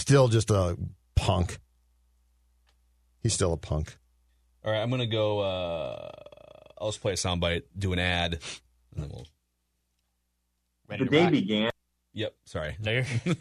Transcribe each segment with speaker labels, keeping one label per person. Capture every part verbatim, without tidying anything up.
Speaker 1: still just a punk. He's still a punk.
Speaker 2: All right, I'm going to go. Uh, I'll just play a soundbite, do an ad, and then we'll.
Speaker 3: The day rock. began.
Speaker 2: Yep, sorry. There. Here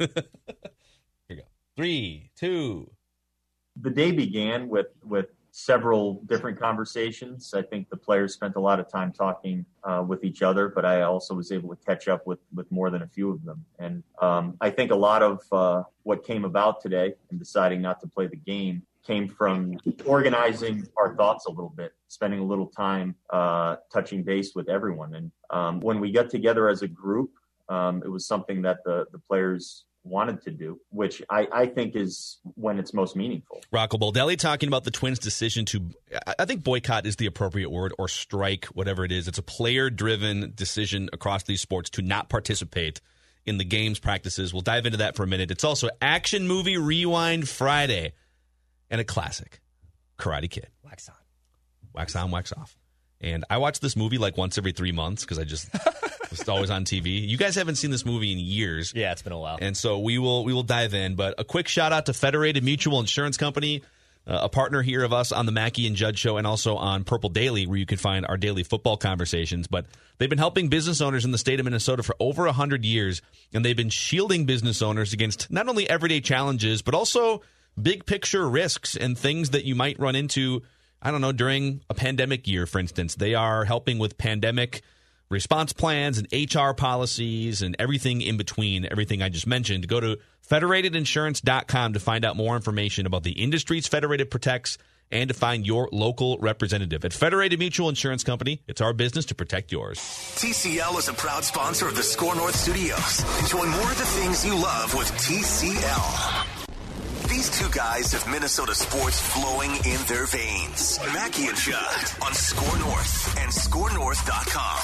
Speaker 2: we go. Three, two.
Speaker 3: The day began with, with several different conversations. I think the players spent a lot of time talking uh, with each other, but I also was able to catch up with, with more than a few of them. And um, I think a lot of uh, what came about today and deciding not to play the game came from organizing our thoughts a little bit, spending a little time uh, touching base with everyone. And um, when we got together as a group, um, it was something that the, the players wanted to do, which I, I think is when it's most meaningful.
Speaker 2: Rocco Baldelli talking about the Twins' decision to, I think boycott is the appropriate word, or strike, whatever it is. It's a player-driven decision across these sports to not participate in the games practices. We'll dive into that for a minute. It's also Action Movie Rewind Friday. And a classic, Karate Kid.
Speaker 4: Wax on.
Speaker 2: Wax on, wax off. And I watch this movie like once every three months because I just it's always on T V. You guys haven't seen this movie in years.
Speaker 4: Yeah, it's been a while.
Speaker 2: And so we will we will dive in. But a quick shout out to Federated Mutual Insurance Company, uh, a partner here of us on the Mackey and Judd Show and also on Purple Daily, where you can find our daily football conversations. But they've been helping business owners in the state of Minnesota for over one hundred years, and they've been shielding business owners against not only everyday challenges, but also big picture risks and things that you might run into, I don't know, during a pandemic year, for instance. They are helping with pandemic response plans and H R policies and everything in between, everything I just mentioned. Go to federated insurance dot com to find out more information about the industries Federated protects and to find your local representative. At Federated Mutual Insurance Company, it's our business to protect yours.
Speaker 5: T C L is a proud sponsor of the Score North Studios. Enjoy more of the things you love with T C L. These two guys have Minnesota sports flowing in their veins. Mackey and Judd on Score North and score north dot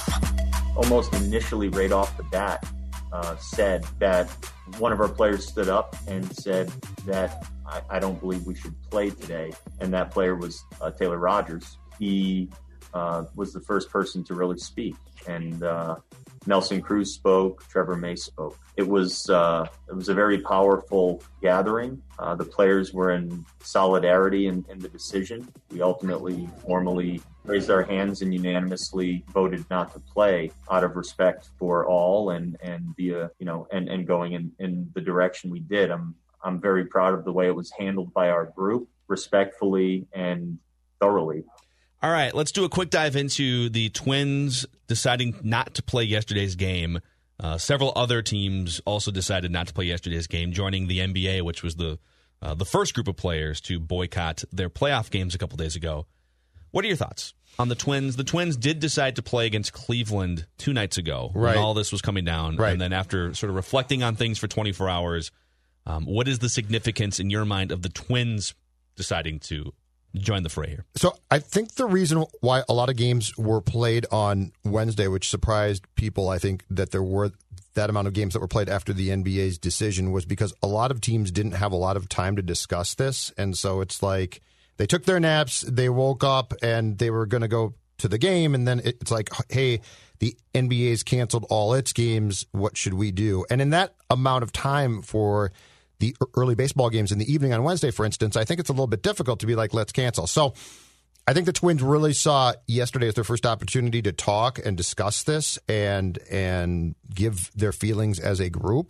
Speaker 5: com.
Speaker 3: Almost initially, right off the bat, uh, said that one of our players stood up and said that I, I don't believe we should play today. And that player was uh, Taylor Rogers. He uh, was the first person to really speak. And uh, Nelson Cruz spoke, Trevor May spoke. It was uh, it was a very powerful gathering. Uh, the players were in solidarity in, in the decision. We ultimately formally raised our hands and unanimously voted not to play out of respect for all and and the uh, you know and, and going in, in the direction we did. I'm I'm very proud of the way it was handled by our group, respectfully and thoroughly.
Speaker 2: All right, let's do a quick dive into the Twins deciding not to play yesterday's game. Uh, several other teams also decided not to play yesterday's game, joining the N B A, which was the uh, the first group of players to boycott their playoff games a couple days ago. What are your thoughts on the Twins? The Twins did decide to play against Cleveland two nights ago
Speaker 1: right.
Speaker 2: when all this was coming down.
Speaker 1: Right.
Speaker 2: And then after sort of reflecting on things for twenty-four hours, um, what is the significance in your mind of the Twins deciding to join the fray here?
Speaker 1: So I think the reason why a lot of games were played on Wednesday, which surprised people, I think that there were that amount of games that were played after the N B A's decision, was because a lot of teams didn't have a lot of time to discuss this. And so it's like they took their naps, they woke up, and they were going to go to the game. And then it's like, hey, the N B A's canceled all its games. What should we do? And in that amount of time for the early baseball games in the evening on Wednesday, for instance, I think it's a little bit difficult to be like, let's cancel. So I think the Twins really saw yesterday as their first opportunity to talk and discuss this and and give their feelings as a group.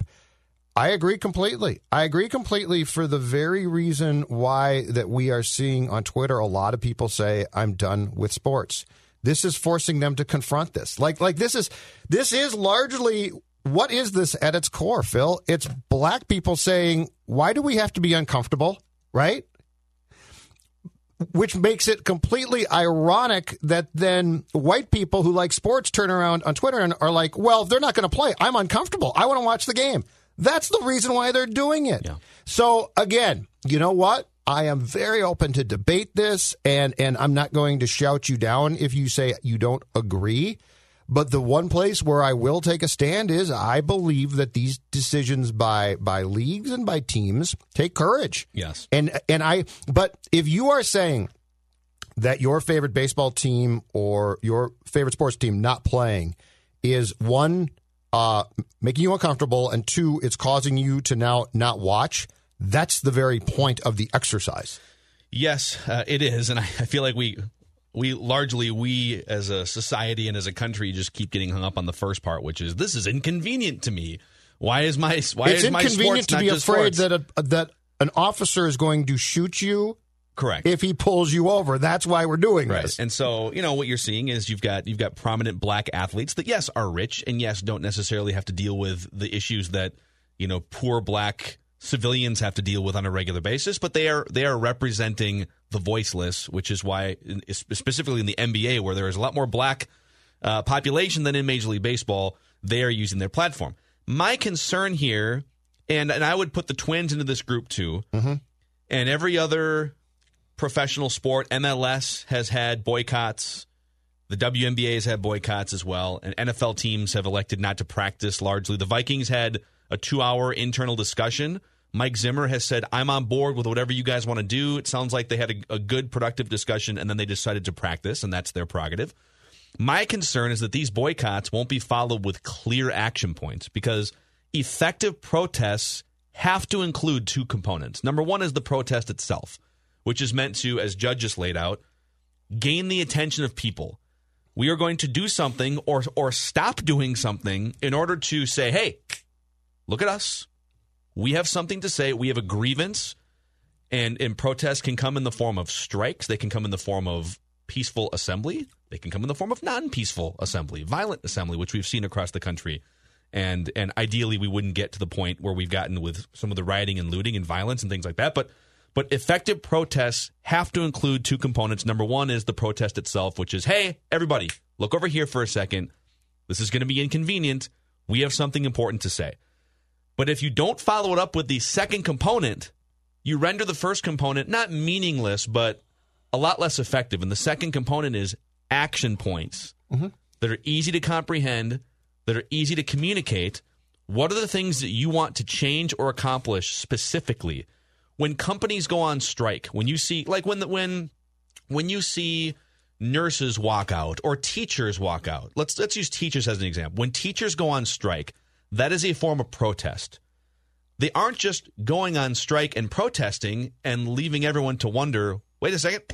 Speaker 1: I agree completely. I agree completely for the very reason why that we are seeing on Twitter a lot of people say, I'm done with sports. This is forcing them to confront this. Like, like this is this is largely... What is this at its core, Phil? It's black people saying, why do we have to be uncomfortable, right? Which makes it completely ironic that then white people who like sports turn around on Twitter and are like, well, if they're not going to play, I'm uncomfortable. I want to watch the game. That's the reason why they're doing it.
Speaker 2: Yeah.
Speaker 1: So, again, you know what? I am very open to debate this, and, and I'm not going to shout you down if you say you don't agree. But the one place where I will take a stand is I believe that these decisions by by leagues and by teams take courage.
Speaker 2: Yes.
Speaker 1: And and I but if you are saying that your favorite baseball team or your favorite sports team not playing is one, uh, making you uncomfortable, and two, it's causing you to now not watch, That's the very point of the exercise.
Speaker 2: Yes, uh, it is. And I, I feel like we we largely, we as a society and as a country just keep getting hung up on the first part, which is this is inconvenient to me. Why is my why
Speaker 1: it's
Speaker 2: is my
Speaker 1: inconvenient
Speaker 2: sports
Speaker 1: to
Speaker 2: not
Speaker 1: be
Speaker 2: just
Speaker 1: afraid
Speaker 2: sports?
Speaker 1: that a, that an officer is going to shoot you.
Speaker 2: Correct.
Speaker 1: If he pulls you over, that's why we're doing
Speaker 2: right.
Speaker 1: this.
Speaker 2: And so, you know, what you're seeing is you've got you've got prominent black athletes that, yes, are rich and, yes, don't necessarily have to deal with the issues that, you know, poor black civilians have to deal with on a regular basis, but they are they are representing the voiceless, which is why, specifically in the N B A, where there is a lot more black uh, population than in Major League Baseball, they are using their platform. My concern here, and, and I would put the Twins into this group too, mm-hmm. and every other professional sport, M L S has had boycotts. The W N B A has had boycotts as well. And N F L teams have elected not to practice largely. The Vikings had a two-hour internal discussion. Mike Zimmer has said, I'm on board with whatever you guys want to do. It sounds like they had a, a good, productive discussion, and then they decided to practice, and that's their prerogative. My concern is that these boycotts won't be followed with clear action points because effective protests have to include two components. Number one is the protest itself, which is meant to, as Judge just laid out, gain the attention of people. We are going to do something or or stop doing something in order to say, hey, look at us. We have something to say. We have a grievance. And, and protests can come in the form of strikes. They can come in the form of peaceful assembly. They can come in the form of non-peaceful assembly, violent assembly, which we've seen across the country. And and ideally, we wouldn't get to the point where we've gotten with some of the rioting and looting and violence and things like that. But But effective protests have to include two components. Number one is the protest itself, which is, hey, everybody, look over here for a second. This is going to be inconvenient. We have something important to say. But if you don't follow it up with the second component, you render the first component not meaningless, but a lot less effective. And the second component is action points mm-hmm. that are easy to comprehend, that are easy to communicate. What are the things that you want to change or accomplish specifically? When companies go on strike, when you see, like when the, when when you see nurses walk out or teachers walk out, let's let's use teachers as an example. When teachers go on strike, that is a form of protest. They aren't just going on strike and protesting and leaving everyone to wonder, wait a second,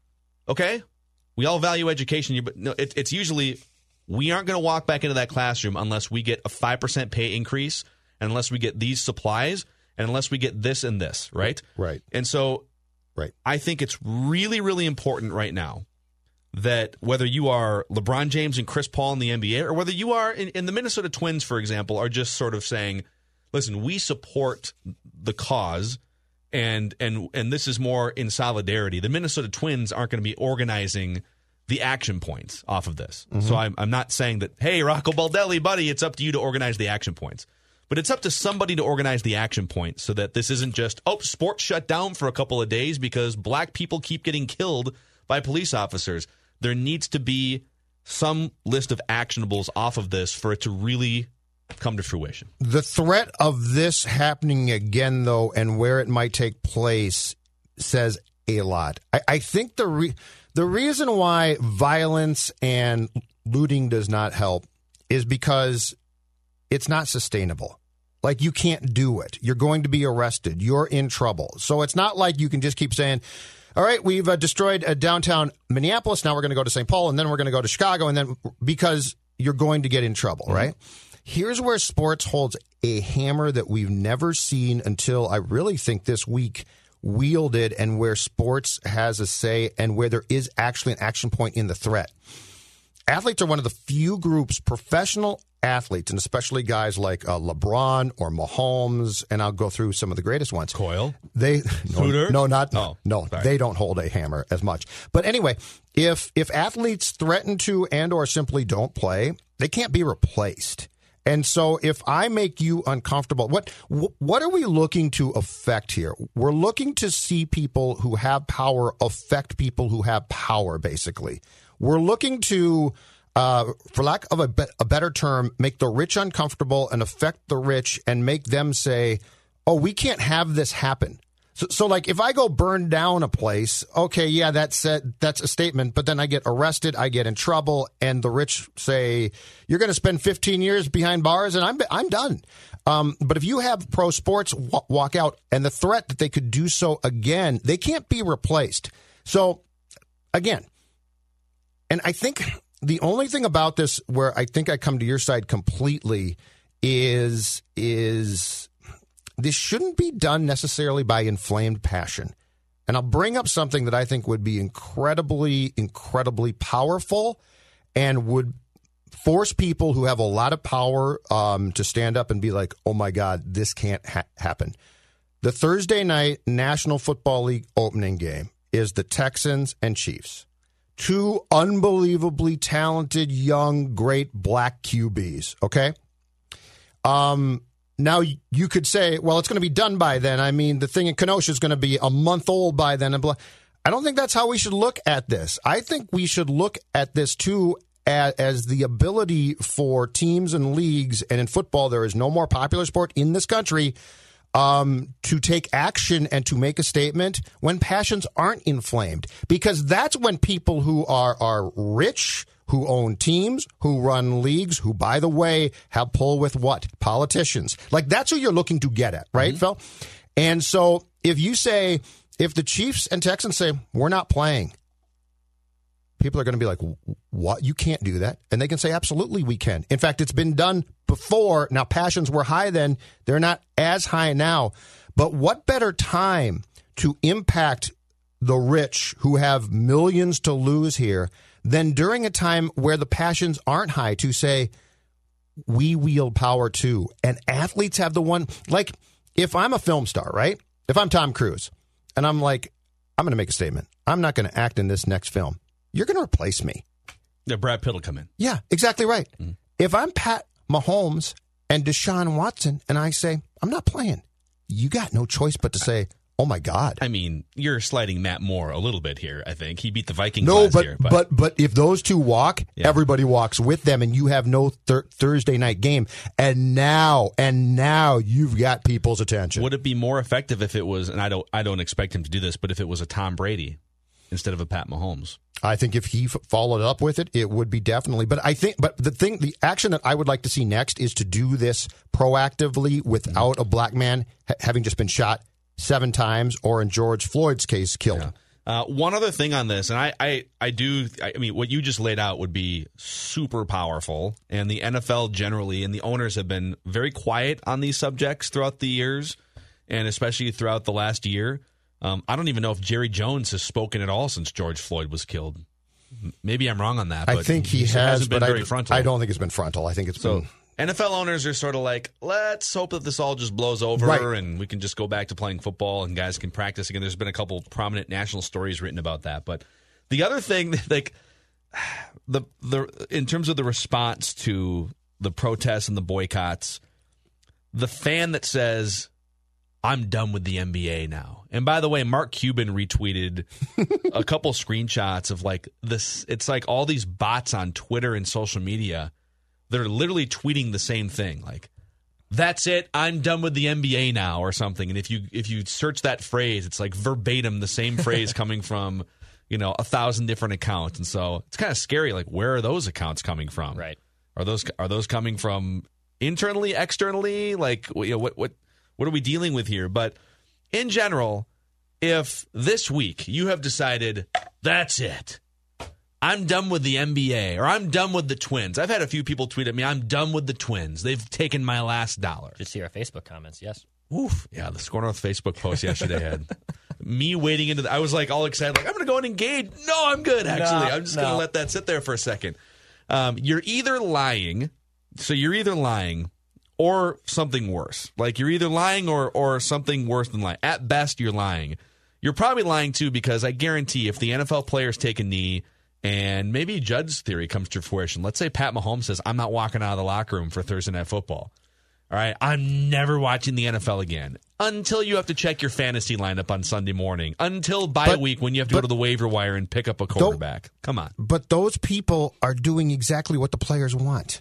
Speaker 2: okay, we all value education, but no, it, it's usually we aren't going to walk back into that classroom unless we get a five percent pay increase and unless we get these supplies. And unless we get this and this, right?
Speaker 1: Right.
Speaker 2: And so
Speaker 1: right.
Speaker 2: I think it's really, really important right now that whether you are LeBron James and Chris Paul in the N B A or whether you are in, in the Minnesota Twins, for example, are just sort of saying, listen, we support the cause and and and this is more in solidarity. The Minnesota Twins aren't going to be organizing the action points off of this. Mm-hmm. So I'm, I'm not saying that, hey, Rocco Baldelli, buddy, it's up to you to organize the action points. But it's up to somebody to organize the action points so that this isn't just, oh, sports shut down for a couple of days because black people keep getting killed by police officers. There needs to be some list of actionables off of this for it to really come to fruition.
Speaker 1: The threat of this happening again, though, and where it might take place says a lot. I, I think the re- the reason why violence and looting does not help is because it's not sustainable. Like, you can't do it. You're going to be arrested. You're in trouble. So it's not like you can just keep saying, all right, we've uh, destroyed uh, downtown Minneapolis. Now we're going to go to Saint Paul, and then we're going to go to Chicago, and then because you're going to get in trouble, mm-hmm. right? Here's where sports holds a hammer that we've never seen until I really think this week wielded, and where sports has a say and where there is actually an action point in the threat. Athletes are one of the few groups, professional athletes, and especially guys like uh, LeBron or Mahomes, and I'll go through some of the greatest ones.
Speaker 2: Coyle?
Speaker 1: They no, no, not
Speaker 2: oh,
Speaker 1: no.
Speaker 2: Sorry.
Speaker 1: They don't hold a hammer as much. But anyway, if if athletes threaten to and or simply don't play, they can't be replaced. And so if I make you uncomfortable, what what are we looking to affect here? We're looking to see people who have power affect people who have power, basically. We're looking to, uh, for lack of a, be- a better term, make the rich uncomfortable and affect the rich and make them say, oh, we can't have this happen. So, so like, if I go burn down a place, okay, yeah, that's a, that's a statement, but then I get arrested, I get in trouble, and the rich say, you're going to spend fifteen years behind bars, and I'm I'm done. Um, but if you have pro sports w- walk out and the threat that they could do so again, they can't be replaced. So, again, and I think the only thing about this where I think I come to your side completely is is this shouldn't be done necessarily by inflamed passion. And I'll bring up something that I think would be incredibly, incredibly powerful and would force people who have a lot of power um, to stand up and be like, oh, my God, this can't ha- happen. The Thursday night National Football League opening game is the Texans and Chiefs. Two unbelievably talented, young, great black Q Bs, okay? Um. Now, you could say, well, it's going to be done by then. I mean, the thing in Kenosha is going to be a month old by then. And blah. I don't think that's how we should look at this. I think we should look at this, too, as, as the ability for teams and leagues, and in football, there is no more popular sport in this country, um, to take action and to make a statement when passions aren't inflamed. Because that's when people who are, are rich, who own teams, who run leagues, who, by the way, have pull with what? Politicians. Like, that's who you're looking to get at, right, mm-hmm. Phil? And so if you say, if the Chiefs and Texans say, we're not playing, people are going to be like, what? You can't do that. And they can say, absolutely, we can. In fact, it's been done before. Now, passions were high then. They're not as high now. But what better time to impact the rich who have millions to lose here than during a time where the passions aren't high to say, we wield power too. And athletes have the one, like, if I'm a film star, right? If I'm Tom Cruise, and I'm like, I'm going to make a statement. I'm not going to act in this next film. You're going to replace me.
Speaker 2: Yeah, Brad Pitt will come in.
Speaker 1: Yeah, exactly right. Mm-hmm. If I'm Pat Mahomes and Deshaun Watson, and I say, I'm not playing, you got no choice but to say, oh, my God.
Speaker 2: I mean, you're sliding Matt Moore a little bit here, I think. He beat the Vikings
Speaker 1: no,
Speaker 2: last
Speaker 1: but,
Speaker 2: year.
Speaker 1: But, but but if those two walk, yeah. everybody walks with them, and you have no thir- Thursday night game. And now, and now you've got people's attention.
Speaker 2: Would it be more effective if it was, and I don't, I don't expect him to do this, but if it was a Tom Brady instead of a Pat Mahomes?
Speaker 1: I think if he f- followed up with it, it would be definitely. But I think, but the thing, the action that I would like to see next is to do this proactively without a black man ha- having just been shot seven times, or in George Floyd's case, killed.
Speaker 2: Yeah. Uh, one other thing on this, and I, I, I do, I mean, what you just laid out would be super powerful, and the N F L generally and the owners have been very quiet on these subjects throughout the years, and especially throughout the last year. Um, I don't even know if Jerry Jones has spoken at all since George Floyd was killed. Maybe I'm wrong on that.
Speaker 1: I
Speaker 2: but
Speaker 1: think he has,
Speaker 2: hasn't been
Speaker 1: but
Speaker 2: very
Speaker 1: I,
Speaker 2: frontal.
Speaker 1: I don't think it's been frontal. I think it's
Speaker 2: so,
Speaker 1: been...
Speaker 2: N F L owners are sort of like, let's hope that this all just blows over
Speaker 1: right.
Speaker 2: and we can just go back to playing football and guys can practice again. There's been a couple prominent national stories written about that. But the other thing, like the the in terms of the response to the protests and the boycotts, the fan that says, I'm done with the N B A now. And by the way, Mark Cuban retweeted a couple screenshots of like this. It's like all these bots on Twitter and social media. They're literally tweeting the same thing, like, that's it, I'm done with the N B A now, or something. And if you if you search that phrase, it's like verbatim the same phrase coming from, you know, a thousand different accounts. And so it's kind of scary, like, where are those accounts coming from?
Speaker 4: Right.
Speaker 2: Are those are those coming from internally, externally? Like, you know, what what what are we dealing with here? But in general, if this week you have decided, that's it, I'm done with the N B A, or I'm done with the Twins. I've had a few people tweet at me, I'm done with the Twins. They've taken my last dollar.
Speaker 4: Just see our Facebook comments, yes.
Speaker 2: Oof. Yeah, the Score North Facebook post yesterday had me wading into the, I was like all excited, like, I'm going to go and engage. No, I'm good, actually. No, I'm just no. going to let that sit there for a second. Um, you're either lying, so you're either lying or something worse. Like, you're either lying or, or something worse than lying. At best, you're lying. You're probably lying, too, because I guarantee if the N F L players take a knee, and maybe Judd's theory comes to fruition. Let's say Pat Mahomes says, I'm not walking out of the locker room for Thursday Night Football. All right, I'm never watching the N F L again until you have to check your fantasy lineup on Sunday morning, until bye but, week when you have to go to the waiver wire and pick up a quarterback. Come on.
Speaker 1: But those people are doing exactly what the players want.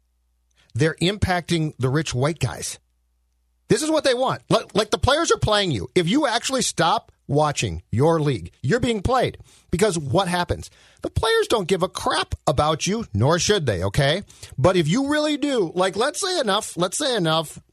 Speaker 1: They're impacting the rich white guys. This is what they want. Like, the players are playing you. If you actually stop watching your league, you're being played. Because what happens? The players don't give a crap about you, nor should they, okay? But if you really do, like, let's say enough, let's say enough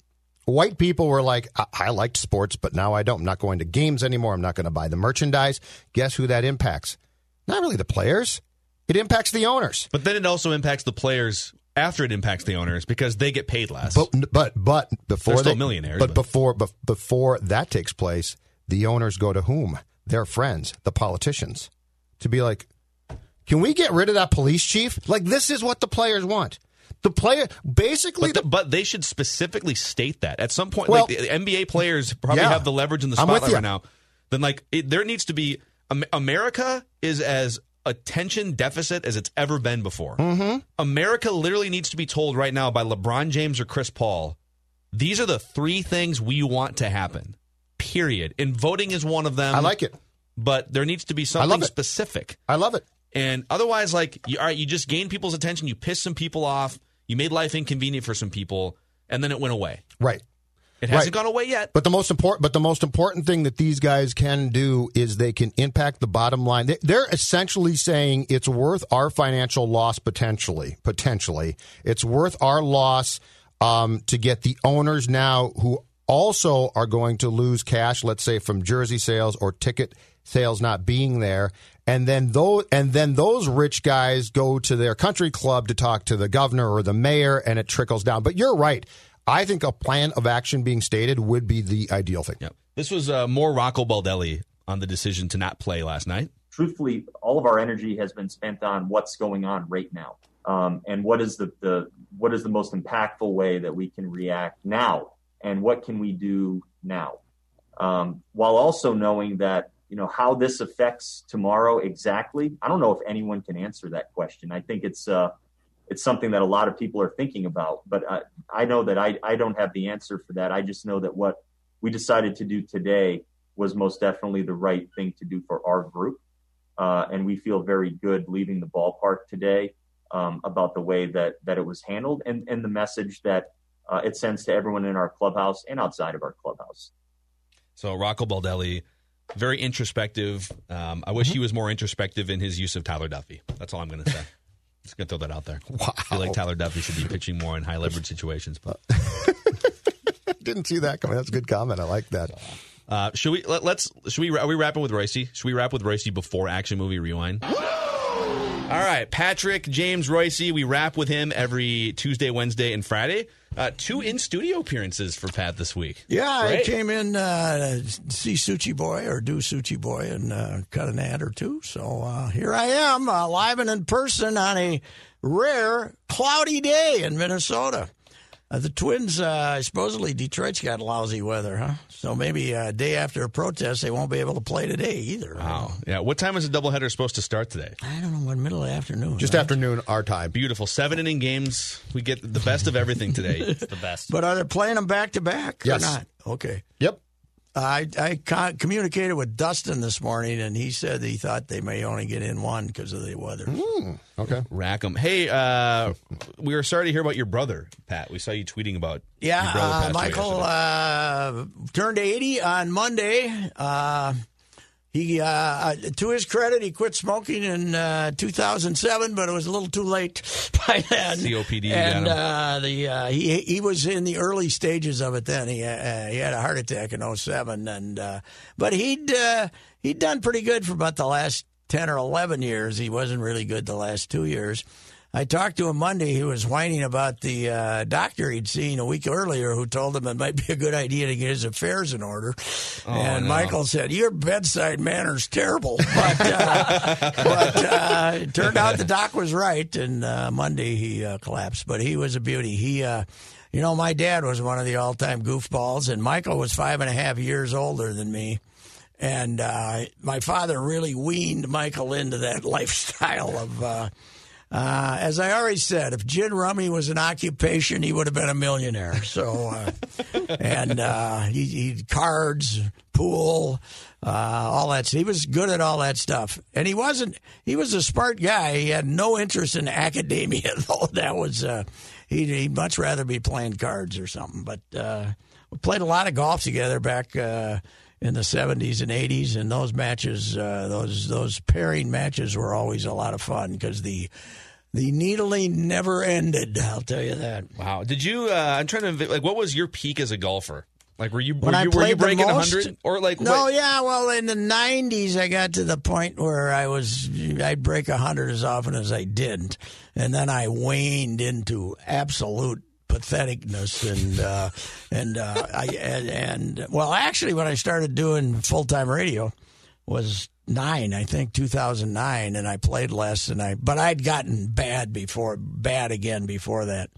Speaker 1: white people were like, I, I liked sports, but now I don't. I'm not going to games anymore. I'm not going to buy the merchandise. Guess who that impacts? Not really the players. It impacts the owners.
Speaker 2: But then it also impacts the players after it impacts the owners because they get paid less.
Speaker 1: But but but before
Speaker 2: They're still
Speaker 1: they,
Speaker 2: millionaires.
Speaker 1: But,
Speaker 2: but
Speaker 1: before but before that takes place, the owners go to whom? Their friends, the politicians, to be like, can we get rid of that police chief? Like, this is what the players want. The player basically,
Speaker 2: but, the, but they should specifically state that at some point.
Speaker 1: Well,
Speaker 2: like the N B A players probably
Speaker 1: yeah,
Speaker 2: have the leverage in the
Speaker 1: I'm with
Speaker 2: spotlight
Speaker 1: you.
Speaker 2: right now. Then, like, it, there needs to be America is as attention deficit as it's ever been before.
Speaker 1: Mm-hmm.
Speaker 2: America literally needs to be told right now by LeBron James or Chris Paul, these are the three things we want to happen. Period. And voting is one of them.
Speaker 1: I like it,
Speaker 2: but there needs to be
Speaker 1: I
Speaker 2: something
Speaker 1: love it.
Speaker 2: specific.
Speaker 1: I love it.
Speaker 2: And otherwise, like, you, all right, you just gained people's attention, you pissed some people off, you made life inconvenient for some people, and then it went away.
Speaker 1: Right.
Speaker 2: It hasn't
Speaker 1: Right.
Speaker 2: gone away yet.
Speaker 1: But the most important, but the most important thing that these guys can do is they can impact the bottom line. They, they're essentially saying it's worth our financial loss potentially. Potentially, it's worth our loss um, to get the owners now who also are going to lose cash. Let's say from jersey sales or ticket sales not being there, and then those and then those rich guys go to their country club to talk to the governor or the mayor, and it trickles down. But you're right. I think a plan of action being stated would be the ideal thing.
Speaker 2: Yep. This was uh, more Rocco Baldelli on the decision to not play last night.
Speaker 3: Truthfully, all of our energy has been spent on what's going on right now, um, and what is the, the what is the most impactful way that we can react now, and what can we do now, um, while also knowing that, you know, how this affects tomorrow exactly. I don't know if anyone can answer that question. I think it's uh, it's something that a lot of people are thinking about, but I, I know that I, I don't have the answer for that. I just know that what we decided to do today was most definitely the right thing to do for our group. Uh, and we feel very good leaving the ballpark today um, about the way that, that it was handled and, and the message that uh, it sends to everyone in our clubhouse and outside of our clubhouse.
Speaker 2: So Rocco Baldelli, very introspective. Um, I wish mm-hmm. he was more introspective in his use of Tyler Duffy. That's all I'm going to say. Just going to throw that out there.
Speaker 1: Wow.
Speaker 2: I feel like Tyler Duffy should be pitching more in high leverage situations. But
Speaker 1: didn't see that coming. That's a good comment. I like that.
Speaker 2: Uh, should we let, let's should we are we wrapping with Royce? Should we wrap with Royce before Action Movie Rewind? All right, Patrick James Royce. We wrap with him every Tuesday, Wednesday, and Friday. Uh, two in studio appearances for Pat this week.
Speaker 4: Yeah,
Speaker 2: Great.
Speaker 4: I came in uh, to see Suchi Boy or do Suchi Boy and uh, cut an ad or two. So uh, here I am, uh, live and in person on a rare cloudy day in Minnesota. Uh, the Twins, uh, supposedly Detroit's got lousy weather, huh? So maybe a day after a protest, they won't be able to play today either.
Speaker 2: Wow. Yeah. What time is the doubleheader supposed to start today?
Speaker 4: I don't know, what, middle of the afternoon.
Speaker 1: Just
Speaker 4: right?
Speaker 1: afternoon, our time.
Speaker 2: Beautiful. Seven inning games. We get the best of everything today. It's the best.
Speaker 4: But are they playing them back to back
Speaker 1: Yes.
Speaker 4: or not? Okay.
Speaker 1: Yep.
Speaker 4: I, I con- communicated with Dustin this morning, and he said he thought they may only get in one because of the weather.
Speaker 1: Mm, okay.
Speaker 2: Rack 'em. Hey, uh, we were sorry to hear about your brother, Pat. We saw you tweeting about
Speaker 4: Yeah,
Speaker 2: your brother
Speaker 4: uh,
Speaker 2: passed away
Speaker 4: Michael
Speaker 2: yesterday.
Speaker 4: uh, turned eighty on Monday. Uh, he, uh, to his credit, he quit smoking in uh, two thousand seven, but it was a little too late by then.
Speaker 2: C O P D
Speaker 4: and
Speaker 2: got him.
Speaker 4: uh, the uh, he he was in the early stages of it. Then he uh, he had a heart attack in oh seven, and uh, but he'd uh, he'd done pretty good for about the last ten or eleven years. He wasn't really good the last two years. I talked to him Monday. He was whining about the uh, doctor he'd seen a week earlier who told him it might be a good idea to get his affairs in order.
Speaker 2: Oh,
Speaker 4: and
Speaker 2: no.
Speaker 4: Michael said, your bedside manner's terrible. But, uh, but uh, it turned out the doc was right, and uh, Monday he uh, collapsed. But he was a beauty. He, uh, you know, my dad was one of the all-time goofballs, and Michael was five and a half years older than me. And uh, my father really weaned Michael into that lifestyle of... Uh, Uh, as I already said, if gin rummy was an occupation, he would have been a millionaire. So, uh, and uh, he, he cards, pool, uh, all that. He was good at all that stuff, and he wasn't. He was a smart guy. He had no interest in academia, though. That was uh, he'd, he'd much rather be playing cards or something. But uh, we played a lot of golf together back. Uh, in the seventies and eighties, and those matches, uh, those those pairing matches were always a lot of fun because the The needling never ended. I'll tell you that.
Speaker 2: Wow. Did you? Uh, I'm trying to like. What was your peak as a golfer? Like, were you were,
Speaker 4: When I
Speaker 2: you, were you
Speaker 4: played the
Speaker 2: breaking
Speaker 4: most?
Speaker 2: one hundred or like?
Speaker 4: No,
Speaker 2: what?
Speaker 4: yeah. Well, in the nineties, I got to the point where I was I'd break one hundred as often as I didn't, and then I waned into absolute patheticness and uh, and uh, I and, and well, actually, when I started doing full time radio was nine, I think, two thousand nine, and I played less than I. But I'd gotten bad before, bad again before that.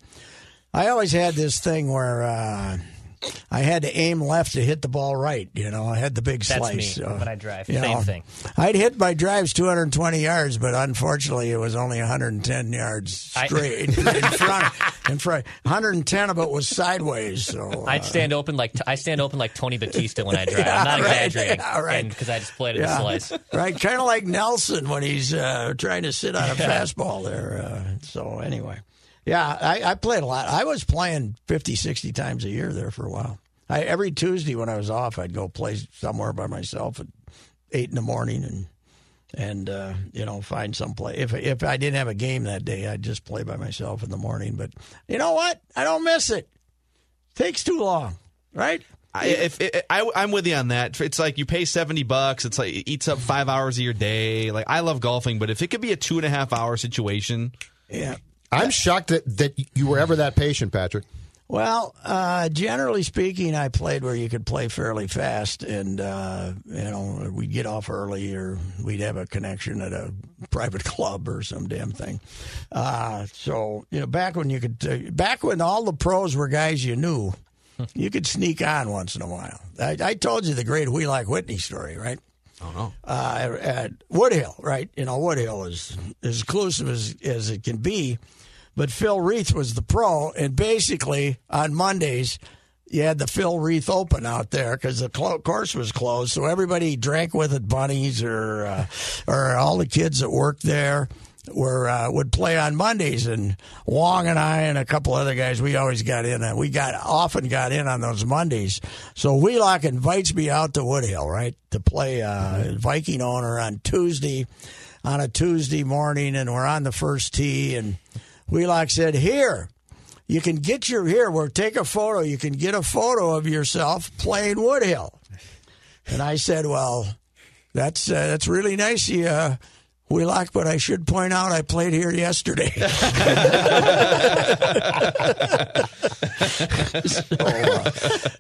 Speaker 4: I always had this thing where. Uh, I had to aim left to hit the ball right. You know, I had the big
Speaker 6: That's
Speaker 4: slice.
Speaker 6: me
Speaker 4: So,
Speaker 6: when I drive.
Speaker 4: you
Speaker 6: Same
Speaker 4: know,
Speaker 6: thing.
Speaker 4: I'd hit my drives two hundred twenty yards, but unfortunately, it was only one hundred ten yards straight
Speaker 6: I,
Speaker 4: in front. In front, one hundred ten of it was sideways. So
Speaker 6: I'd
Speaker 4: uh,
Speaker 6: stand open like I stand open like Tony Batista when I drive.
Speaker 4: Yeah,
Speaker 6: I'm not
Speaker 4: right,
Speaker 6: exaggerating.
Speaker 4: yeah, right.
Speaker 6: Because I just played at
Speaker 4: yeah,
Speaker 6: the slice.
Speaker 4: right, kind of like Nelson when he's uh, trying to sit on a fastball there. Uh, so anyway, yeah, I, I played a lot. I was playing fifty, sixty times a year there for a while. I, every Tuesday when I was off, I'd go play somewhere by myself at eight in the morning and and uh, you know find some play. If if I didn't have a game that day, I'd just play by myself in the morning. But you know what? I don't miss it. Takes too long, right?
Speaker 2: I, if it, I, I'm with you on that. It's like you pay seventy bucks. It's like it eats up five hours of your day. Like I love golfing, but if it could be a two and a half hour situation,
Speaker 4: Yeah.
Speaker 1: I'm shocked that, that you were ever that patient, Patrick.
Speaker 4: Well, uh, generally speaking, I played where you could play fairly fast, and uh, you know we'd get off early, or we'd have a connection at a private club or some damn thing. Uh, so you know, back when you could, uh, back when all the pros were guys you knew, you could sneak on once in a while. I, I told you the great Wheelock Whitney story, right?
Speaker 2: oh no.
Speaker 4: Uh, at, at Woodhill, right? You know, Woodhill is as exclusive as, as it can be. But Phil Reith was the pro, and basically on Mondays you had the Phil Reith Open out there because the clo- course was closed, so everybody drank with it. Bunnies or uh, or all the kids that worked there were uh, would play on Mondays, and Wong and I and a couple other guys, we always got in. And we got often got in on those Mondays. So Wheelock invites me out to Woodhill, right, to play uh, Viking owner on Tuesday, on a Tuesday morning, and we're on the first tee, and Wheelock said, here, you can get your, here, we'll take a photo. You can get a photo of yourself playing Woodhill. And I said, well, that's uh, that's really nice, uh, Wheelock, but I should point out I played here yesterday. so, uh,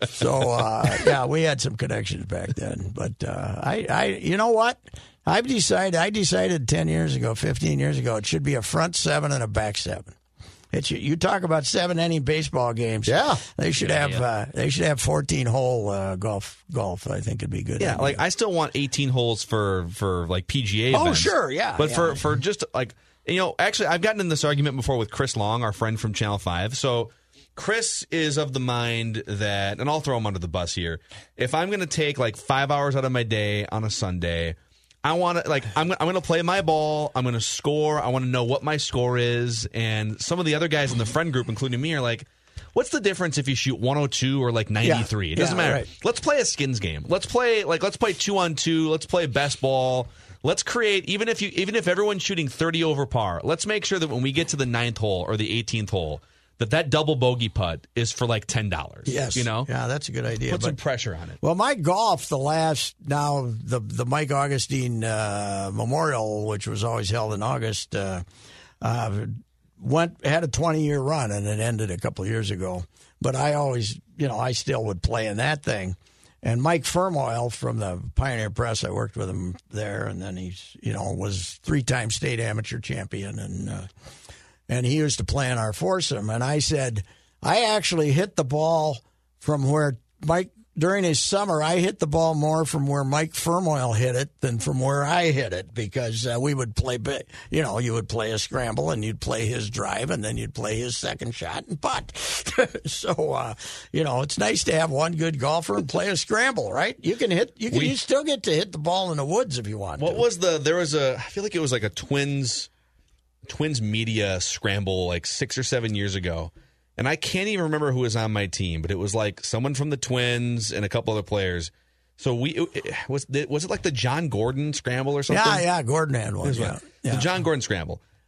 Speaker 4: so uh, yeah, we had some connections back then. But uh, I, I, you know what? I've decided. I decided ten years ago, fifteen years ago, it should be a front seven and a back seven. It should, you talk about seven inning baseball games.
Speaker 1: Yeah,
Speaker 4: they should have. Uh, they should have fourteen hole uh, golf. Golf, I think, would be good.
Speaker 2: Yeah,
Speaker 4: idea.
Speaker 2: like I still want eighteen holes for for like P G A
Speaker 4: Oh,
Speaker 2: events.
Speaker 4: sure, yeah,
Speaker 2: But
Speaker 4: yeah.
Speaker 2: for for just like you know, actually, I've gotten in this argument before with Chris Long, our friend from Channel Five. So Chris is of the mind that, and I'll throw him under the bus here. If I'm going to take like five hours out of my day on a Sunday, I want to like I'm I'm going to play my ball. I'm going to score. I want to know what my score is. And some of the other guys in the friend group, including me, are like, "What's the difference if you shoot one oh two or like ninety-three?
Speaker 4: Yeah,
Speaker 2: it doesn't
Speaker 4: yeah,
Speaker 2: matter.
Speaker 4: right.
Speaker 2: Let's play a skins game. Let's play like let's play two on two. Let's play best ball. Let's create even if you even if everyone's shooting thirty over par. Let's make sure that when we get to the ninth hole or the eighteenth hole, that that double bogey putt is for like ten dollars.
Speaker 4: Yes,
Speaker 2: you know,
Speaker 4: yeah, that's a good idea.
Speaker 2: put
Speaker 4: but,
Speaker 2: some pressure on it.
Speaker 4: Well, my golf, the last now the the Mike Augustine uh, Memorial, which was always held in August, uh, uh, went had a twenty year run, and it ended a couple of years ago. But I always, you know, I still would play in that thing. And Mike Firmoil from the Pioneer Press, I worked with him there, and then he's, you know, was three time state amateur champion, and uh, and he used to play in our foursome. And I said, I actually hit the ball from where Mike, during his summer, I hit the ball more from where Mike Firmoil hit it than from where I hit it, because uh, we would play, you know, you would play a scramble and you'd play his drive and then you'd play his second shot and putt. so, uh, you know, it's nice to have one good golfer and play a scramble, right? You can hit, you can
Speaker 2: We,
Speaker 4: you still get to hit the ball in the woods if you want
Speaker 2: What
Speaker 4: to.
Speaker 2: was the? There was a. I feel like it was like a Twins, Twins media scramble like six or seven years ago. And I can't even remember who was on my team, but it was like someone from the Twins and a couple other players. So we it, was it, was it like the John Gordon scramble or something?
Speaker 4: Yeah, yeah, Gordon had one. Yeah,
Speaker 2: The
Speaker 4: yeah.
Speaker 2: John Gordon scramble.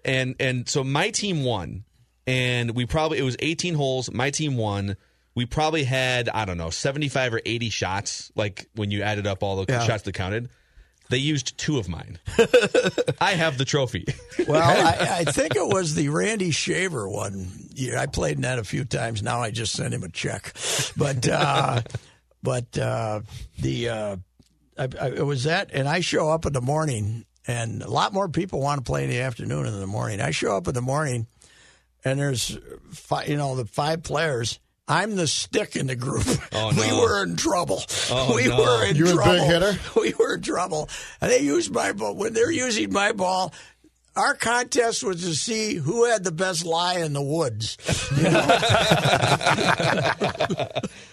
Speaker 2: And and so my team won, and we probably it was eighteen holes. My team won. We probably had I don't know seventy-five or eighty shots. Like when you added up all the
Speaker 4: Yeah.
Speaker 2: shots that counted, they used two of mine. I have the trophy.
Speaker 4: Well, I, I think it was the Randy Shaver one. Yeah, I played in that a few times. Now I just sent him a check, but uh, but uh, the uh, I, I, it was that, and I show up in the morning. And a lot more people want to play in the afternoon than in the morning. I show up in the morning, and there's, five, you know, the five players. I'm the stick in the group.
Speaker 2: Oh, no.
Speaker 4: We were in trouble.
Speaker 2: Oh,
Speaker 4: we
Speaker 2: no.
Speaker 4: were in
Speaker 1: You a
Speaker 4: trouble.
Speaker 1: big hitter?
Speaker 4: We were in trouble. And they used my ball. When they're using my ball, our contest was to see who had the best lie in the woods. You know?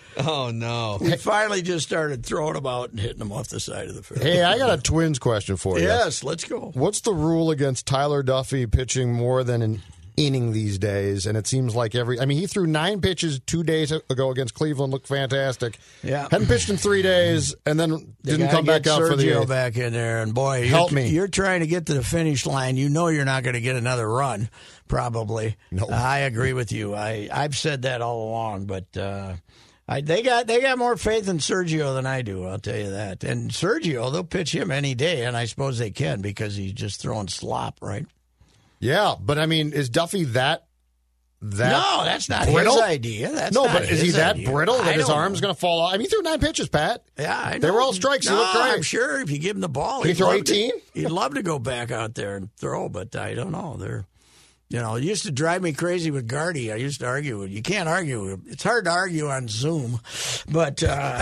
Speaker 2: Oh no!
Speaker 4: We finally just started throwing them out and hitting them off the side of the field.
Speaker 1: Hey, I got a Twins question for you.
Speaker 4: Yes, let's go.
Speaker 1: What's the rule against Tyler Duffy pitching more than an inning these days? And it seems like every... I mean, he threw nine pitches two days ago against Cleveland, looked fantastic.
Speaker 4: Yeah.
Speaker 1: Hadn't pitched in three days, and then
Speaker 4: They
Speaker 1: didn't
Speaker 4: gotta
Speaker 1: come back
Speaker 4: get
Speaker 1: out for the
Speaker 4: Sergio
Speaker 1: eighth.
Speaker 4: back in there, and boy,
Speaker 1: Help
Speaker 4: you're,
Speaker 1: me.
Speaker 4: You're trying to get to the finish line. You know you're not going to get another run, probably.
Speaker 1: No.
Speaker 4: Uh, I agree with you. I I've said that all along, but uh, I, they got they got more faith in Sergio than I do. I'll tell you that. And Sergio, they'll pitch him any day, and I suppose they can because he's just throwing slop, right?
Speaker 1: Yeah, but I mean, is Duffy that... that
Speaker 4: no, that's not
Speaker 1: brittle?
Speaker 4: his idea. That's
Speaker 1: no,
Speaker 4: not
Speaker 1: but is he
Speaker 4: his
Speaker 1: that
Speaker 4: idea.
Speaker 1: brittle
Speaker 4: I
Speaker 1: that his
Speaker 4: don't
Speaker 1: arm's
Speaker 4: know.
Speaker 1: going to fall off? I mean, he threw nine pitches, Pat.
Speaker 4: Yeah, I know.
Speaker 1: They were all strikes. He
Speaker 4: No,
Speaker 1: looked great.
Speaker 4: I'm sure if you give him the ball,
Speaker 1: Can he
Speaker 4: he'd
Speaker 1: throw
Speaker 4: love to-
Speaker 1: eighteen?
Speaker 4: He'd love to go back out there and throw, but I don't know. They're, you know, it used to drive me crazy with Gardy. I used to argue with. You can't argue. It's hard to argue on Zoom, but uh,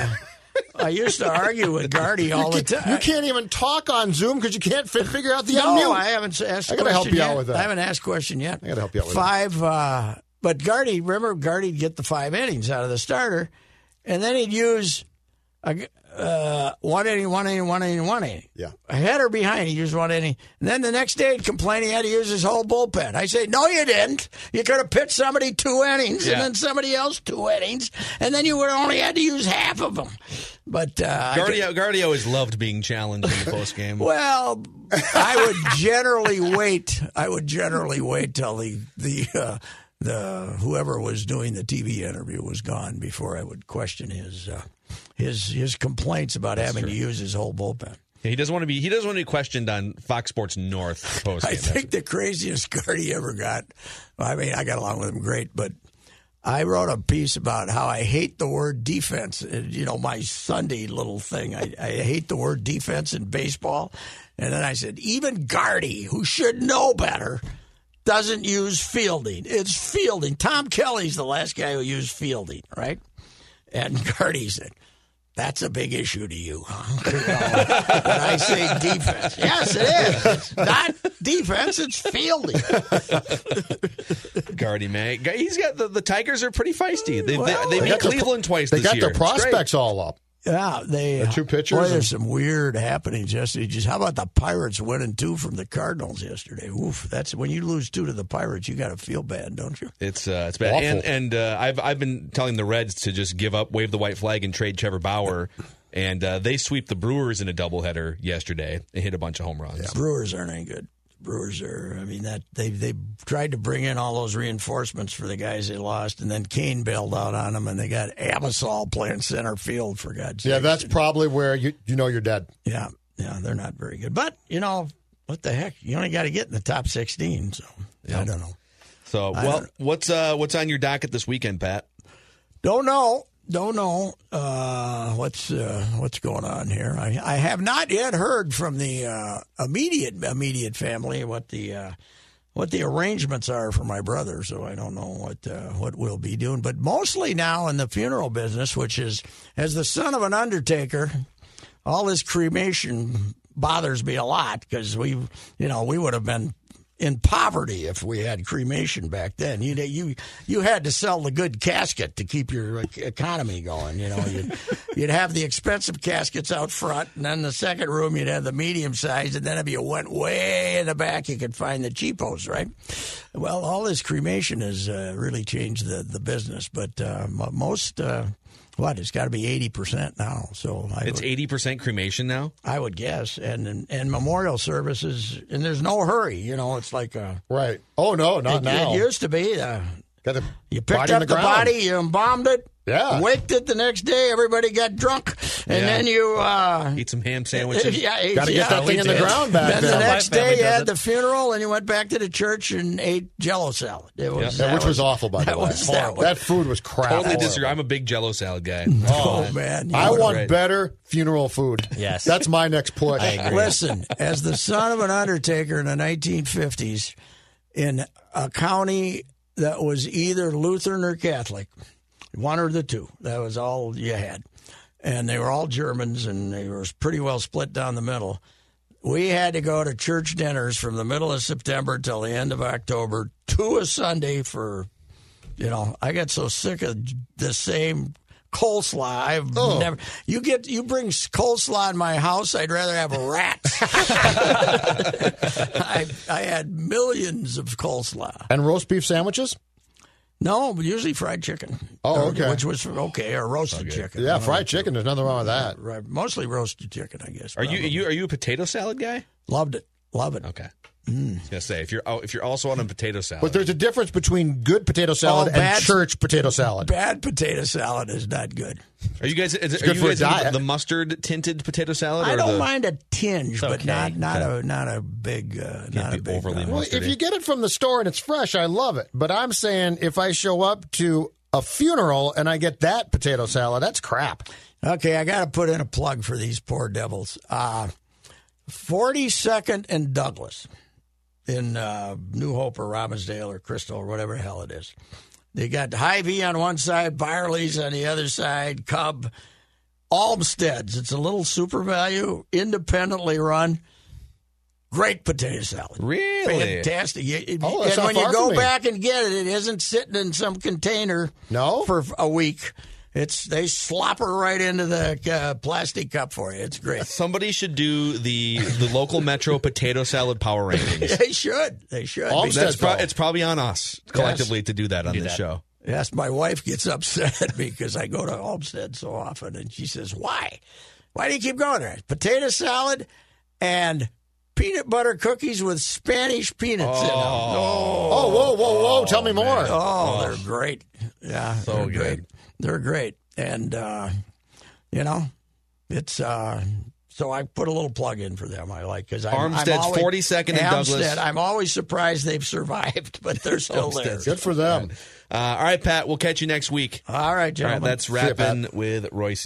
Speaker 4: I used to argue with Gardy all the time.
Speaker 1: You can't even talk on Zoom because you can't fit, figure out the
Speaker 4: No,
Speaker 1: unmute.
Speaker 4: I haven't asked.
Speaker 1: I gotta help
Speaker 4: question
Speaker 1: you out
Speaker 4: yet.
Speaker 1: with that.
Speaker 4: I haven't asked question yet.
Speaker 1: I gotta help you out with
Speaker 4: five. Uh, but Gardy, remember, Gardy'd get the five innings out of the starter, and then he'd use a, uh, one inning, one inning, one inning, one inning.
Speaker 1: Yeah.
Speaker 4: Ahead or behind, he used one inning. And then the next day he'd complain he had to use his whole bullpen. I say, no, you didn't. You could have pitched somebody two innings
Speaker 2: Yeah.
Speaker 4: and then somebody else two innings, and then you would have only had to use half of them. But uh, I
Speaker 2: Guardia, Guardia always loved being challenged in the post game.
Speaker 4: well, I would generally wait. I would generally wait till the the uh, the whoever was doing the T V interview was gone before I would question his uh, his his complaints about having to use his whole bullpen.
Speaker 2: He doesn't want to be. He doesn't want to be questioned on Fox Sports North post game.
Speaker 4: I think the craziest card he ever got. I mean, I got along with him great, but I wrote a piece about how I hate the word defense. You know, my Sunday little thing. I, I hate the word defense in baseball. And then I said, even Gardy, who should know better, doesn't use fielding. It's fielding. Tom Kelly's the last guy who used fielding, right? And Gardy said, that's a big issue to you, huh? You know, when I say defense. Yes, it is. It's not defense, it's fielding.
Speaker 2: Guardy, man, he's got the, the Tigers are pretty feisty. They,
Speaker 4: Well,
Speaker 2: they, they
Speaker 4: they
Speaker 2: beat
Speaker 1: got their-
Speaker 2: Cleveland twice
Speaker 1: They
Speaker 2: this
Speaker 1: got
Speaker 2: year.
Speaker 1: their
Speaker 2: It's great.
Speaker 1: prospects all up.
Speaker 4: Yeah, they
Speaker 1: The two pitchers
Speaker 4: Boy,
Speaker 1: and-
Speaker 4: there's some weird happenings yesterday. Just how about the Pirates winning two from the Cardinals yesterday? Oof, that's when you lose two to the Pirates, you got to feel bad, don't you?
Speaker 2: It's uh, it's bad,
Speaker 1: Awful.
Speaker 2: and and uh, I've I've been telling the Reds to just give up, wave the white flag, and trade Trevor Bauer, and uh, they sweep the Brewers in a doubleheader yesterday and hit a bunch of home runs.
Speaker 4: Brewers aren't any good. Brewers are. I mean, that they they tried to bring in all those reinforcements for the guys they lost, and then Kane bailed out on them, and they got Amasol playing center field for God's sake.
Speaker 1: Yeah, that's probably where you you know you're dead.
Speaker 4: yeah, yeah. They're not very good, but you know what the heck? You only got to get in the top sixteen. So I don't know.
Speaker 2: So,
Speaker 4: I
Speaker 2: well,
Speaker 4: don't-
Speaker 2: what's uh, what's on your docket this weekend, Pat?
Speaker 4: Don't know. Don't know uh, what's uh, what's going on here. I, I have not yet heard from the uh, immediate immediate family what the uh, what the arrangements are for my brother. So I don't know what uh, what we'll be doing. But mostly now in the funeral business, which is as the son of an undertaker, all this cremation bothers me a lot because we you know we would have been in poverty if we had cremation back then. You you you had to sell the good casket to keep your economy going. You know, you'd, you'd have the expensive caskets out front, and then the second room you'd have the medium size, and then if you went way in the back, you could find the cheapos, right? Well, all this cremation has uh, really changed the the business, but uh, most. Uh, what? It's got to be eighty percent now. So I
Speaker 2: It's
Speaker 4: would,
Speaker 2: eighty percent cremation now?
Speaker 4: I would guess. And, and and memorial services, and there's no hurry. You know, it's like a,
Speaker 1: Right. Oh, no, not
Speaker 4: it,
Speaker 1: now.
Speaker 4: it used to be. Uh,
Speaker 1: Got the
Speaker 4: you picked
Speaker 1: body in
Speaker 4: up
Speaker 1: the
Speaker 4: the,
Speaker 1: ground.
Speaker 4: body, you embalmed it,
Speaker 1: Yeah.
Speaker 4: waked it the next day. Everybody got drunk, and
Speaker 2: Yeah.
Speaker 4: then you uh,
Speaker 2: Eat some ham sandwiches?
Speaker 4: yeah, ate-
Speaker 1: Got to get
Speaker 4: yeah,
Speaker 1: that thing
Speaker 4: we
Speaker 1: in the
Speaker 4: did.
Speaker 1: ground back
Speaker 4: Then
Speaker 1: then.
Speaker 4: the
Speaker 6: My
Speaker 4: next
Speaker 6: family
Speaker 4: day, you
Speaker 6: does
Speaker 4: had
Speaker 6: it.
Speaker 4: the funeral, and you went back to the church and ate Jello salad. It was,
Speaker 1: Yeah,
Speaker 4: that
Speaker 1: which was, awful, by the
Speaker 4: that
Speaker 1: way.
Speaker 4: was- that was-
Speaker 1: that food was crap.
Speaker 2: Totally
Speaker 1: Horrible.
Speaker 2: disagree. I'm a big Jello salad guy.
Speaker 4: Oh, man. You
Speaker 1: I
Speaker 4: would've-
Speaker 1: want
Speaker 2: Great.
Speaker 1: better funeral food.
Speaker 6: Yes.
Speaker 1: That's my next push.
Speaker 4: Listen, as the son of an undertaker in the nineteen fifties in a county that was either Lutheran or Catholic, one or the two, that was all you had. And they were all Germans, and they were pretty well split down the middle. We had to go to church dinners from the middle of September till the end of October to a Sunday for, you know, I got so sick of the same coleslaw. I've
Speaker 1: Oh.
Speaker 4: never. You get you bring coleslaw in my house. I'd rather have a rat. I I had millions of coleslaw.
Speaker 1: And roast beef sandwiches?
Speaker 4: No, usually fried chicken.
Speaker 1: Oh,
Speaker 4: Or-
Speaker 1: okay.
Speaker 4: Which was okay, or roasted chicken.
Speaker 1: Yeah,
Speaker 4: One of
Speaker 1: fried
Speaker 4: the two.
Speaker 1: chicken. There's nothing wrong with that.
Speaker 4: Right, mostly roasted chicken, I guess.
Speaker 2: Are you,
Speaker 4: probably.
Speaker 2: you are you a potato salad guy?
Speaker 4: Loved it? Love it.
Speaker 2: Okay. I was gonna say if you're oh, if you're also on a potato salad,
Speaker 1: But there's a difference between good potato salad
Speaker 4: Oh, bad-
Speaker 1: and church potato salad.
Speaker 4: Bad potato salad is not good.
Speaker 2: are you guys? Is, it- are
Speaker 1: good
Speaker 2: you
Speaker 1: for a
Speaker 2: guys into
Speaker 1: diet.
Speaker 2: the mustard tinted potato salad?
Speaker 4: I
Speaker 2: or
Speaker 4: don't
Speaker 2: the,
Speaker 4: mind a tinge, but
Speaker 6: okay.
Speaker 4: not not
Speaker 2: Okay.
Speaker 4: a not a big uh, not
Speaker 2: be
Speaker 4: a big
Speaker 2: overly
Speaker 4: uh,
Speaker 1: Well,
Speaker 2: mustardy.
Speaker 1: if you get it from the store and it's fresh, I love it. But I'm saying if I show up to a funeral and I get that potato salad, that's crap.
Speaker 4: Okay, I got to put in a plug for these poor devils. Uh, forty-second and Douglas in uh, New Hope or Robbinsdale or Crystal or whatever the hell it is. They got Hy-Vee on one side, Byerly's on the other side, Cub, Olmsted's. It's a little super value, independently run. Great potato salad.
Speaker 2: Really?
Speaker 4: Fantastic. You-
Speaker 1: Oh,
Speaker 4: and
Speaker 1: that's not
Speaker 4: when you
Speaker 1: far
Speaker 4: go
Speaker 1: from me.
Speaker 4: back and get it, it isn't sitting in some container
Speaker 1: No?
Speaker 4: for a week. It's they slop her right into the uh, plastic cup for you. It's great.
Speaker 2: Somebody should do the the local Metro potato salad power rankings.
Speaker 4: They should. They should.
Speaker 1: Olmsted-
Speaker 2: That's pro-
Speaker 1: though.
Speaker 2: it's probably on us collectively to do that on
Speaker 6: Do
Speaker 2: this
Speaker 6: that.
Speaker 2: show.
Speaker 4: Yes, my wife gets upset at me because I go to Olmsted so often, and she says, "Why? Why do you keep going there? Potato salad and peanut butter cookies with Spanish peanuts in them. Oh,
Speaker 1: Oh, whoa, whoa, whoa. Tell me more.
Speaker 4: oh, they're great. Yeah,
Speaker 2: So
Speaker 4: they're
Speaker 2: good.
Speaker 4: great. They're great, and uh, you know, it's." Uh, So I put a little plug in for them. I like because I'm
Speaker 2: Armstead's
Speaker 4: I'm always,
Speaker 2: forty-second and
Speaker 4: Armstead,
Speaker 2: Douglas.
Speaker 4: I'm always surprised they've survived, but they're still there.
Speaker 2: Armstead's
Speaker 1: Good for them.
Speaker 2: Uh, all right, Pat. We'll catch you next week.
Speaker 4: All right,
Speaker 2: All right,
Speaker 4: gentlemen.
Speaker 2: that's
Speaker 1: ya,
Speaker 2: wrapping
Speaker 1: Pat.
Speaker 2: with Royce.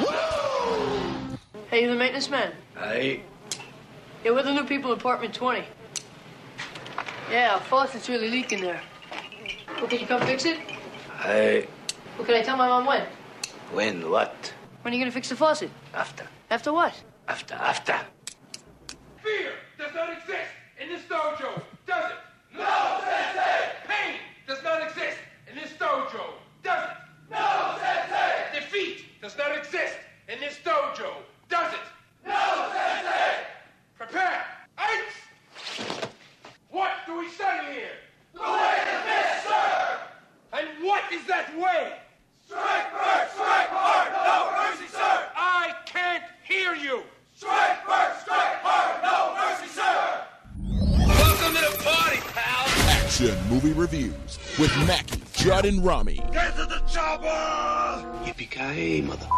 Speaker 7: Hey, you the maintenance man?
Speaker 8: Aye.
Speaker 7: Yeah, we're the new people in apartment twenty. Yeah, our faucet's really leaking there. Well, can you come fix it?
Speaker 8: Aye.
Speaker 7: Well, can I tell my mom when?
Speaker 8: When? What?
Speaker 7: When are you gonna fix the faucet?
Speaker 8: After.
Speaker 7: After what?
Speaker 8: After. After.
Speaker 9: Fear does not exist in this dojo, does it? No, Sensei! Pain does not exist in this dojo, does it? No, Sensei! Defeat does not exist in this dojo, does it? No, Sensei! Prepare! Ice! What do we study here? The way of this, sir! And what is that way? Strike first, strike hard, no mercy, sir! I can't hear you! Strike first, strike hard, no mercy, sir! Welcome to the party, pal!
Speaker 10: Action Movie Reviews with Mackie, Judd, and Rami.
Speaker 9: Get to the chopper!
Speaker 8: Yippee-ki-yay, mother...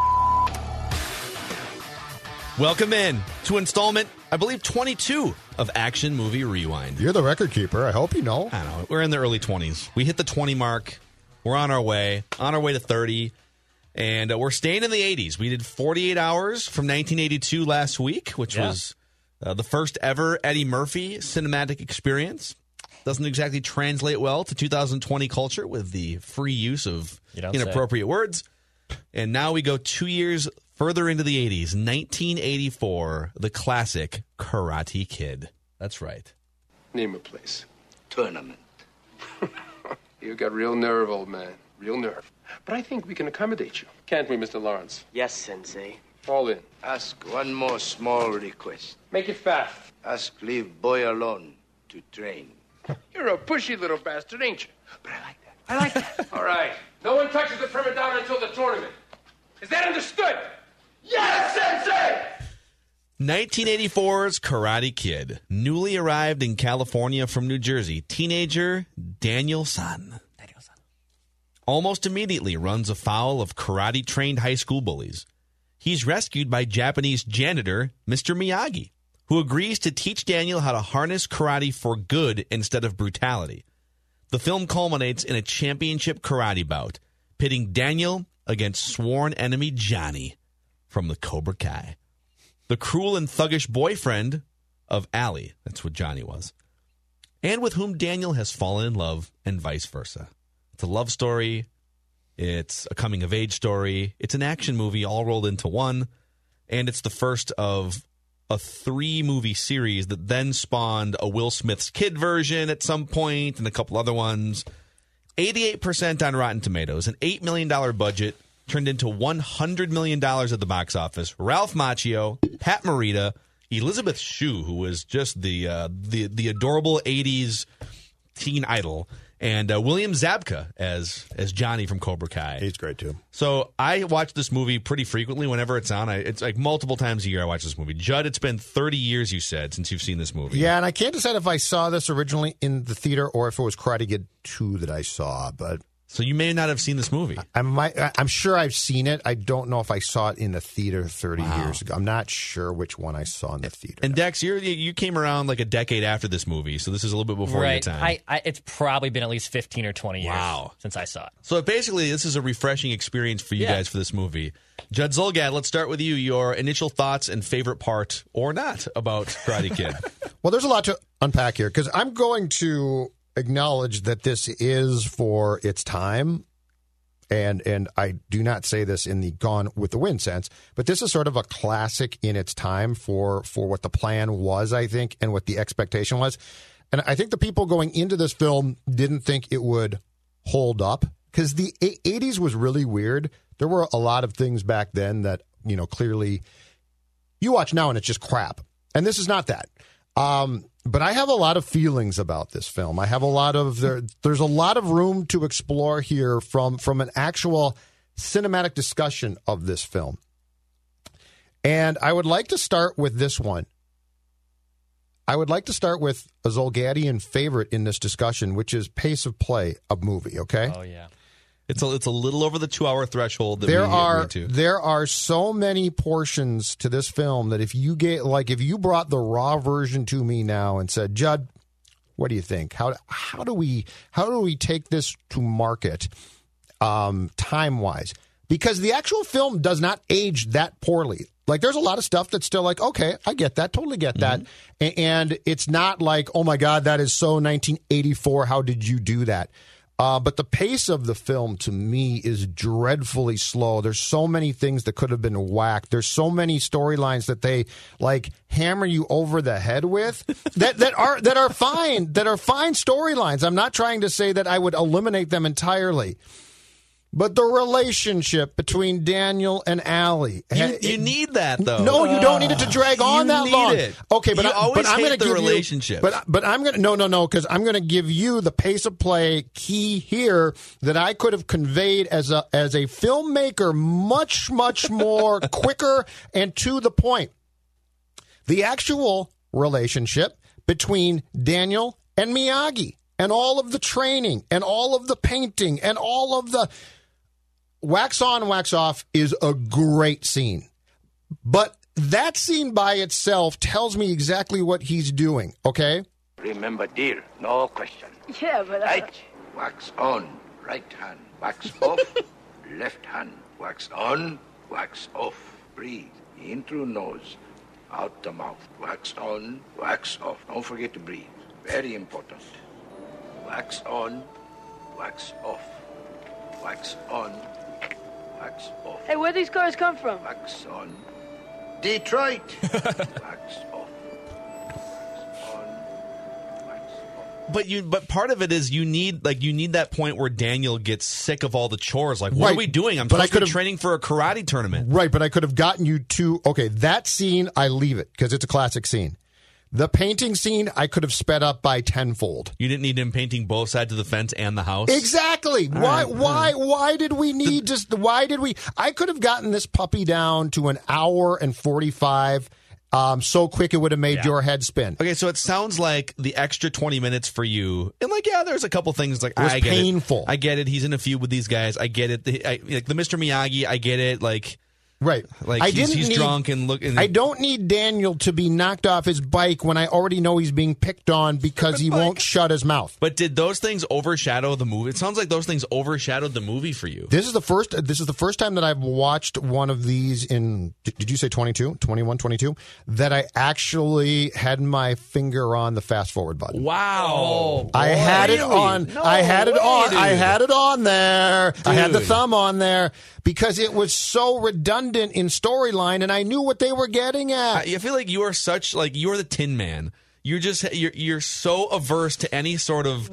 Speaker 2: Welcome in to installment, I believe, twenty-two of Action Movie Rewind.
Speaker 1: You're the record keeper. I hope you know.
Speaker 2: I don't know. We're in the early twenties. We hit the twenty mark. We're on our way, on our way to thirty. And uh, we're staying in the eighties. We did forty-eight hours from nineteen eighty-two last week, which
Speaker 6: Yeah.
Speaker 2: was uh, the first ever Eddie Murphy cinematic experience. Doesn't exactly translate well to two thousand twenty culture with the free use of
Speaker 6: You don't say.
Speaker 2: inappropriate words. And now we go two years further into the eighties, nineteen eighty-four, the classic Karate Kid. That's right.
Speaker 9: Name a place.
Speaker 8: Tournament.
Speaker 9: You got real nerve, old man. Real nerve. But I think we can accommodate you. Can't we, Mister Lawrence?
Speaker 8: Yes, Sensei.
Speaker 9: Fall in.
Speaker 8: Ask one more small request.
Speaker 9: Make it fast.
Speaker 8: Ask leave boy alone to train.
Speaker 9: You're a pushy little bastard, ain't you?
Speaker 8: But I like that.
Speaker 9: I like that. All right. No one touches the prima donna until the tournament. Is that understood? Yes, Sensei!
Speaker 2: nineteen eighty-four's Karate Kid. Newly arrived in California from New Jersey, teenager Daniel San. Daniel San. Almost immediately runs afoul of karate-trained high school bullies. He's rescued by Japanese janitor Mister Miyagi, who agrees to teach Daniel how to harness karate for good instead of brutality. The film culminates in a championship karate bout, pitting Daniel against sworn enemy Johnny from the Cobra Kai, the cruel and thuggish boyfriend of Allie, that's what Johnny was, and with whom Daniel has fallen in love, and vice versa. It's a love story. It's a coming-of-age story. It's an action movie all rolled into one, and it's the first of a three-movie series that then spawned a Will Smith's Kid version at some point and a couple other ones. eighty-eight percent on Rotten Tomatoes, an eight million dollars budget, turned into one hundred million dollars at the box office. Ralph Macchio, Pat Morita, Elizabeth Shue, who was just the uh, the the adorable eighties teen idol, and uh, William Zabka as as Johnny from Cobra Kai.
Speaker 1: He's great too.
Speaker 2: So I watch this movie pretty frequently whenever it's on. I, it's like multiple times a year I watch this movie. Judd, it's been thirty years, you said, since you've seen this movie.
Speaker 1: Yeah, and I can't decide if I saw this originally in the theater or if it was Karate Kid two that I saw, but...
Speaker 2: So you may not have seen this movie.
Speaker 1: I might, I'm sure I've seen it. I don't know if I saw it in the theater thirty wow. years ago. I'm not sure which one I saw in the theater.
Speaker 2: And Dex, you're, you came around like a decade after this movie, so this is a little bit before
Speaker 6: right.
Speaker 2: your time.
Speaker 6: I, I, it's probably been at least fifteen or twenty years
Speaker 2: wow.
Speaker 6: since I saw it.
Speaker 2: So basically, this is a refreshing experience for you
Speaker 6: yeah.
Speaker 2: guys for this movie. Judd Zulgad, let's start with you. Your initial thoughts and favorite part, or not, about Karate Kid.
Speaker 1: Well, there's a lot to unpack here, because I'm going to acknowledge that this is for its time. And and I do not say this in the Gone with the Wind sense, but this is sort of a classic in its time for, for what the plan was, I think, and what the expectation was. And I think the people going into this film didn't think it would hold up, because the eighties was really weird. There were a lot of things back then that, you know, clearly you watch now and it's just crap. And this is not that. Um, but I have a lot of feelings about this film. I have a lot of there. There's a lot of room to explore here from from an actual cinematic discussion of this film. And I would like to start with this one. I would like to start with a Zulgadian favorite in this discussion, which is pace of play of movie. Okay.
Speaker 6: Oh yeah.
Speaker 2: It's a, it's a little over the two-hour threshold that
Speaker 1: there
Speaker 2: we
Speaker 1: are
Speaker 2: agreed to.
Speaker 1: There are so many portions to this film that if you get like if you brought the raw version to me now and said, Judd, what do you think? How how do we how do we take this to market um, time-wise? Because the actual film does not age that poorly. Like, there's a lot of stuff that's still like, okay, I get that, totally get that. Mm-hmm. And it's not like, oh my God, that is so nineteen eighty-four. How did you do that? Uh, but the pace of the film, to me, is dreadfully slow. There's so many things that could have been whacked. There's so many storylines that they like hammer you over the head with that, that are that are fine, that are fine storylines. I'm not trying to say that I would eliminate them entirely. But the relationship between Daniel and Allie.
Speaker 2: You, you need that, though.
Speaker 1: No, you don't need it to drag on
Speaker 2: you
Speaker 1: that
Speaker 2: need
Speaker 1: long.
Speaker 2: It.
Speaker 1: Okay, but,
Speaker 2: you
Speaker 1: I,
Speaker 2: always
Speaker 1: but I'm going to
Speaker 2: the
Speaker 1: give
Speaker 2: relationship.
Speaker 1: you. But but I'm going to no no no because I'm going to give you the pace of play key here that I could have conveyed as a as a filmmaker much much more quicker and to the point. The actual relationship between Daniel and Miyagi and all of the training and all of the painting and all of the wax on, wax off is a great scene. But that scene by itself tells me exactly what he's doing, okay?
Speaker 8: Remember, dear, no question.
Speaker 7: Yeah, but... I...
Speaker 8: Right, wax on, right hand, wax off, left hand, wax on, wax off. Breathe, in through nose, out the mouth. Wax on, wax off. Don't forget to breathe. Very important. Wax on, wax off. Wax on, wax off.
Speaker 7: Hey, where'd these cars come from?
Speaker 8: Wax on. Detroit. Wax off. Wax on. Wax off.
Speaker 2: But you, but part of it is you need like you need that point where Daniel gets sick of all the chores. Like, what
Speaker 1: right.
Speaker 2: are we doing? I'm
Speaker 1: but
Speaker 2: supposed
Speaker 1: I
Speaker 2: to be training for a karate tournament.
Speaker 1: Right, but I could have gotten you to okay. That scene, I leave it because it's a classic scene. The painting scene I could have sped up by tenfold.
Speaker 2: You didn't need him painting both sides of the fence and the house?
Speaker 1: Exactly.
Speaker 2: All
Speaker 1: why
Speaker 2: right.
Speaker 1: why why did we need just why did we I could have gotten this puppy down to an hour and forty-five um so quick it would have made
Speaker 2: Yeah.
Speaker 1: your head spin.
Speaker 2: Okay, so it sounds like the extra twenty minutes for you, and like, yeah, there's a couple things like
Speaker 1: It was
Speaker 2: I get
Speaker 1: painful.
Speaker 2: It. I get it. He's in a feud with these guys. I get it. The, I, like the Mister Miyagi, I get it. Like,
Speaker 1: Right.
Speaker 2: like
Speaker 1: I
Speaker 2: he's,
Speaker 1: didn't
Speaker 2: he's
Speaker 1: need-
Speaker 2: drunk and look. And
Speaker 1: I don't need Daniel to be knocked off his bike when I already know he's being picked on because he won't shut his mouth.
Speaker 2: But did those things overshadow the movie? It sounds like those things overshadowed the movie for you.
Speaker 1: This is the first this is the first time that I've watched one of these in did you say twenty-two, twenty-one, twenty-two that I actually had my finger on the fast forward button.
Speaker 2: Wow.
Speaker 1: I had it
Speaker 2: Really?
Speaker 1: on.
Speaker 2: No
Speaker 1: I had it
Speaker 2: way,
Speaker 1: on. I
Speaker 2: dude.
Speaker 1: had it on there. I had the
Speaker 2: Dude.
Speaker 1: thumb on there because it was so redundant in storyline, and I knew what they were getting at.
Speaker 2: I I feel like you are such like you're the Tin Man. You're just you're you're so averse to any sort of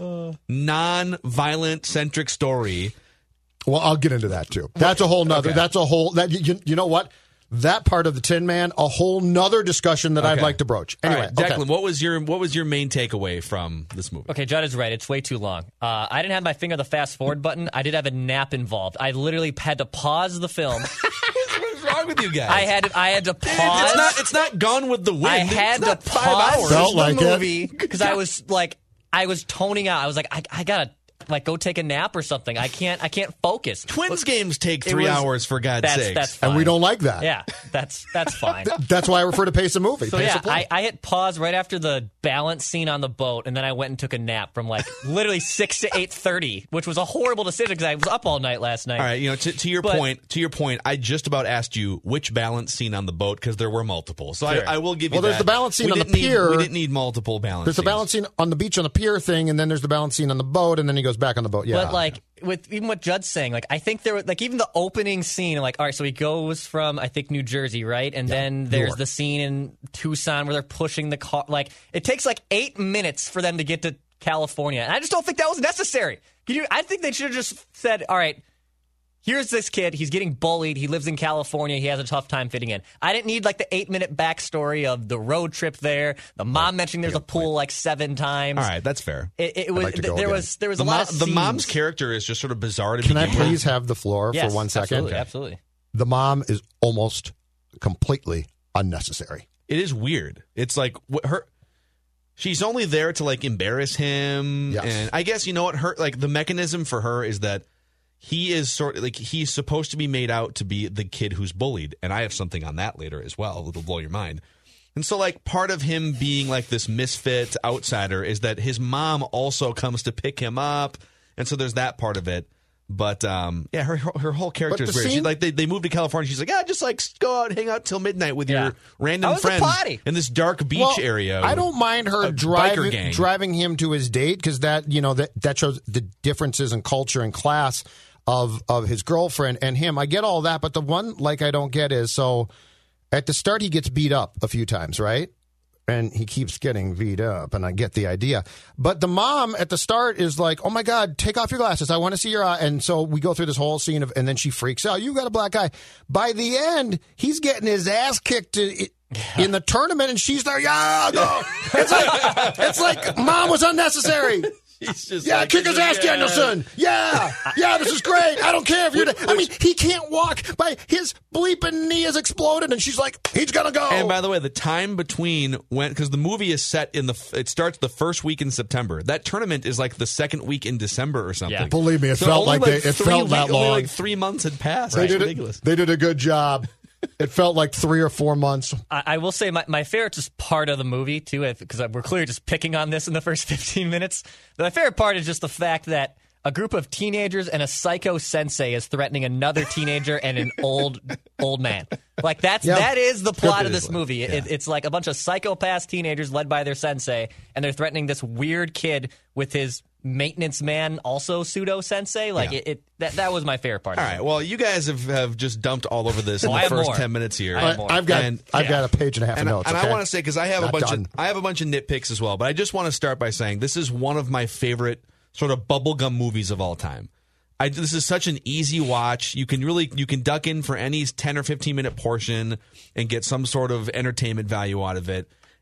Speaker 2: non-violent centric story.
Speaker 1: Well, I'll get into that too. That's a whole nother.
Speaker 2: Okay.
Speaker 1: That's a whole. That you, you know what? That part of the Tin Man, a whole nother discussion that I'd
Speaker 2: Okay.
Speaker 1: like to broach.
Speaker 2: All
Speaker 1: Anyway,
Speaker 2: right, Declan,
Speaker 1: okay.
Speaker 2: what was your what was your main takeaway from this movie?
Speaker 6: Okay, Judd is right. It's way too long. Uh, I didn't have my finger on the fast forward button. I did have a nap involved. I literally had to pause the film.
Speaker 2: What's wrong with you guys?
Speaker 6: I had to, I had to pause.
Speaker 2: It's not. It's not Gone with the Wind.
Speaker 6: I
Speaker 2: It's
Speaker 6: had to
Speaker 2: not five
Speaker 6: pause
Speaker 2: hours.
Speaker 1: Felt
Speaker 6: the
Speaker 1: like it.
Speaker 6: movie because I was like, I was toning out. I was like, I, I gotta like go take a nap or something. I can't. I can't focus.
Speaker 2: Twins games take
Speaker 6: It
Speaker 2: three
Speaker 6: was-
Speaker 2: hours for God's
Speaker 6: that's,
Speaker 2: sakes.
Speaker 6: That's fine.
Speaker 1: And we don't like that.
Speaker 6: Yeah, that's that's fine.
Speaker 1: That's why I refer to pace of movie.
Speaker 6: So
Speaker 1: pace
Speaker 6: yeah,
Speaker 1: of play.
Speaker 6: I, I hit pause right after the balance scene on the boat, and then I went and took a nap from like literally six to eight thirty, which was a horrible decision because I was up all night last night.
Speaker 2: All right, you know, to, to your
Speaker 6: But-
Speaker 2: point, to your point, I just about asked you which balance scene on the boat because there were multiple. So
Speaker 6: Sure.
Speaker 2: I, I will give you
Speaker 1: Well, there's
Speaker 2: that.
Speaker 1: the balance scene
Speaker 2: We
Speaker 1: on the
Speaker 2: didn't need-
Speaker 1: pier.
Speaker 2: we didn't need multiple balance.
Speaker 1: There's the
Speaker 2: scenes.
Speaker 1: balance scene on the beach on the pier thing, and then there's the balance scene on the boat, and then he goes back on the boat. Yeah,
Speaker 6: But like with even what Judd's saying, like I think there was like even the opening scene, like all right, so he goes from I think New Jersey, right, and then there's
Speaker 1: York.
Speaker 6: the scene in Tucson where they're pushing the car. Like it takes like eight minutes for them to get to California, and I just don't think that was necessary. Can you, I think they should have just said, all right. Here's this kid. He's getting bullied. He lives in California. He has a tough time fitting in. I didn't need like the eight minute backstory of the road trip there. The mom mentioning there's a pool like seven times.
Speaker 2: All right, that's fair.
Speaker 6: It, it was
Speaker 1: like to
Speaker 6: th-
Speaker 1: go
Speaker 6: there
Speaker 1: again.
Speaker 6: was there was
Speaker 2: The,
Speaker 6: a lot
Speaker 2: mo-
Speaker 6: of
Speaker 2: the
Speaker 6: scenes.
Speaker 2: mom's character is just sort of bizarre to
Speaker 1: Can I
Speaker 2: begin with.
Speaker 1: please have the floor
Speaker 6: Yes,
Speaker 1: for one second?
Speaker 6: Absolutely, absolutely.
Speaker 1: The mom is almost completely unnecessary.
Speaker 2: It is weird. It's like what her. She's only there to like embarrass him,
Speaker 1: Yes.
Speaker 2: and I guess you know what her like the mechanism for her is that he is sort of like he's supposed to be made out to be the kid who's bullied, and I have something on that later as well. It'll blow your mind. And so, like, part of him being like this misfit outsider is that his mom also comes to pick him up, and so there's that part of it. But um, yeah, her her whole character
Speaker 1: But
Speaker 2: is
Speaker 1: the
Speaker 2: weird. She,
Speaker 1: scene-
Speaker 2: like they they moved to California. She's like, yeah, just like go out, and hang out till midnight with
Speaker 6: Yeah.
Speaker 2: your random
Speaker 6: I was a
Speaker 2: friends
Speaker 6: potty.
Speaker 2: in this dark beach
Speaker 1: Well,
Speaker 2: area.
Speaker 1: I don't mind her
Speaker 2: a biker
Speaker 1: driving
Speaker 2: gang.
Speaker 1: driving him to his date because that you know that that shows the differences in culture and class of of his girlfriend and him. I get all that, but the one like I don't get is so at the start he gets beat up a few times, right? And he keeps getting beat up, and I get the idea. But the mom at the start is like, "Oh my God, take off your glasses! I want to see your eye." And so we go through this whole scene of, and then she freaks out. You got a black eye. By the end, he's getting his ass kicked in, in the tournament, and she's there. Yeah, go. It's like it's like mom was unnecessary.
Speaker 2: He's just
Speaker 1: Yeah,
Speaker 2: like,
Speaker 1: kick his ass,
Speaker 2: yeah.
Speaker 1: Danielson. Yeah, yeah, this is great. I don't care if you're. I mean, he can't walk. By his bleeping knee has exploded, and she's like, he's gonna go.
Speaker 2: And by the way, the time between when because the movie is set in the it starts the first week in September. That tournament is like the second week in December or something.
Speaker 6: Yeah.
Speaker 1: Believe me, it
Speaker 2: So
Speaker 1: felt
Speaker 2: only
Speaker 1: like, they, it
Speaker 2: three
Speaker 1: felt that
Speaker 2: week- only
Speaker 1: long.
Speaker 2: like three months had passed.
Speaker 1: They
Speaker 2: It's
Speaker 1: did
Speaker 2: ridiculous.
Speaker 1: it. They did a good job. It felt like three or four months.
Speaker 6: I, I will say my, my favorite just part of the movie too, because we're clearly just picking on this in the first fifteen minutes. My favorite part is just the fact that a group of teenagers and a psycho sensei is threatening another teenager and an old old man. Like that's
Speaker 1: Yeah.
Speaker 6: that is the plot of this
Speaker 1: Seriously.
Speaker 6: movie. It, it's like a bunch of psychopath teenagers led by their sensei, and they're threatening this weird kid with his maintenance man, also pseudo sensei. Like
Speaker 2: Yeah.
Speaker 6: it, it that that was my favorite part.
Speaker 2: All
Speaker 6: of
Speaker 2: right.
Speaker 6: it.
Speaker 2: Well, you guys have, have just dumped all over this in
Speaker 6: Oh, I
Speaker 2: the
Speaker 6: have
Speaker 2: first
Speaker 6: more.
Speaker 2: ten minutes here.
Speaker 6: I have more.
Speaker 1: I've got
Speaker 2: And-
Speaker 1: I've
Speaker 2: yeah.
Speaker 1: got a page and a half
Speaker 2: and,
Speaker 1: of notes.
Speaker 2: and
Speaker 1: okay?
Speaker 2: I want to say because I have
Speaker 1: Not
Speaker 2: a bunch
Speaker 1: done.
Speaker 2: of I have a bunch of nitpicks as well, but I just want to start by saying this is one of my favorite sort of bubblegum movies of all time. I, this is such an easy watch. You can really you can duck in for any ten or fifteen minute portion and get some sort of entertainment value out of it.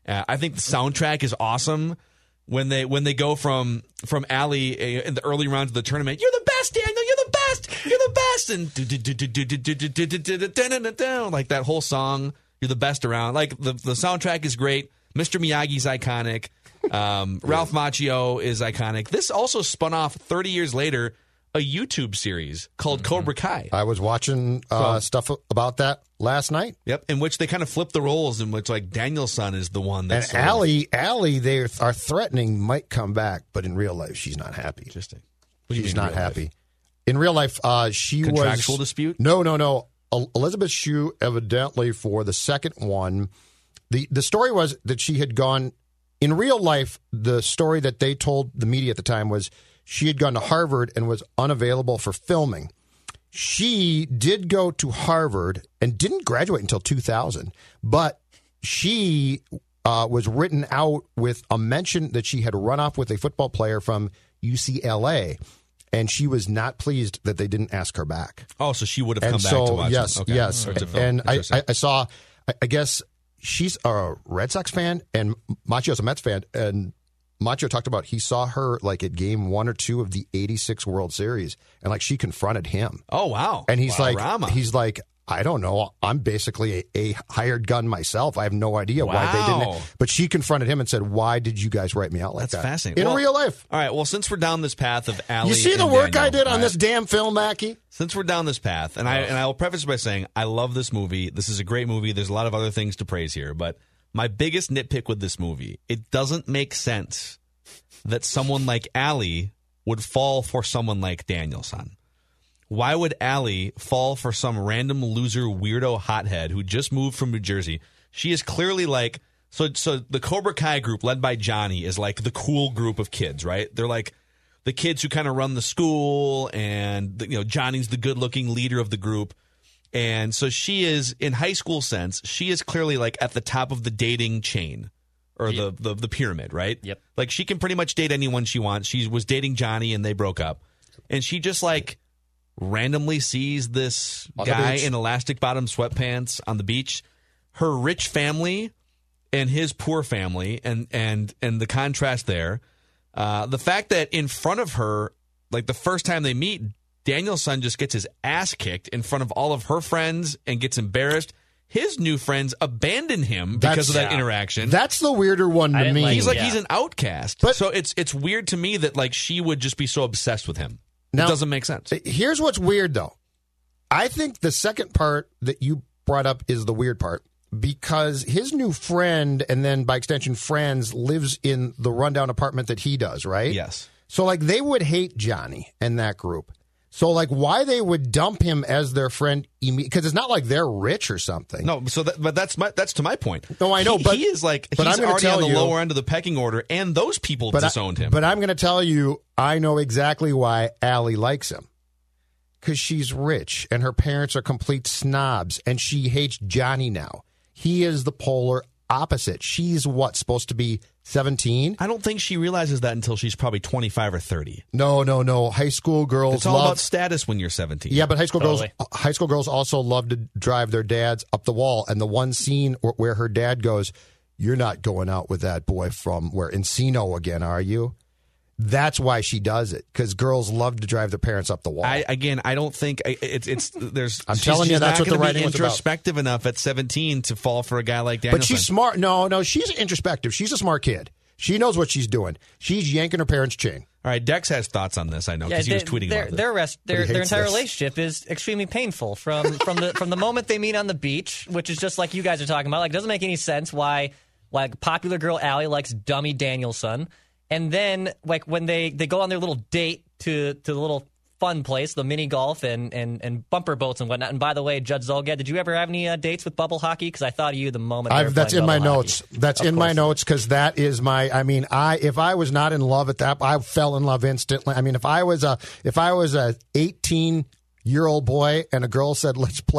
Speaker 2: Uh, I think the soundtrack is awesome. When they when they go from from Allie uh, in the early rounds of the tournament, you're the best, Daniel. You're the best. You're the best, and like that whole song. You're the best around. Like the the soundtrack is great. Mister Miyagi's iconic. Um, Ralph Macchio is iconic. This also spun off thirty years later a YouTube series called mm-hmm. Cobra Kai.
Speaker 1: I was watching uh, so, stuff about that last night.
Speaker 2: Yep, in which they kind of flip the roles, in which like Daniel-san is the one that's
Speaker 1: and Allie, Allie, they are threatening might come back, but in real life she's not happy.
Speaker 2: Interesting.
Speaker 1: She's not happy. Life? In real life, uh, she
Speaker 2: Contractual
Speaker 1: was
Speaker 2: contractual dispute.
Speaker 1: No, no, no. Elizabeth Shue evidently for the second one. the The story was that she had gone in real life. The story that they told the media at the time was she had gone to Harvard and was unavailable for filming. She did go to Harvard and didn't graduate until two thousand, but she uh, was written out with a mention that she had run off with a football player from U C L A, and she was not pleased that they didn't ask her back.
Speaker 2: Oh, so she would have
Speaker 1: and
Speaker 2: come
Speaker 1: so,
Speaker 2: back to watch
Speaker 1: yes,
Speaker 2: it. Okay.
Speaker 1: Yes, yes. And I, I, I saw, I guess she's a Red Sox fan, and Macchio's a Mets fan, and Macchio talked about he saw her like at game one or two of the eighty-six World Series, and like she confronted him.
Speaker 2: Oh wow!
Speaker 1: And he's
Speaker 2: wow,
Speaker 1: like,
Speaker 2: Rama.
Speaker 1: he's like, I don't know. I'm basically a, a hired gun myself. I have no idea
Speaker 2: wow.
Speaker 1: why they didn't. But she confronted him and said, "Why did you guys write me out like
Speaker 2: That's
Speaker 1: that?"
Speaker 2: That's fascinating.
Speaker 1: In
Speaker 2: well,
Speaker 1: real life.
Speaker 2: All right. Well, since we're down this path of Allie,
Speaker 1: you see the
Speaker 2: and
Speaker 1: work
Speaker 2: Daniel,
Speaker 1: I did on
Speaker 2: right,
Speaker 1: this damn film, Mackie.
Speaker 2: Since we're down this path, and I and I will preface by saying I love this movie. This is a great movie. There's a lot of other things to praise here, but my biggest nitpick with this movie, it doesn't make sense that someone like Allie would fall for someone like Daniel-san. Why would Allie fall for some random loser weirdo hothead who just moved from New Jersey? She is clearly like, so so the Cobra Kai group led by Johnny is like the cool group of kids, right? They're like the kids who kind of run the school, and you know Johnny's the good-looking leader of the group. And so she is, in high school sense, she is clearly like at the top of the dating chain. Or yep. the, the the pyramid, right?
Speaker 6: Yep.
Speaker 2: Like she can pretty much date anyone she wants. She was dating Johnny and they broke up. And she just like randomly sees this
Speaker 1: on
Speaker 2: guy in elastic bottom sweatpants on the beach. Her rich family and his poor family, and and and the contrast there. Uh, the fact that in front of her, like the first time they meet, Daniel-san just gets his ass kicked in front of all of her friends and gets embarrassed. His new friends abandon him because
Speaker 1: That's,
Speaker 2: of that
Speaker 1: yeah.
Speaker 2: interaction.
Speaker 1: That's the weirder one to me.
Speaker 6: Like,
Speaker 2: he's like
Speaker 6: yeah.
Speaker 2: he's an outcast.
Speaker 1: But,
Speaker 2: so it's it's weird to me that like she would just be so obsessed with him.
Speaker 1: Now,
Speaker 2: it doesn't make sense.
Speaker 1: Here's what's weird though. I think the second part that you brought up is the weird part, because his new friend, and then by extension friends, lives in the rundown apartment that he does, right?
Speaker 2: Yes.
Speaker 1: So like they would hate Johnny and that group. So, like, why they would dump him as their friend? Because it's not like they're rich or something.
Speaker 2: No, so that, but that's my that's to my point.
Speaker 1: No, I know,
Speaker 2: he,
Speaker 1: but
Speaker 2: he is like
Speaker 1: but
Speaker 2: he's
Speaker 1: I'm
Speaker 2: already on the
Speaker 1: you,
Speaker 2: lower end of the pecking order, and those people
Speaker 1: but
Speaker 2: disowned
Speaker 1: I,
Speaker 2: him.
Speaker 1: But I'm going to tell you, I know exactly why Allie likes him. Because she's rich, and her parents are complete snobs, and she hates Johnny now. He is the polar opposite. She's what, supposed to be seventeen?
Speaker 2: I don't think she realizes that until she's probably twenty-five or thirty.
Speaker 1: No, no, no. High school girls
Speaker 2: It's all
Speaker 1: love,
Speaker 2: about status when you're seventeen.
Speaker 1: Yeah, but high school
Speaker 6: Totally.
Speaker 1: girls high school girls also love to drive their dads up the wall. And the one scene where, where her dad goes, "You're not going out with that boy from where Encino again, are you?" That's why she does it, because girls love to drive their parents up the wall.
Speaker 2: I, again, I don't think it's it's there's.
Speaker 1: I'm
Speaker 2: she's,
Speaker 1: telling you,
Speaker 2: she's
Speaker 1: that's
Speaker 2: not
Speaker 1: what the
Speaker 2: gonna
Speaker 1: writing
Speaker 2: be
Speaker 1: was about.
Speaker 2: introspective enough at seventeen to fall for a guy like Danielson.
Speaker 1: But she's smart. No, no, she's introspective. She's a smart kid. She knows what she's doing. She's yanking her parents' chain.
Speaker 2: All right, Dex has thoughts on this. I know because
Speaker 6: Yeah,
Speaker 2: he was
Speaker 6: they-
Speaker 2: tweeting
Speaker 6: their,
Speaker 2: about this.
Speaker 6: their, rest, their,
Speaker 1: he
Speaker 6: their
Speaker 1: hates
Speaker 6: entire
Speaker 1: this.
Speaker 6: relationship is extremely painful from from the from the moment they meet on the beach, which is just like you guys are talking about. Like, it doesn't make any sense why like popular girl Allie likes dummy Danielson, and then like when they, they go on their little date to to the little fun place, the mini golf and, and, and bumper boats and whatnot. And by the way, Judge Zolgad, did you ever have any uh, dates with bubble hockey? Because I thought of you the moment. they were
Speaker 1: I've, that's
Speaker 6: playing
Speaker 1: in my
Speaker 6: bubble
Speaker 1: notes.
Speaker 6: hockey.
Speaker 1: That's
Speaker 6: Of
Speaker 1: in my
Speaker 6: course.
Speaker 1: notes because that is my. I mean, I if I was not in love at that, I fell in love instantly. I mean, if I was a if I was a eighteen year old boy and a girl said, "Let's play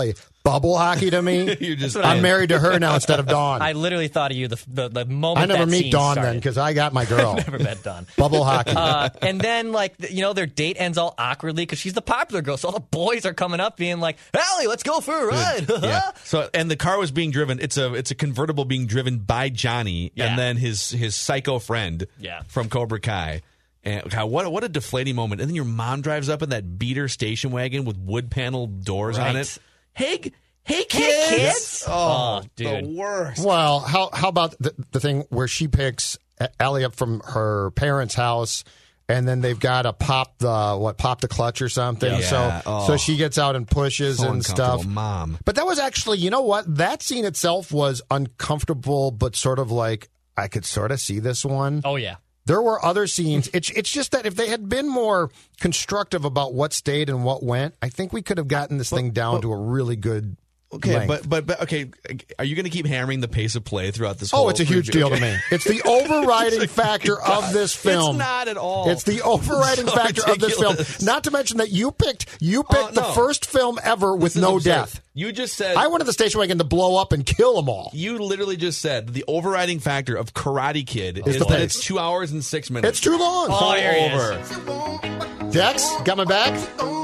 Speaker 1: bubble hockey to me.
Speaker 2: You just,
Speaker 1: I'm married to her now instead of Dawn.
Speaker 6: I literally thought of you the the, the moment
Speaker 1: I never
Speaker 6: that
Speaker 1: meet
Speaker 6: scene
Speaker 1: Dawn
Speaker 6: started.
Speaker 1: then because I got my girl.
Speaker 6: Never met Dawn.
Speaker 1: Bubble hockey.
Speaker 6: Uh, and then, like, you know, their date ends all awkwardly because she's the popular girl. So all the boys are coming up being like, Allie, let's go for a ride.
Speaker 2: yeah. So, and the car was being driven. It's a it's a convertible being driven by Johnny
Speaker 6: Yeah.
Speaker 2: and then his his psycho friend
Speaker 6: Yeah.
Speaker 2: from Cobra Kai. And God, what a, what a deflating moment. And then your mom drives up in that beater station wagon with wood panel doors on
Speaker 6: Right.
Speaker 2: it. Hey, hey, kids.
Speaker 6: Hey, kids.
Speaker 2: Oh,
Speaker 6: Oh, dude.
Speaker 2: the worst.
Speaker 1: Well, how how about the, the thing where she picks Allie up from her parents' house, and then they've got to pop the what pop the clutch or something.
Speaker 2: Yeah.
Speaker 1: So
Speaker 2: Oh.
Speaker 1: so she gets out and pushes
Speaker 2: So
Speaker 1: and
Speaker 2: uncomfortable.
Speaker 1: stuff.
Speaker 2: Mom.
Speaker 1: But that was actually, you know what? That scene itself was uncomfortable, but sort of like I could sort of see this one.
Speaker 6: Oh, yeah.
Speaker 1: There were other scenes. It's it's just that if they had been more constructive about what stayed and what went, I think we could have gotten this thing down to a really good.
Speaker 2: Okay,
Speaker 1: length.
Speaker 2: but, but but okay, are you going to keep hammering the pace of play throughout this?
Speaker 1: Oh,
Speaker 2: whole
Speaker 1: it's a huge
Speaker 2: review?
Speaker 1: deal to me. It's the overriding factor of this film.
Speaker 2: It's not at all.
Speaker 1: It's the overriding
Speaker 2: So
Speaker 1: factor of this film.
Speaker 2: ridiculous.
Speaker 1: Not to mention that you picked you picked
Speaker 2: Oh,
Speaker 1: the
Speaker 2: no.
Speaker 1: first film ever with
Speaker 2: This is
Speaker 1: no
Speaker 2: absurd.
Speaker 1: death.
Speaker 2: You just said
Speaker 1: I wanted the station wagon to blow up and kill them all.
Speaker 2: You literally just said the overriding factor of Karate Kid
Speaker 1: Is
Speaker 2: is
Speaker 1: the
Speaker 2: that
Speaker 1: pace.
Speaker 2: it's two hours and six minutes.
Speaker 1: It's too long.
Speaker 6: Oh, here he is.
Speaker 2: over.
Speaker 1: Dex, got my back.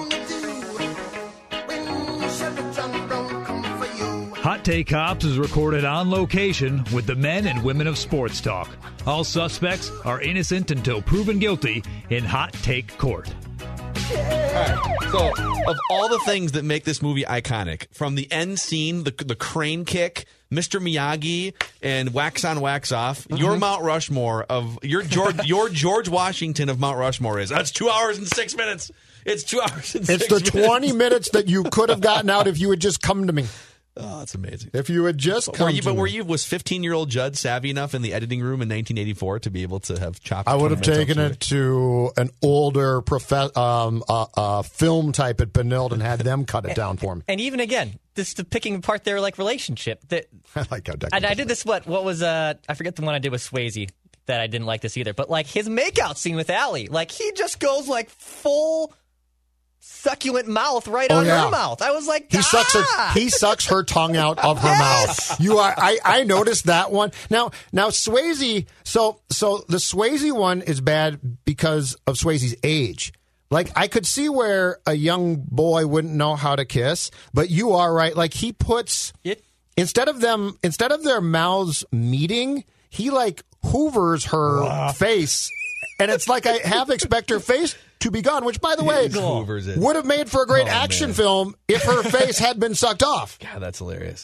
Speaker 11: Hot Take Cops is recorded on location with the men and women of Sports Talk. All suspects are innocent until proven guilty in Hot Take Court.
Speaker 2: All right. So, of all the things that make this movie iconic, from the end scene, the the crane kick, Mister Miyagi, and wax on, wax off, your Mount Rushmore of your George your George Washington of Mount Rushmore is that's two hours and six minutes. It's two hours and
Speaker 1: It's
Speaker 2: six
Speaker 1: the
Speaker 2: minutes.
Speaker 1: twenty minutes that you could have gotten out if you had just come to me.
Speaker 2: Oh, that's amazing.
Speaker 1: If you had just come
Speaker 2: Were you,
Speaker 1: to
Speaker 2: but were
Speaker 1: me.
Speaker 2: you was fifteen year old Judd savvy enough in the editing room in nineteen eighty-four to be able to have chopped?
Speaker 1: I would have
Speaker 2: twenty minutes
Speaker 1: taken
Speaker 2: off
Speaker 1: it to an older prof- um, uh, uh, film type at Benilde and had them cut it down for me.
Speaker 6: And even again, this the picking apart their like relationship. That
Speaker 1: I like how
Speaker 6: and I did this. What what was uh? I forget the one I did with Swayze that I didn't like this either. But like his makeout scene with Allie, like he just goes like full succulent mouth right
Speaker 1: Oh,
Speaker 6: on
Speaker 1: yeah.
Speaker 6: her mouth. I was like,
Speaker 1: He sucks her.
Speaker 6: "Ah!"
Speaker 1: He sucks her tongue out of her mouth. You are. I, I noticed that one. Now, now Swayze. So, so the Swayze one is bad because of Swayze's age. Like I could see where a young boy wouldn't know how to kiss, but you are right. Like he puts
Speaker 6: It-
Speaker 1: instead of them, instead of their mouths meeting, he like hoovers her face, and it's like I half expect her face to be gone. Which, by the way,
Speaker 2: hoovers it.
Speaker 1: would have made for a great
Speaker 2: Oh,
Speaker 1: action
Speaker 2: man.
Speaker 1: film if her face had been sucked off.
Speaker 2: God, that's hilarious.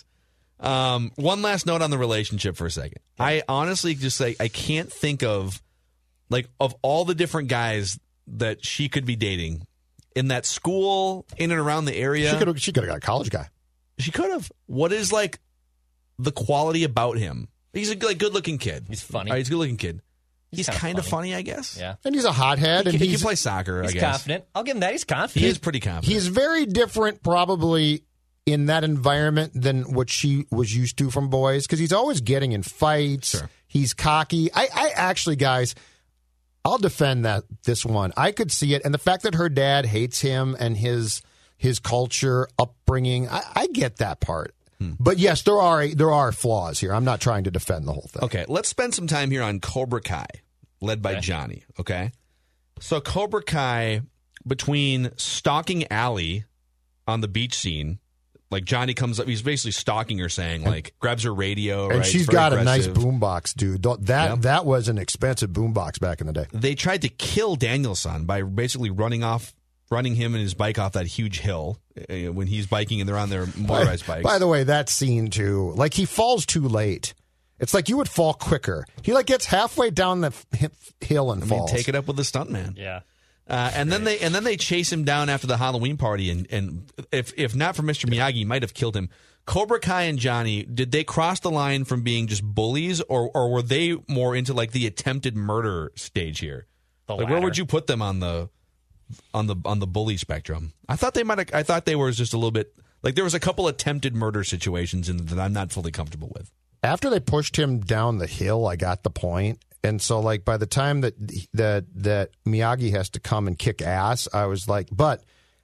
Speaker 2: Um, one last note on the relationship for a second. I honestly just say I can't think of like of all the different guys that she could be dating in that school, in and around the area.
Speaker 1: She could have. She could have got a college guy.
Speaker 2: She could have. What is like the quality about him? He's a like good looking kid.
Speaker 6: He's funny.
Speaker 2: All right, he's a good looking kid. He's,
Speaker 6: He's kinda
Speaker 2: kind of
Speaker 6: funny.
Speaker 2: funny, I guess.
Speaker 6: Yeah,
Speaker 1: And he's a hothead,
Speaker 2: He,
Speaker 1: and
Speaker 2: can, he
Speaker 1: he's
Speaker 2: can play soccer.
Speaker 6: he's
Speaker 2: I guess
Speaker 6: confident. I'll give him that. He's
Speaker 2: he
Speaker 6: confident.
Speaker 2: is pretty confident.
Speaker 1: he's very different, probably in that environment than what she was used to from boys, because he's always getting in fights.
Speaker 2: Sure.
Speaker 1: He's cocky. I, I actually, guys, I'll defend that this one. I could see it, and the fact that her dad hates him and his his culture, upbringing, I, I get that part.
Speaker 2: Hmm.
Speaker 1: But yes, there are there are flaws here. I'm not trying to defend the whole thing.
Speaker 2: Okay, let's spend some time here on Cobra Kai, led by
Speaker 6: Okay.
Speaker 2: Johnny. Okay, so Cobra Kai, between stalking Allie on the beach scene, like Johnny comes up, he's basically stalking her, saying like grabs her radio,
Speaker 1: And
Speaker 2: right?
Speaker 1: she's
Speaker 2: It's very
Speaker 1: got a nice
Speaker 2: aggressive.
Speaker 1: boombox, dude. Don't- That
Speaker 2: Yep.
Speaker 1: that was an expensive boombox back in the day.
Speaker 2: They tried to kill Danielson by basically running off, running him and his bike off that huge hill uh, when he's biking and they're on their motorized bikes.
Speaker 1: By the way, that scene too, like he falls too late. It's like you would fall quicker. He like gets halfway down the h- hill and
Speaker 2: I mean,
Speaker 1: falls.
Speaker 2: take it up with the stuntman.
Speaker 6: yeah.
Speaker 2: Uh, and then they and then they chase him down after the Halloween party, and, and if if not for Mister Miyagi, he might have killed him. Cobra Kai and Johnny, did they cross the line from being just bullies, or or were they more into like the attempted murder stage here?
Speaker 6: The
Speaker 2: Like, where
Speaker 6: latter.
Speaker 2: would you put them on the on the on the bully spectrum? I thought they might. have I thought they were just a little bit like there was a couple attempted murder situations in that I'm not fully comfortable with.
Speaker 1: After they pushed him down the hill, I got the point. And so, like by the time that that that Miyagi has to come and kick ass, I was like, but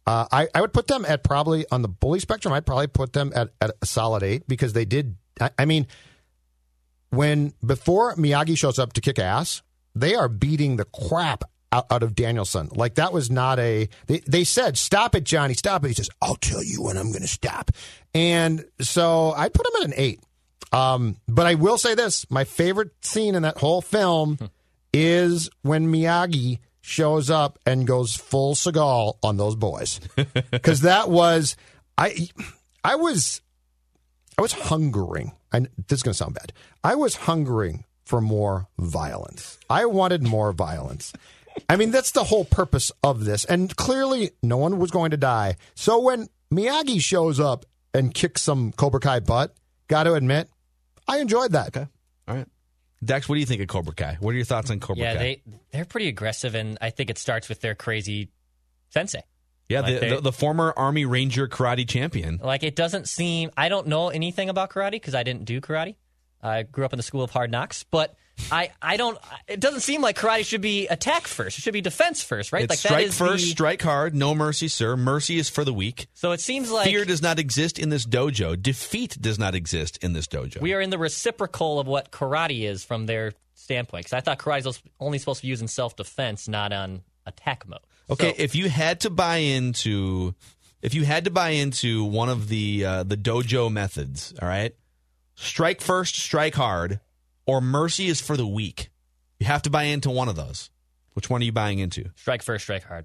Speaker 1: Uh, I, I would put them at probably on the bully spectrum. I'd probably put them at, at a solid eight because they did. I, I mean, when before Miyagi shows up to kick ass, they are beating the crap out, out of Danielson. Like that was not a. They, they said, "Stop it, Johnny, stop it." He says, "I'll tell you when I'm going to stop." And so I put him at an eight. Um, but I will say this: my favorite scene in that whole film is when Miyagi shows up and goes full Seagal on those boys, because that was I. I was, I was hungering. And this is going to sound bad. I was hungering for more violence. I wanted more violence. I mean, that's the whole purpose of this. And clearly, no one was going to die. So when Miyagi shows up and kicks some Cobra Kai butt, got to admit, I enjoyed that.
Speaker 2: Okay, all right. Dex, what do you think of Cobra Kai? What are your thoughts on Cobra
Speaker 6: yeah,
Speaker 2: Kai?
Speaker 6: Yeah, they, they're pretty aggressive, and I think it starts with their crazy sensei.
Speaker 2: Yeah,
Speaker 6: like
Speaker 2: the,
Speaker 6: they,
Speaker 2: the the former Army Ranger karate champion.
Speaker 6: Like, it doesn't seem... I don't know anything about karate because I didn't do karate. I grew up in the school of hard knocks, but I, I don't... It doesn't seem like karate should be attack first. It should be defense first, right?
Speaker 2: It's
Speaker 6: like
Speaker 2: strike
Speaker 6: that is
Speaker 2: first,
Speaker 6: the,
Speaker 2: strike hard, no mercy, sir. Mercy is for the weak.
Speaker 6: So it seems like...
Speaker 2: Fear does not exist in this dojo. Defeat does not exist in this dojo.
Speaker 6: We are in the reciprocal of what karate is from their standpoint, because I thought karate was only supposed to be used in self-defense, not on attack mode.
Speaker 2: Okay,
Speaker 6: so,
Speaker 2: if you had to buy into, if you had to buy into one of the uh, the dojo methods, all right, strike first, strike hard, or mercy is for the weak. You have to buy into one of those. Which one are you buying into?
Speaker 6: Strike first, strike hard.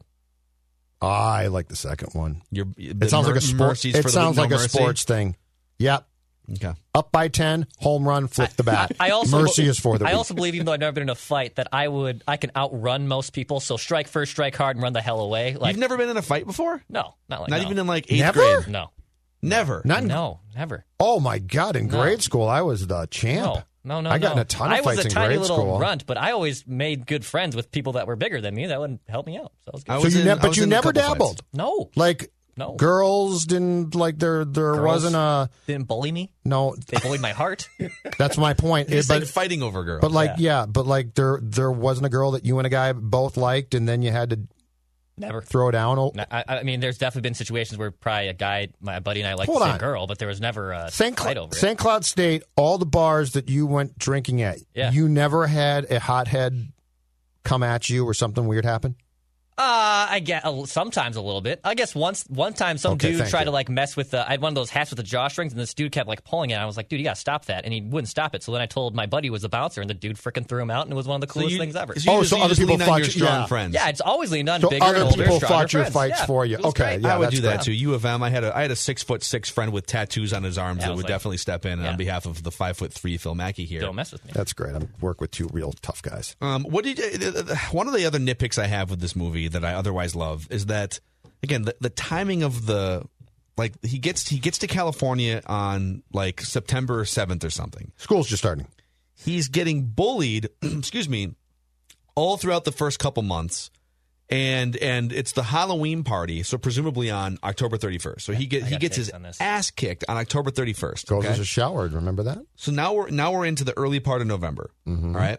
Speaker 1: I like the second one.
Speaker 2: You're,
Speaker 1: it sounds
Speaker 2: mer-
Speaker 1: like a sport. It
Speaker 2: for
Speaker 1: sounds
Speaker 2: the,
Speaker 1: like
Speaker 2: no
Speaker 1: a
Speaker 2: mercy?
Speaker 1: sports thing. Yep.
Speaker 2: Okay.
Speaker 1: Up by ten, home run, flip the bat.
Speaker 6: I, I also
Speaker 1: mercy is for the
Speaker 6: I
Speaker 1: weak.
Speaker 6: also believe, even though I've never been in a fight, that I would I can outrun most people. So strike first, strike hard, and run the hell away. Like,
Speaker 2: You've never been in a fight before?
Speaker 6: No, not like
Speaker 2: not
Speaker 6: no.
Speaker 2: even in like eighth
Speaker 1: Never?
Speaker 2: grade.
Speaker 6: No,
Speaker 2: never.
Speaker 1: Not in,
Speaker 6: no, never.
Speaker 1: Oh my God! In
Speaker 6: No.
Speaker 1: grade school, I was the champ.
Speaker 6: No, no, no.
Speaker 1: I got
Speaker 6: no.
Speaker 1: in a ton of
Speaker 6: I
Speaker 1: fights
Speaker 6: was a
Speaker 1: in
Speaker 6: tiny
Speaker 1: grade
Speaker 6: little
Speaker 1: school.
Speaker 6: runt, but I always made good friends with people that were bigger than me. That would help me out. So, that was good.
Speaker 2: I
Speaker 1: So
Speaker 2: was
Speaker 1: you
Speaker 2: in-
Speaker 1: ne-
Speaker 2: I
Speaker 1: but
Speaker 2: was
Speaker 1: you
Speaker 2: in a
Speaker 1: never
Speaker 2: couple
Speaker 1: dabbled.
Speaker 2: fights.
Speaker 6: No,
Speaker 1: Like
Speaker 6: no.
Speaker 1: girls didn't like there. There
Speaker 6: Girls
Speaker 1: wasn't a
Speaker 6: didn't bully me.
Speaker 1: no.
Speaker 6: They bullied my heart.
Speaker 1: That's my point.
Speaker 2: It's
Speaker 1: It-
Speaker 2: like
Speaker 1: but
Speaker 2: fighting over girls.
Speaker 1: but like yeah. but like there there wasn't a girl that you and a guy both liked, and then you had to
Speaker 6: Never.
Speaker 1: throw down. Oh,
Speaker 6: No, I, I mean, there's definitely been situations where probably a guy, my buddy and I liked
Speaker 1: Hold
Speaker 6: the same
Speaker 1: on.
Speaker 6: girl, but there was never a
Speaker 1: Saint
Speaker 6: fight
Speaker 1: Cl-
Speaker 6: over it.
Speaker 1: Saint Cloud State, all the bars that you went drinking at,
Speaker 6: Yeah.
Speaker 1: you never had a hothead come at you or something weird happen?
Speaker 6: Uh, I get a, sometimes a little bit. I guess once one time some
Speaker 1: Okay,
Speaker 6: dude
Speaker 1: thank
Speaker 6: tried
Speaker 1: you.
Speaker 6: to like mess with the. I had one of those hats with the drawstrings, and this dude kept like pulling it. And I was like, dude, you gotta stop that, and he wouldn't stop it. So then I told my buddy was the bouncer, and the dude freaking threw him out, and it was one of the
Speaker 2: So
Speaker 6: coolest
Speaker 2: you-
Speaker 6: things ever.
Speaker 2: so you
Speaker 1: Oh,
Speaker 2: just-
Speaker 1: so
Speaker 2: you
Speaker 1: other
Speaker 2: just
Speaker 1: people
Speaker 2: lean on
Speaker 1: fought
Speaker 2: your
Speaker 1: you-
Speaker 2: strong
Speaker 1: yeah.
Speaker 2: friends.
Speaker 6: Yeah, it's always leaned on
Speaker 1: So
Speaker 6: bigger
Speaker 1: other
Speaker 6: and older,
Speaker 1: people
Speaker 6: stronger
Speaker 1: fought your
Speaker 6: friends.
Speaker 1: fights
Speaker 6: Yeah,
Speaker 1: for you.
Speaker 6: it was
Speaker 1: Okay,
Speaker 6: great.
Speaker 1: yeah.
Speaker 2: I would
Speaker 1: that's
Speaker 2: do that
Speaker 1: great.
Speaker 2: too. U of M. I had a I had a six foot six friend with tattoos on his arms
Speaker 6: Yeah, I
Speaker 2: that
Speaker 6: was
Speaker 2: would
Speaker 6: like-
Speaker 2: definitely step in
Speaker 6: Yeah.
Speaker 2: on behalf of the five foot three Phil Mackey here.
Speaker 6: Don't mess with me.
Speaker 1: That's great. I work with two real tough guys.
Speaker 2: Um, what did you, one of the other nitpicks I have with this movie that I otherwise love is that again the, the timing of the like he gets he gets to California on like September seventh or something.
Speaker 1: School's just starting.
Speaker 2: He's getting bullied, excuse me, all throughout the first couple months. And and it's the Halloween party, so presumably on October thirty-first. So he get
Speaker 6: I
Speaker 2: he
Speaker 6: got
Speaker 2: gets
Speaker 6: takes
Speaker 2: his
Speaker 6: on this.
Speaker 2: ass kicked on October thirty-first.
Speaker 1: Goes
Speaker 2: okay?
Speaker 1: as a showered. Remember that?
Speaker 2: So now we're now we're into the early part of November,
Speaker 1: Mm-hmm.
Speaker 2: all right?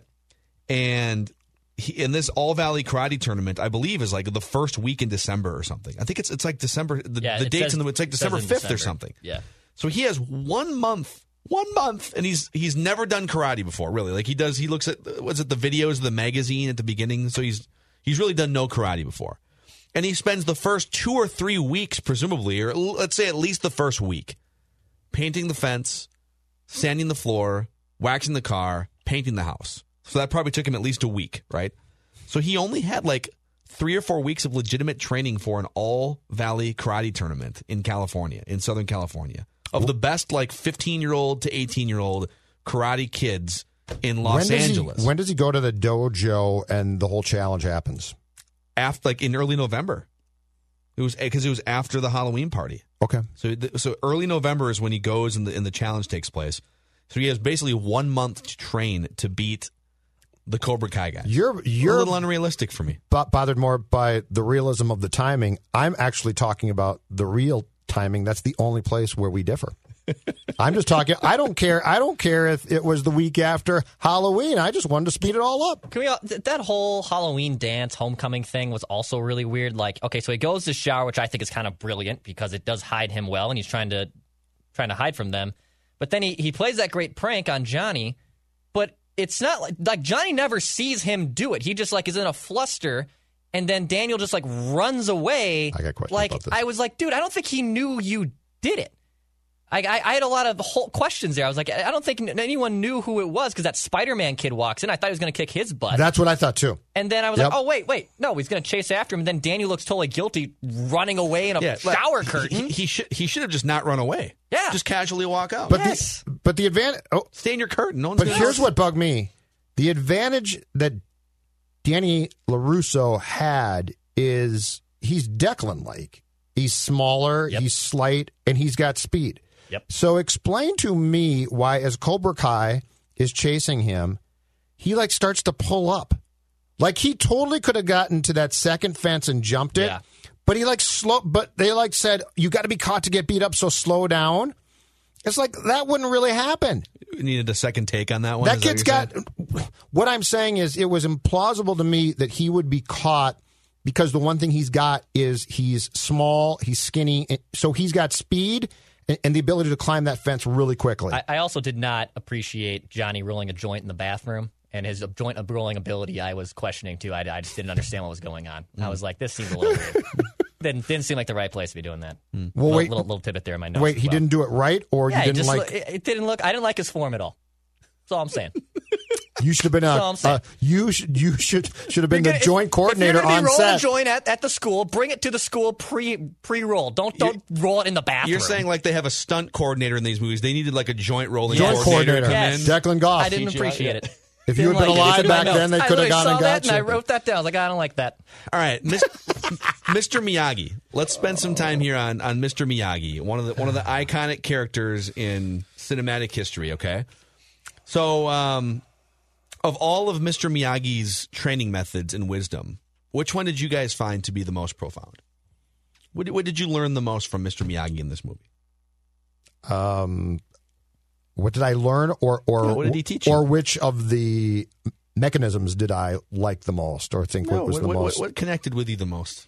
Speaker 2: And he, in this All Valley Karate tournament, I believe is like the first week in December or something. I think it's it's like December. The,
Speaker 6: Yeah,
Speaker 2: the
Speaker 6: it
Speaker 2: dates
Speaker 6: says-
Speaker 2: in the it's like
Speaker 6: it says
Speaker 2: December
Speaker 6: in
Speaker 2: fifth or
Speaker 6: December.
Speaker 2: something.
Speaker 6: Yeah.
Speaker 2: So he has one month, one month, and he's he's never done karate before. Really, like he does. He looks at was it the videos of the magazine at the beginning. So he's he's really done no karate before, and he spends the first two or three weeks, presumably, or l- let's say at least the first week, painting the fence, sanding the floor, waxing the car, painting the house. So that probably took him at least a week, right? So he only had like three or four weeks of legitimate training for an all valley karate tournament in California, in Southern California, of the best like fifteen year old to eighteen year old karate kids in Los
Speaker 1: when does
Speaker 2: Angeles.
Speaker 1: He, when does he go to the dojo and the whole challenge happens?
Speaker 2: After like in early November, it was because it was after the Halloween party.
Speaker 1: Okay.
Speaker 2: So th- so early November is when he goes and the and the challenge takes place. So he has basically one month to train to beat the Cobra Kai guy.
Speaker 1: You're
Speaker 2: a
Speaker 1: you're
Speaker 2: little unrealistic for me.
Speaker 1: bo- bothered more by the realism of the timing. I'm actually talking about the real timing. That's the only place where we differ. I'm just talking. I don't care. I don't care if it was the week after Halloween. I just wanted to speed it all up.
Speaker 6: Can we all, th- that whole Halloween dance homecoming thing was also really weird. Like, okay, so he goes to shower, which I think is kind of brilliant because it does hide him well, and he's trying to trying to hide from them. But then he, he plays that great prank on Johnny, but it's not like, like Johnny never sees him do it. He just like is in a fluster, and then Daniel just like runs away.
Speaker 1: I got questions
Speaker 6: like,
Speaker 1: about this.
Speaker 6: I was like, dude, I don't think he knew you did it. I, I, I had a lot of whole questions there. I was like, I don't think anyone knew who it was because that Spider-Man kid walks in. I thought he was going to kick his butt.
Speaker 1: That's what I thought too.
Speaker 6: And then I was
Speaker 1: Yep.
Speaker 6: like, oh, wait, wait. No, he's going to chase after him. And then Daniel looks totally guilty running away in a
Speaker 2: Yeah,
Speaker 6: shower
Speaker 2: like,
Speaker 6: curtain.
Speaker 2: He, he should he should have just not run away.
Speaker 6: Yeah.
Speaker 2: Just casually walk out.
Speaker 1: But
Speaker 6: Yes.
Speaker 1: the but the advantage. Oh,
Speaker 2: Stay in your curtain. No one's
Speaker 1: but
Speaker 2: gonna
Speaker 1: here's
Speaker 2: notice.
Speaker 1: what bugged me: the advantage that Danny LaRusso had is he's Declan-like. He's smaller,
Speaker 6: Yep.
Speaker 1: he's slight, and he's got speed.
Speaker 6: Yep.
Speaker 1: So explain to me why, as Cobra Kai is chasing him, he like starts to pull up. Like he totally could have gotten to that second fence and jumped it,
Speaker 6: Yeah.
Speaker 1: but he like slow. But they like said you got to be caught to get beat up, so slow down. It's like that wouldn't really happen.
Speaker 2: You needed a second take on that one.
Speaker 1: That
Speaker 2: Is
Speaker 1: kid's
Speaker 2: what
Speaker 1: got.
Speaker 2: you're saying?
Speaker 1: What I'm saying is, it was implausible to me that he would be caught because the one thing he's got is he's small, he's skinny, and- so he's got speed and, and the ability to climb that fence really quickly.
Speaker 6: I, I also did not appreciate Johnny rolling a joint in the bathroom. And his joint rolling ability, I was questioning too. I, I just didn't understand what was going on. I was like, this seems a little weird. didn't, didn't seem like the right place to be doing that.
Speaker 1: Well,
Speaker 6: little,
Speaker 1: wait,
Speaker 6: little, little tidbit there in my notes.
Speaker 1: wait,
Speaker 6: as
Speaker 1: he
Speaker 6: well.
Speaker 1: didn't do it right, or
Speaker 6: Yeah,
Speaker 1: you
Speaker 6: it
Speaker 1: didn't
Speaker 6: just
Speaker 1: like?
Speaker 6: lo- it, it didn't look. I didn't like his form at all. That's all I'm saying.
Speaker 1: You should have been
Speaker 6: That's all
Speaker 1: a.
Speaker 6: I'm saying.
Speaker 1: Uh, you should. You should should have been
Speaker 6: You're
Speaker 1: the
Speaker 6: gonna-
Speaker 1: joint
Speaker 6: if,
Speaker 1: coordinator
Speaker 6: if you're gonna
Speaker 1: on
Speaker 6: be rolling
Speaker 1: set.
Speaker 6: a joint at, at the school, bring it to the school pre pre roll. Don't don't roll it in the bathroom.
Speaker 2: You're saying like they have a stunt coordinator in these movies. They needed like a joint rolling
Speaker 1: Joint
Speaker 2: coordinator, to
Speaker 1: coordinator.
Speaker 2: come
Speaker 6: Yes.
Speaker 2: in.
Speaker 1: Declan Goff.
Speaker 6: I didn't
Speaker 2: Teach you how-
Speaker 6: appreciate
Speaker 2: yeah.
Speaker 6: it.
Speaker 1: If you
Speaker 6: Didn't
Speaker 1: had been
Speaker 6: like it.
Speaker 1: alive
Speaker 6: It's in my
Speaker 1: back then, they
Speaker 6: notes.
Speaker 1: could
Speaker 6: I
Speaker 1: have gone
Speaker 6: literally
Speaker 1: and
Speaker 6: saw that,
Speaker 1: got
Speaker 6: and I
Speaker 1: you.
Speaker 6: wrote that down. I was like, I don't like that.
Speaker 2: All right, Mister Miyagi. Let's spend some time here on, on Mister Miyagi, one of the one of the iconic characters in cinematic history. Okay, so um, of all of Mister Miyagi's training methods and wisdom, which one did you guys find to be the most profound? What, what did you learn the most from Mister Miyagi in this movie?
Speaker 1: Um, what did I learn, or or
Speaker 2: Yeah, what did he teach you?
Speaker 1: or which of the mechanisms did I like the most, or think
Speaker 2: No,
Speaker 1: what was
Speaker 2: what,
Speaker 1: the
Speaker 2: what,
Speaker 1: most?
Speaker 2: what connected with you the most?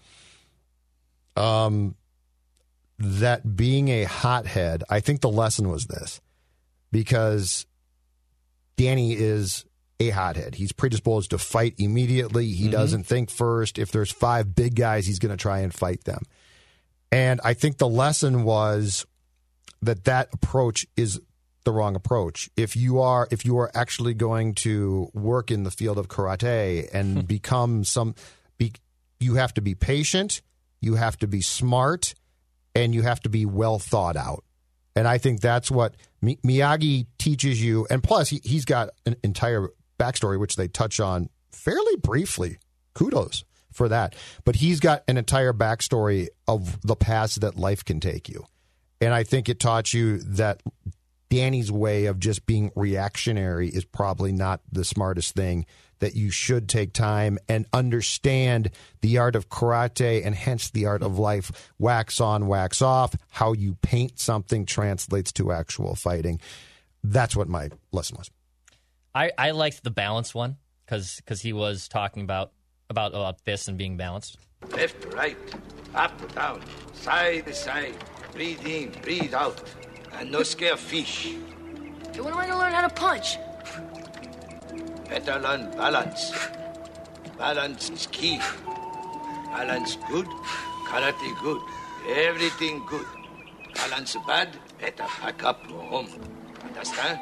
Speaker 1: Um, that being a hothead, I think the lesson was this, because Danny is a hothead. He's predisposed to fight immediately. He
Speaker 2: Mm-hmm.
Speaker 1: doesn't think first. If there's five big guys, he's going to try and fight them. And I think the lesson was that that approach is the wrong approach. If you are if you are actually going to work in the field of karate and become some be, you have to be patient, you have to be smart, and you have to be well thought out. And I think that's what Mi- Miyagi teaches you. And plus, he, he's got an entire backstory, which they touch on fairly briefly. Kudos for that. But he's got an entire backstory of the paths that life can take you. And I think it taught you that Danny's way of just being reactionary is probably not the smartest thing, that you should take time and understand the art of karate and hence the art of life. Wax on, wax off. How you paint something translates to actual fighting. That's what my lesson was.
Speaker 6: I, I liked the balanced one because he was talking about about about this and being balanced.
Speaker 8: Left, right, up, down, side to side. Breathe in, breathe out. And no scare fish.
Speaker 7: Hey, when am I gonna learn how to punch?
Speaker 8: Better learn balance. Balance is key. Balance good, karate good. Everything good. Balance bad, better pack up, go home. Understand?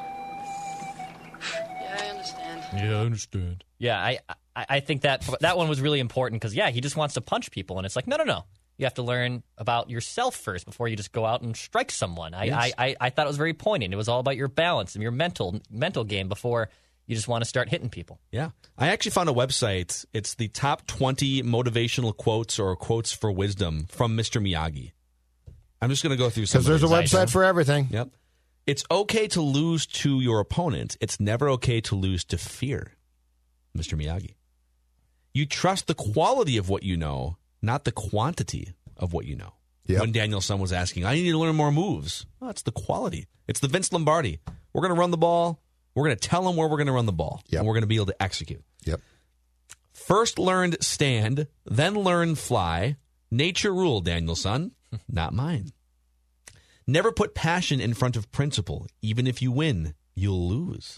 Speaker 7: Yeah, I understand.
Speaker 2: Yeah, I understand.
Speaker 6: Yeah, I I, I think that that one was really important because yeah, he just wants to punch people, and it's like no, no, no. You have to learn about yourself first before you just go out and strike someone. I,
Speaker 2: Yes.
Speaker 6: I, I, I thought it was very poignant. It was all about your balance and your mental mental game before you just want to start hitting people.
Speaker 2: Yeah. I actually found a website. It's the top twenty motivational quotes or quotes for wisdom from Mister Miyagi. I'm just going to go through some.
Speaker 1: Because there's a
Speaker 2: of these.
Speaker 1: website for everything.
Speaker 2: Yep. It's okay to lose to your opponent. It's never okay to lose to fear, Mister Miyagi. You trust the quality of what you know, not the quantity of what you know.
Speaker 1: Yep.
Speaker 2: when Danielson was asking, I need to learn more moves. Well, it's the quality. It's the Vince Lombardi. We're going to run the ball. We're going to tell them where we're going to run the ball.
Speaker 1: Yep.
Speaker 2: And we're going to be able to execute.
Speaker 1: Yep.
Speaker 2: First learned stand, then learned fly. Nature rule, Danielson. Not mine. Never put passion in front of principle. Even if you win, you'll lose.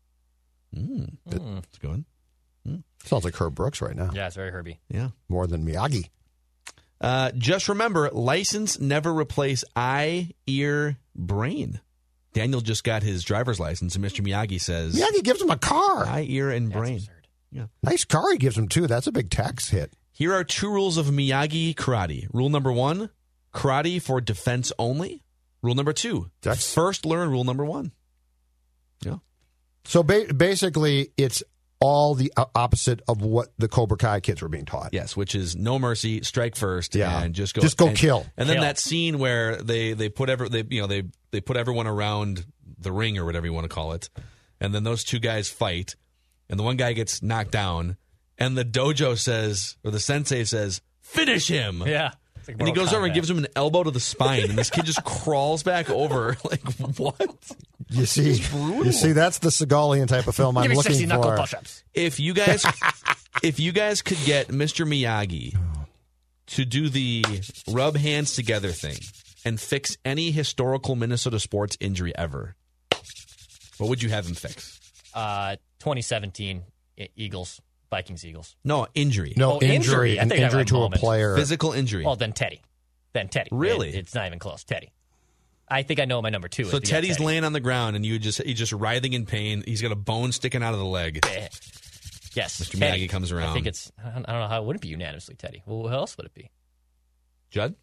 Speaker 2: Mm.
Speaker 6: Mm.
Speaker 2: That's good. Mm.
Speaker 1: Sounds like Herb Brooks right now.
Speaker 6: Yeah, it's very Herbie.
Speaker 2: Yeah.
Speaker 1: More than Miyagi.
Speaker 2: Uh, just remember, license never replace eye, ear, brain. Daniel just got his driver's license, and Mister Miyagi says...
Speaker 1: Miyagi gives him a car.
Speaker 2: Eye, ear, and
Speaker 6: That's
Speaker 2: brain.
Speaker 6: absurd.
Speaker 2: Yeah.
Speaker 1: Nice car he gives him, too. That's a big tax hit.
Speaker 2: Here are two rules of Miyagi karate. Rule number one, karate for defense only. Rule number two,
Speaker 1: That's-
Speaker 2: first learn rule number one. Yeah.
Speaker 1: So ba- basically, it's all the o- opposite of what the Cobra Kai kids were being taught.
Speaker 2: Yes, which is no mercy, strike first,
Speaker 1: Yeah.
Speaker 2: and just go
Speaker 1: Just go
Speaker 2: and,
Speaker 1: kill.
Speaker 2: And then
Speaker 6: Kill.
Speaker 2: that scene where they they put every they you know they they put everyone around the ring or whatever you want to call it, and then those two guys fight, and the one guy gets knocked down, and the dojo says or the sensei says, "Finish him!"
Speaker 6: Yeah. It's like
Speaker 2: And he
Speaker 6: Mortal
Speaker 2: goes over and
Speaker 6: Kombat.
Speaker 2: gives him an elbow to the spine, and this kid just crawls back over. Like, what?
Speaker 1: You see, you see, that's the Segalian type of film I'm
Speaker 6: Give me
Speaker 1: looking
Speaker 6: sixty knuckle
Speaker 1: for.
Speaker 6: push-ups.
Speaker 2: If you guys, if you guys could get Mister Miyagi to do the rub hands together thing and fix any historical Minnesota sports injury ever, what would you have him fix?
Speaker 6: Uh, twenty seventeen E- Eagles, Vikings, Eagles.
Speaker 2: No, injury.
Speaker 1: No
Speaker 6: Oh,
Speaker 1: injury,
Speaker 6: injury. I
Speaker 1: an
Speaker 6: think I
Speaker 1: injury
Speaker 6: went
Speaker 1: to a
Speaker 6: moment.
Speaker 1: player.
Speaker 2: Physical injury.
Speaker 6: Well, then Teddy. Then Teddy.
Speaker 2: Really?
Speaker 6: It- it's not even close. Teddy. I think I know my number two.
Speaker 2: So
Speaker 6: is, but yeah,
Speaker 2: Teddy's
Speaker 6: Teddy.
Speaker 2: laying on the ground, and you just he's just writhing in pain. He's got a bone sticking out of the leg.
Speaker 6: Eh. Yes.
Speaker 2: Mister
Speaker 6: Teddy.
Speaker 2: Miyagi comes around.
Speaker 6: I think it's, I don't I don't know how it wouldn't be unanimously Teddy. Well, who else would it be?
Speaker 2: Judd?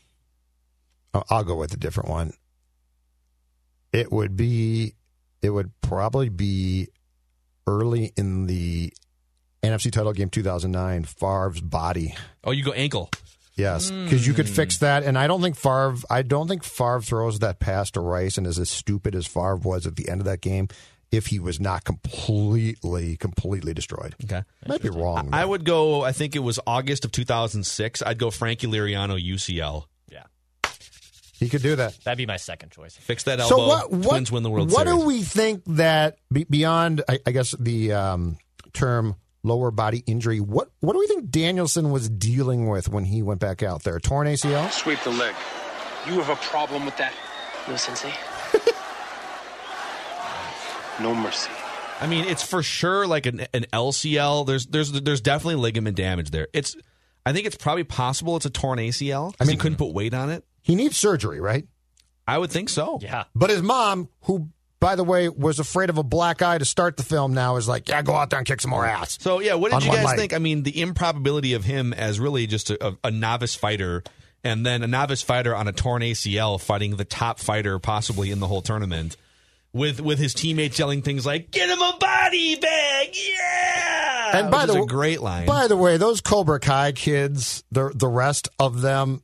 Speaker 1: Oh, I'll go with a different one. It would be, it would probably be early in the N F C title game two thousand nine, Favre's body.
Speaker 2: Oh, you go ankle.
Speaker 1: Yes, because you could fix that, and I don't think Favre. I don't think Favre throws that pass to Rice, and is as stupid as Favre was at the end of that game, if he was not completely, completely destroyed.
Speaker 2: Okay,
Speaker 1: might be wrong.
Speaker 2: I would go. I think it was August of two thousand six. I'd go Frankie Liriano U C L.
Speaker 6: Yeah.
Speaker 1: He could do that.
Speaker 6: That'd be my second choice.
Speaker 2: Fix that elbow.
Speaker 1: So what? What,
Speaker 2: Twins win the World
Speaker 1: what
Speaker 2: Series.
Speaker 1: do we think that be, beyond? I, I guess the um, term lower body injury. What What do we think Danielson was dealing with when he went back out there? Torn A C L.
Speaker 9: Sweep the leg. You have a problem with that?
Speaker 7: No, Sensei.
Speaker 9: No mercy.
Speaker 2: I mean, it's for sure like an, an L C L. There's there's there's definitely ligament damage there. It's I think it's probably possible it's a torn A C L. I mean, he couldn't put weight on it.
Speaker 1: He needs surgery, right?
Speaker 2: I would think so.
Speaker 6: Yeah.
Speaker 1: But his mom, who, by the way, was afraid of a black eye to start the film, now is like, yeah, go out there and kick some more ass.
Speaker 2: So yeah, what did
Speaker 1: On
Speaker 2: you
Speaker 1: one
Speaker 2: guys
Speaker 1: leg.
Speaker 2: think? I mean, the improbability of him as really just a, a, a novice fighter, and then a novice fighter on a torn A C L fighting the top fighter possibly in the whole tournament, with with his teammates yelling things like "Get him a body bag, yeah!"
Speaker 1: And by
Speaker 2: which
Speaker 1: the
Speaker 2: is
Speaker 1: w-
Speaker 2: a great line.
Speaker 1: By the way, those Cobra Kai kids, the the rest of them,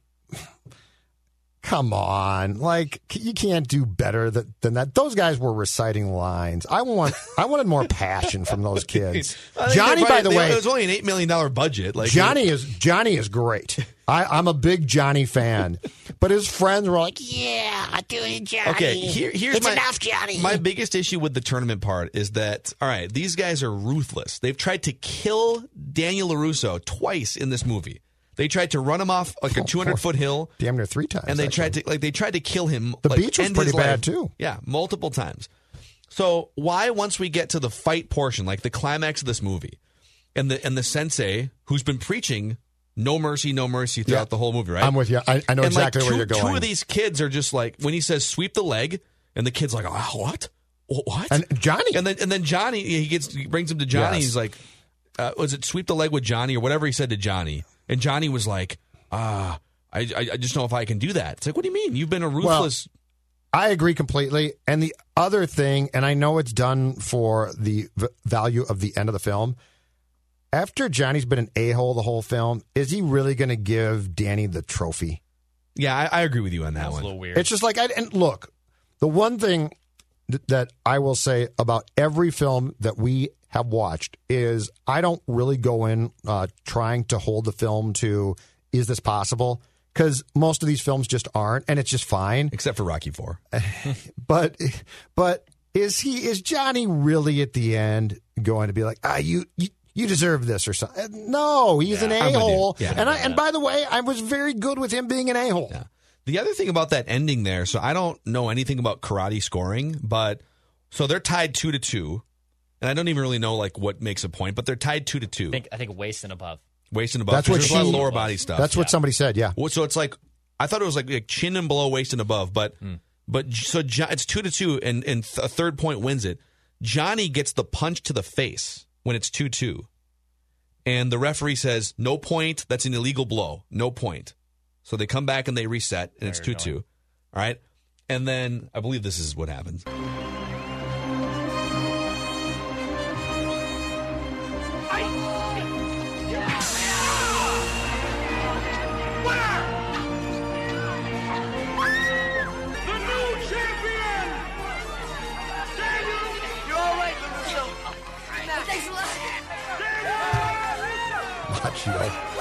Speaker 1: come on, like you can't do better than, than that. Those guys were reciting lines. I want, I wanted more passion from those kids.
Speaker 2: I think
Speaker 1: Johnny,
Speaker 2: they're
Speaker 1: by
Speaker 2: probably-
Speaker 1: the
Speaker 2: they-
Speaker 1: way,
Speaker 2: it was only an eight million dollar budget. Like
Speaker 1: Johnny is Johnny is great. I, I'm a big Johnny fan, but his friends were like, "Yeah, do it, Johnny.
Speaker 2: Okay, here, here's
Speaker 1: it's
Speaker 2: my,
Speaker 1: enough, Johnny."
Speaker 2: My biggest issue with the tournament part is that, all right, these guys are ruthless. They've tried to kill Daniel LaRusso twice in this movie. They tried to run him off like a two hundred foot hill,
Speaker 1: damn near three times,
Speaker 2: and they
Speaker 1: actually.
Speaker 2: tried to like they tried to kill him.
Speaker 1: The
Speaker 2: like,
Speaker 1: beach was
Speaker 2: end
Speaker 1: pretty
Speaker 2: his
Speaker 1: bad,
Speaker 2: life.
Speaker 1: too.
Speaker 2: Yeah, multiple times. So why, once we get to the fight portion, like the climax of this movie, and the and the sensei who's been preaching no mercy, no mercy throughout
Speaker 1: Yeah.
Speaker 2: the whole movie, right?
Speaker 1: I'm with you. I, I know
Speaker 2: And, like,
Speaker 1: exactly
Speaker 2: two,
Speaker 1: where you're going.
Speaker 2: Two of these kids are just like when he says sweep the leg, and the kid's like, oh, what? What?
Speaker 1: And Johnny,
Speaker 2: And then and then Johnny, he gets he brings him to Johnny.
Speaker 1: Yes.
Speaker 2: He's like, uh, was it sweep the leg with Johnny or whatever he said to Johnny? And Johnny was like, ah, I, I I just know if I can do that. It's like, what do you mean? You've been a ruthless.
Speaker 1: I agree completely. And the other thing, and I know it's done for the v- value of the end of the film, after Johnny's been an a-hole the whole film, is he really going to give Danny the trophy?
Speaker 2: yeah, I, I agree with you on that
Speaker 6: That was
Speaker 2: one.
Speaker 6: a little weird.
Speaker 1: It's just like, I, and look, the one thing th- that I will say about every film that we have watched is I don't really go in uh, trying to hold the film to, is this possible? because most of these films just aren't, and it's just fine.
Speaker 2: Except for Rocky Four.
Speaker 1: but but is he is Johnny really at the end going to be like, ah, you you, you deserve this or something? No, he's
Speaker 2: Yeah,
Speaker 1: an
Speaker 2: I'm with
Speaker 1: a-hole.
Speaker 2: you. Yeah,
Speaker 1: and I,
Speaker 2: yeah.
Speaker 1: and by the way, I was very good with him being an a-hole.
Speaker 2: Yeah. The other thing about that ending there, so I don't know anything about karate scoring, but so they're tied two to two, and I don't even really know like what makes a point, but they're tied two to two.
Speaker 6: I think, I think waist and above.
Speaker 2: Waist and above.
Speaker 1: That's what
Speaker 2: There's a lot of
Speaker 1: she-
Speaker 2: lower body stuff.
Speaker 1: That's what somebody said, yeah.
Speaker 2: Well, so it's like I thought it was like, like chin and below, waist and above, but
Speaker 6: Hmm.
Speaker 2: but so Jo- it's two to two, and and th- a third point wins it. Johnny gets the punch to the face when it's two two, and the referee says no point. That's an illegal blow. No point. So they come back and they reset, and it's two two. All right, and then I believe this is what happens.
Speaker 1: Machio.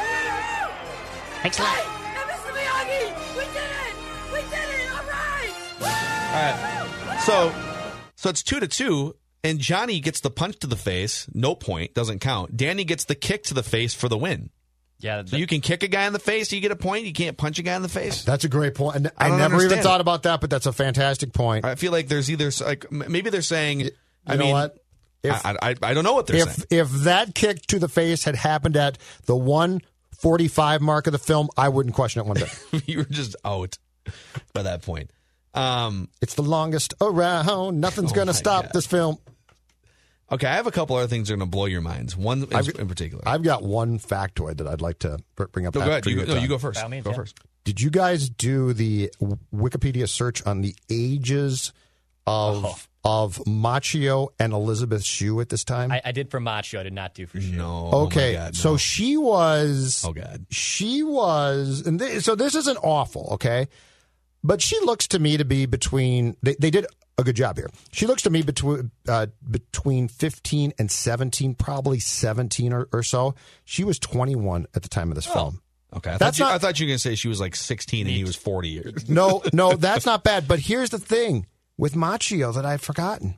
Speaker 12: Thanks a lot. Mister Miyagi, we did it! We did it! All right!
Speaker 2: All right. So, so it's two to two, and Johnny gets the punch to the face, no point, doesn't count. Danny gets the kick to the face for the win.
Speaker 6: Yeah,
Speaker 2: so you can kick a guy in the face, you get a point. You can't punch a guy in the face.
Speaker 1: That's a great point. And
Speaker 2: I
Speaker 1: I,
Speaker 2: don't
Speaker 1: never even
Speaker 2: understand
Speaker 1: thought
Speaker 2: it.
Speaker 1: about that, but that's a fantastic point.
Speaker 2: I feel like there's either like m- maybe they're saying,
Speaker 1: You
Speaker 2: I
Speaker 1: know
Speaker 2: mean,
Speaker 1: what? If-
Speaker 2: I, I I don't know what they're
Speaker 1: If
Speaker 2: saying.
Speaker 1: if that kick to the face had happened at the one forty-five mark of the film, I wouldn't question it one bit.
Speaker 2: You were just out by that point. Um,
Speaker 1: it's the longest around. Nothing's
Speaker 2: Oh
Speaker 1: going
Speaker 2: my
Speaker 1: to stop
Speaker 2: God.
Speaker 1: this film.
Speaker 2: okay, I have a couple other things that are going to blow your minds. One in,
Speaker 1: I've-
Speaker 2: in particular.
Speaker 1: I've got one factoid that I'd like to br- bring up.
Speaker 2: No, go ahead.
Speaker 1: after
Speaker 2: You,
Speaker 1: your
Speaker 2: go- no,
Speaker 1: time.
Speaker 2: you go first.
Speaker 6: By all means,
Speaker 2: go
Speaker 6: yeah.
Speaker 2: first.
Speaker 1: Did you guys do the W- Wikipedia search on the ages of
Speaker 6: Oh.
Speaker 1: of Machio and Elizabeth Shue at this time?
Speaker 6: I, I did for Macho. I did not do for Shue.
Speaker 2: No.
Speaker 1: Okay,
Speaker 2: Oh my God,
Speaker 1: so
Speaker 2: no.
Speaker 1: she was.
Speaker 2: Oh God.
Speaker 1: She was, and th- so this isn't awful, okay? But she looks to me to be between. They, they did a good job here. She looks to me between uh, between fifteen and seventeen, probably seventeen or, or so. She was twenty-one at the time of this film.
Speaker 2: Okay, I
Speaker 1: That's
Speaker 2: thought, you,
Speaker 1: not-
Speaker 2: I thought you were going to say she was like sixteen and he was forty years.
Speaker 1: No, no, that's not bad. But here's the thing with Machio that I'd forgotten.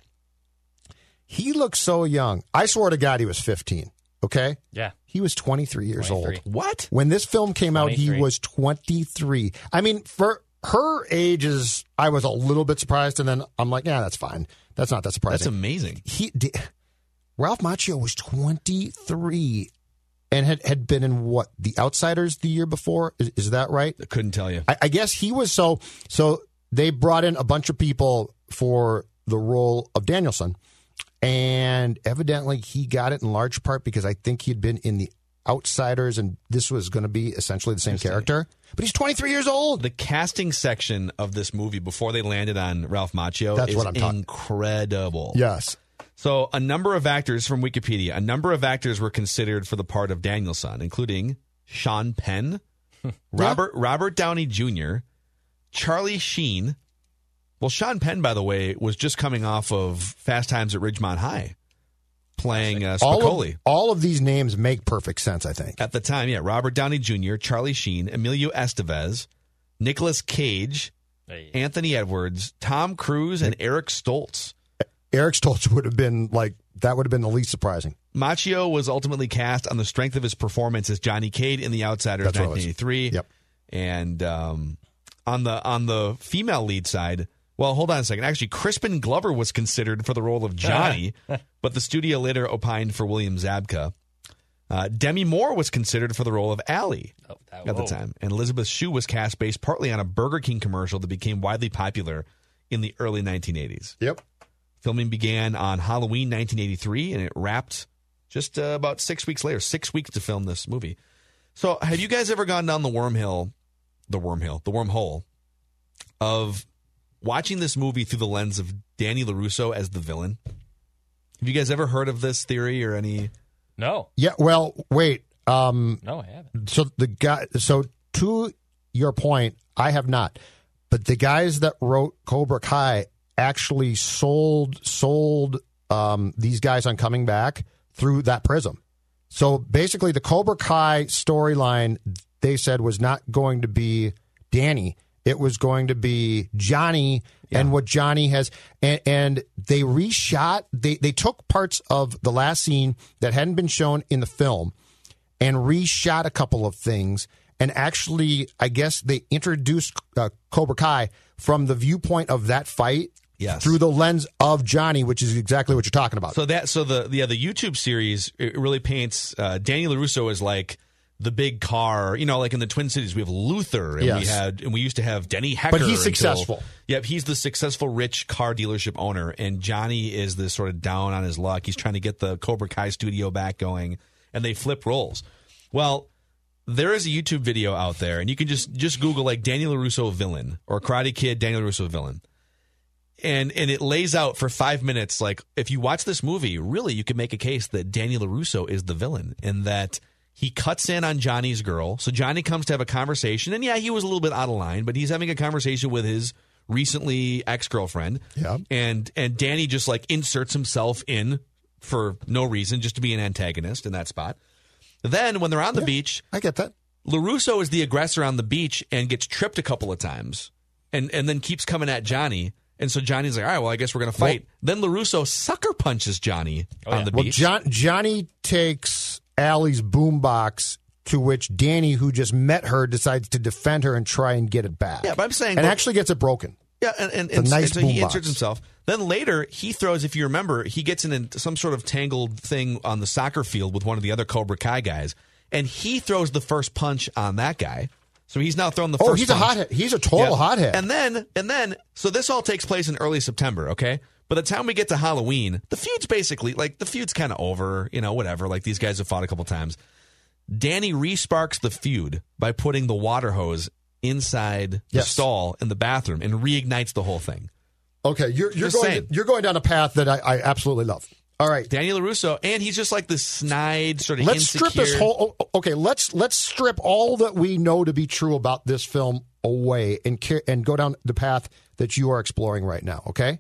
Speaker 1: He looks so young. I swore to God he was fifteen. Okay,
Speaker 6: Yeah.
Speaker 1: he was twenty-three years
Speaker 6: twenty-three.
Speaker 1: old.
Speaker 2: What?
Speaker 1: When this film came out, he
Speaker 6: twenty-three.
Speaker 1: was twenty-three. I mean, for her age is, I was a little bit surprised, and then I'm like, yeah, that's fine. That's not that surprising.
Speaker 2: That's amazing.
Speaker 1: He did, Ralph Macchio was twenty-three and had, had been in what, The Outsiders the year before? Is, is that right?
Speaker 2: I couldn't tell you.
Speaker 1: I, I guess he was so. So they brought in a bunch of people for the role of Danielson, and evidently he got it in large part because I think he'd been in The Outsiders, and this was going to be essentially the same character. But he's twenty-three years old.
Speaker 2: The casting section of this movie before they landed on Ralph Macchio
Speaker 1: That's
Speaker 2: is
Speaker 1: what I'm talking-
Speaker 2: incredible.
Speaker 1: Yes.
Speaker 2: So a number of actors from Wikipedia, a number of actors were considered for the part of Danielson, including Sean Penn, Robert Robert Downey Junior, Charlie Sheen. Well, Sean Penn, by the way, was just coming off of Fast Times at Ridgemont High, playing uh,
Speaker 1: All
Speaker 2: Spicoli.
Speaker 1: of, all of these names make perfect sense, I think.
Speaker 2: At the time, yeah, Robert Downey Junior, Charlie Sheen, Emilio Estevez, Nicolas Cage,
Speaker 6: Hey.
Speaker 2: Anthony Edwards, Tom Cruise, and Eric Stoltz.
Speaker 1: Eric Stoltz would have been like, that would have been the least surprising.
Speaker 2: Macchio was ultimately cast on the strength of his performance as Johnny Cade in The Outsiders
Speaker 1: That's what it was.
Speaker 2: nineteen eighty-three.
Speaker 1: Yep.
Speaker 2: And um, on the on the female lead side, well, hold on a second. Actually, Crispin Glover was considered for the role of Johnny, but the studio later opined for William Zabka. Uh, Demi Moore was considered for the role of Allie
Speaker 6: Oh, that-
Speaker 2: at the
Speaker 6: whoa.
Speaker 2: time, and Elizabeth Shue was cast based partly on a Burger King commercial that became widely popular in the early nineteen eighties.
Speaker 1: Yep.
Speaker 2: Filming began on Halloween nineteen eighty-three, and it wrapped just uh, about six weeks later. Six weeks to film this movie. So, have you guys ever gone down the wormhole, the wormhole, the wormhole of watching this movie through the lens of Danny LaRusso as the villain? Have you guys ever heard of this theory or any?
Speaker 6: No.
Speaker 1: Yeah, well, wait. Um,
Speaker 6: No, I haven't.
Speaker 1: so the guy, so to your point, I have not, but the guys that wrote Cobra Kai actually sold sold um, these guys on Coming Back through that prism. So basically, the Cobra Kai storyline, they said was not going to be Danny. It was going to be Johnny yeah. and what Johnny has. And, and they reshot, they, they took parts of the last scene that hadn't been shown in the film and reshot a couple of things. And actually, I guess they introduced uh, Cobra Kai from the viewpoint of that fight
Speaker 2: yes.
Speaker 1: through the lens of Johnny, which is exactly what you're talking about.
Speaker 2: So that, so the yeah, the YouTube series, it really paints uh, Danny LaRusso as like the big car, you know, like in the Twin Cities, we have Luther, and
Speaker 1: yes.
Speaker 2: we had, and we used to have Denny Hecker.
Speaker 1: But he's
Speaker 2: until,
Speaker 1: successful.
Speaker 2: Yep, he's the successful, rich car dealership owner, and Johnny is this sort of down on his luck. He's trying to get the Cobra Kai studio back going, and they flip roles. Well, there is a YouTube video out there, and you can just just Google like Danny LaRusso villain or Karate Kid Danny LaRusso villain. And and it lays out for five minutes, like, if you watch this movie, really, you can make a case that Danny LaRusso is the villain, and that he cuts in on Johnny's girl. So Johnny comes to have a conversation, and yeah, he was a little bit out of line, but he's having a conversation with his recently ex-girlfriend.
Speaker 1: Yeah.
Speaker 2: And and Danny just like inserts himself in for no reason, just to be an antagonist in that spot. Then when they're on the
Speaker 1: yeah,
Speaker 2: beach,
Speaker 1: I get that.
Speaker 2: LaRusso is the aggressor on the beach and gets tripped a couple of times, and and then keeps coming at Johnny. And so Johnny's like, all right, well, I guess we're going to fight. Well, then LaRusso sucker punches Johnny
Speaker 6: oh,
Speaker 2: on
Speaker 6: yeah.
Speaker 2: the
Speaker 1: well,
Speaker 2: beach.
Speaker 1: John, Johnny takes Allie's boombox, to which Danny, who just met her, decides to defend her and try and get it back.
Speaker 2: Yeah, but I'm saying...
Speaker 1: And
Speaker 2: but,
Speaker 1: actually gets it broken.
Speaker 2: Yeah, and, and,
Speaker 1: it's
Speaker 2: and,
Speaker 1: a nice
Speaker 2: and so he
Speaker 1: boombox.
Speaker 2: inserts himself. Then later, he throws, if you remember, he gets in some sort of tangled thing on the soccer field with one of the other Cobra Kai guys, and he throws the first punch on that guy. So he's now throwing the first
Speaker 1: Oh, he's
Speaker 2: punch.
Speaker 1: a hothead. He's a total
Speaker 2: yeah.
Speaker 1: hothead.
Speaker 2: And then, and then, so this all takes place in early September, okay? By the time we get to Halloween, the feud's basically, like, the feud's kind of over, you know, whatever. Like, these guys have fought a couple times. Danny re-sparks the feud by putting the water hose inside the
Speaker 1: yes.
Speaker 2: stall in the bathroom and reignites the whole thing.
Speaker 1: Okay, you're, you're,
Speaker 2: Just
Speaker 1: going,
Speaker 2: saying.
Speaker 1: you're going down a path that I, I absolutely love. All right,
Speaker 2: Danny LaRusso, and he's just like this snide, sort of
Speaker 1: let's
Speaker 2: insecure.
Speaker 1: strip this whole. Okay, let's let's strip all that we know to be true about this film away and and go down the path that you are exploring right now. Okay,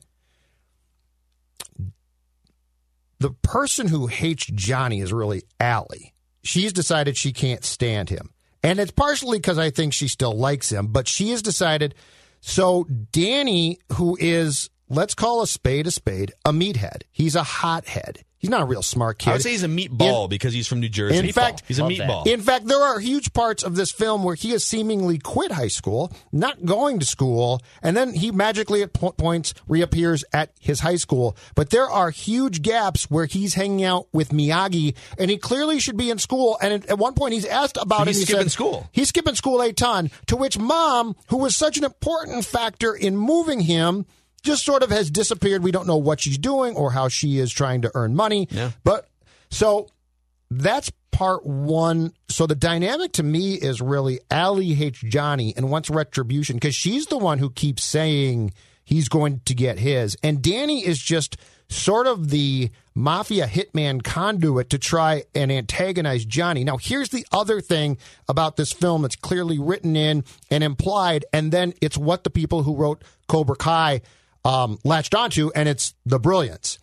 Speaker 1: the person who hates Johnny is really Allie. She's decided she can't stand him, and it's partially because I think she still likes him, but she has decided. So Danny, who is, let's call a spade a spade, a meathead. He's a hothead. He's not a real smart kid.
Speaker 2: I would say he's a meatball in, because he's from New Jersey.
Speaker 1: In
Speaker 2: meatball.
Speaker 1: fact,
Speaker 2: he's a meatball.
Speaker 1: In fact, there are huge parts of this film where he has seemingly quit high school, not going to school, and then he magically at points reappears at his high school. But there are huge gaps where he's hanging out with Miyagi, and he clearly should be in school. And at one point, he's asked about
Speaker 2: so
Speaker 1: it.
Speaker 2: He's
Speaker 1: he
Speaker 2: skipping
Speaker 1: said,
Speaker 2: school.
Speaker 1: He's skipping school a ton, to which Mom, who was such an important factor in moving him, just sort of has disappeared. We don't know what she's doing or how she is trying to earn money.
Speaker 2: Yeah.
Speaker 1: But so that's part one. So the dynamic to me is really Allie hates Johnny and wants retribution because she's the one who keeps saying he's going to get his. And Danny is just sort of the mafia hitman conduit to try and antagonize Johnny. Now, here's the other thing about this film that's clearly written in and implied, and then it's what the people who wrote Cobra Kai um, latched onto, and it's the brilliance.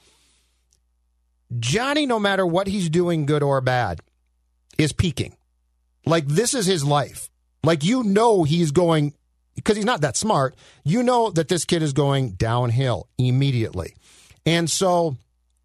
Speaker 1: Johnny, no matter what he's doing, good or bad, is peaking. Like, this is his life. Like, you know he's going, because he's not that smart, you know that this kid is going downhill immediately. And so,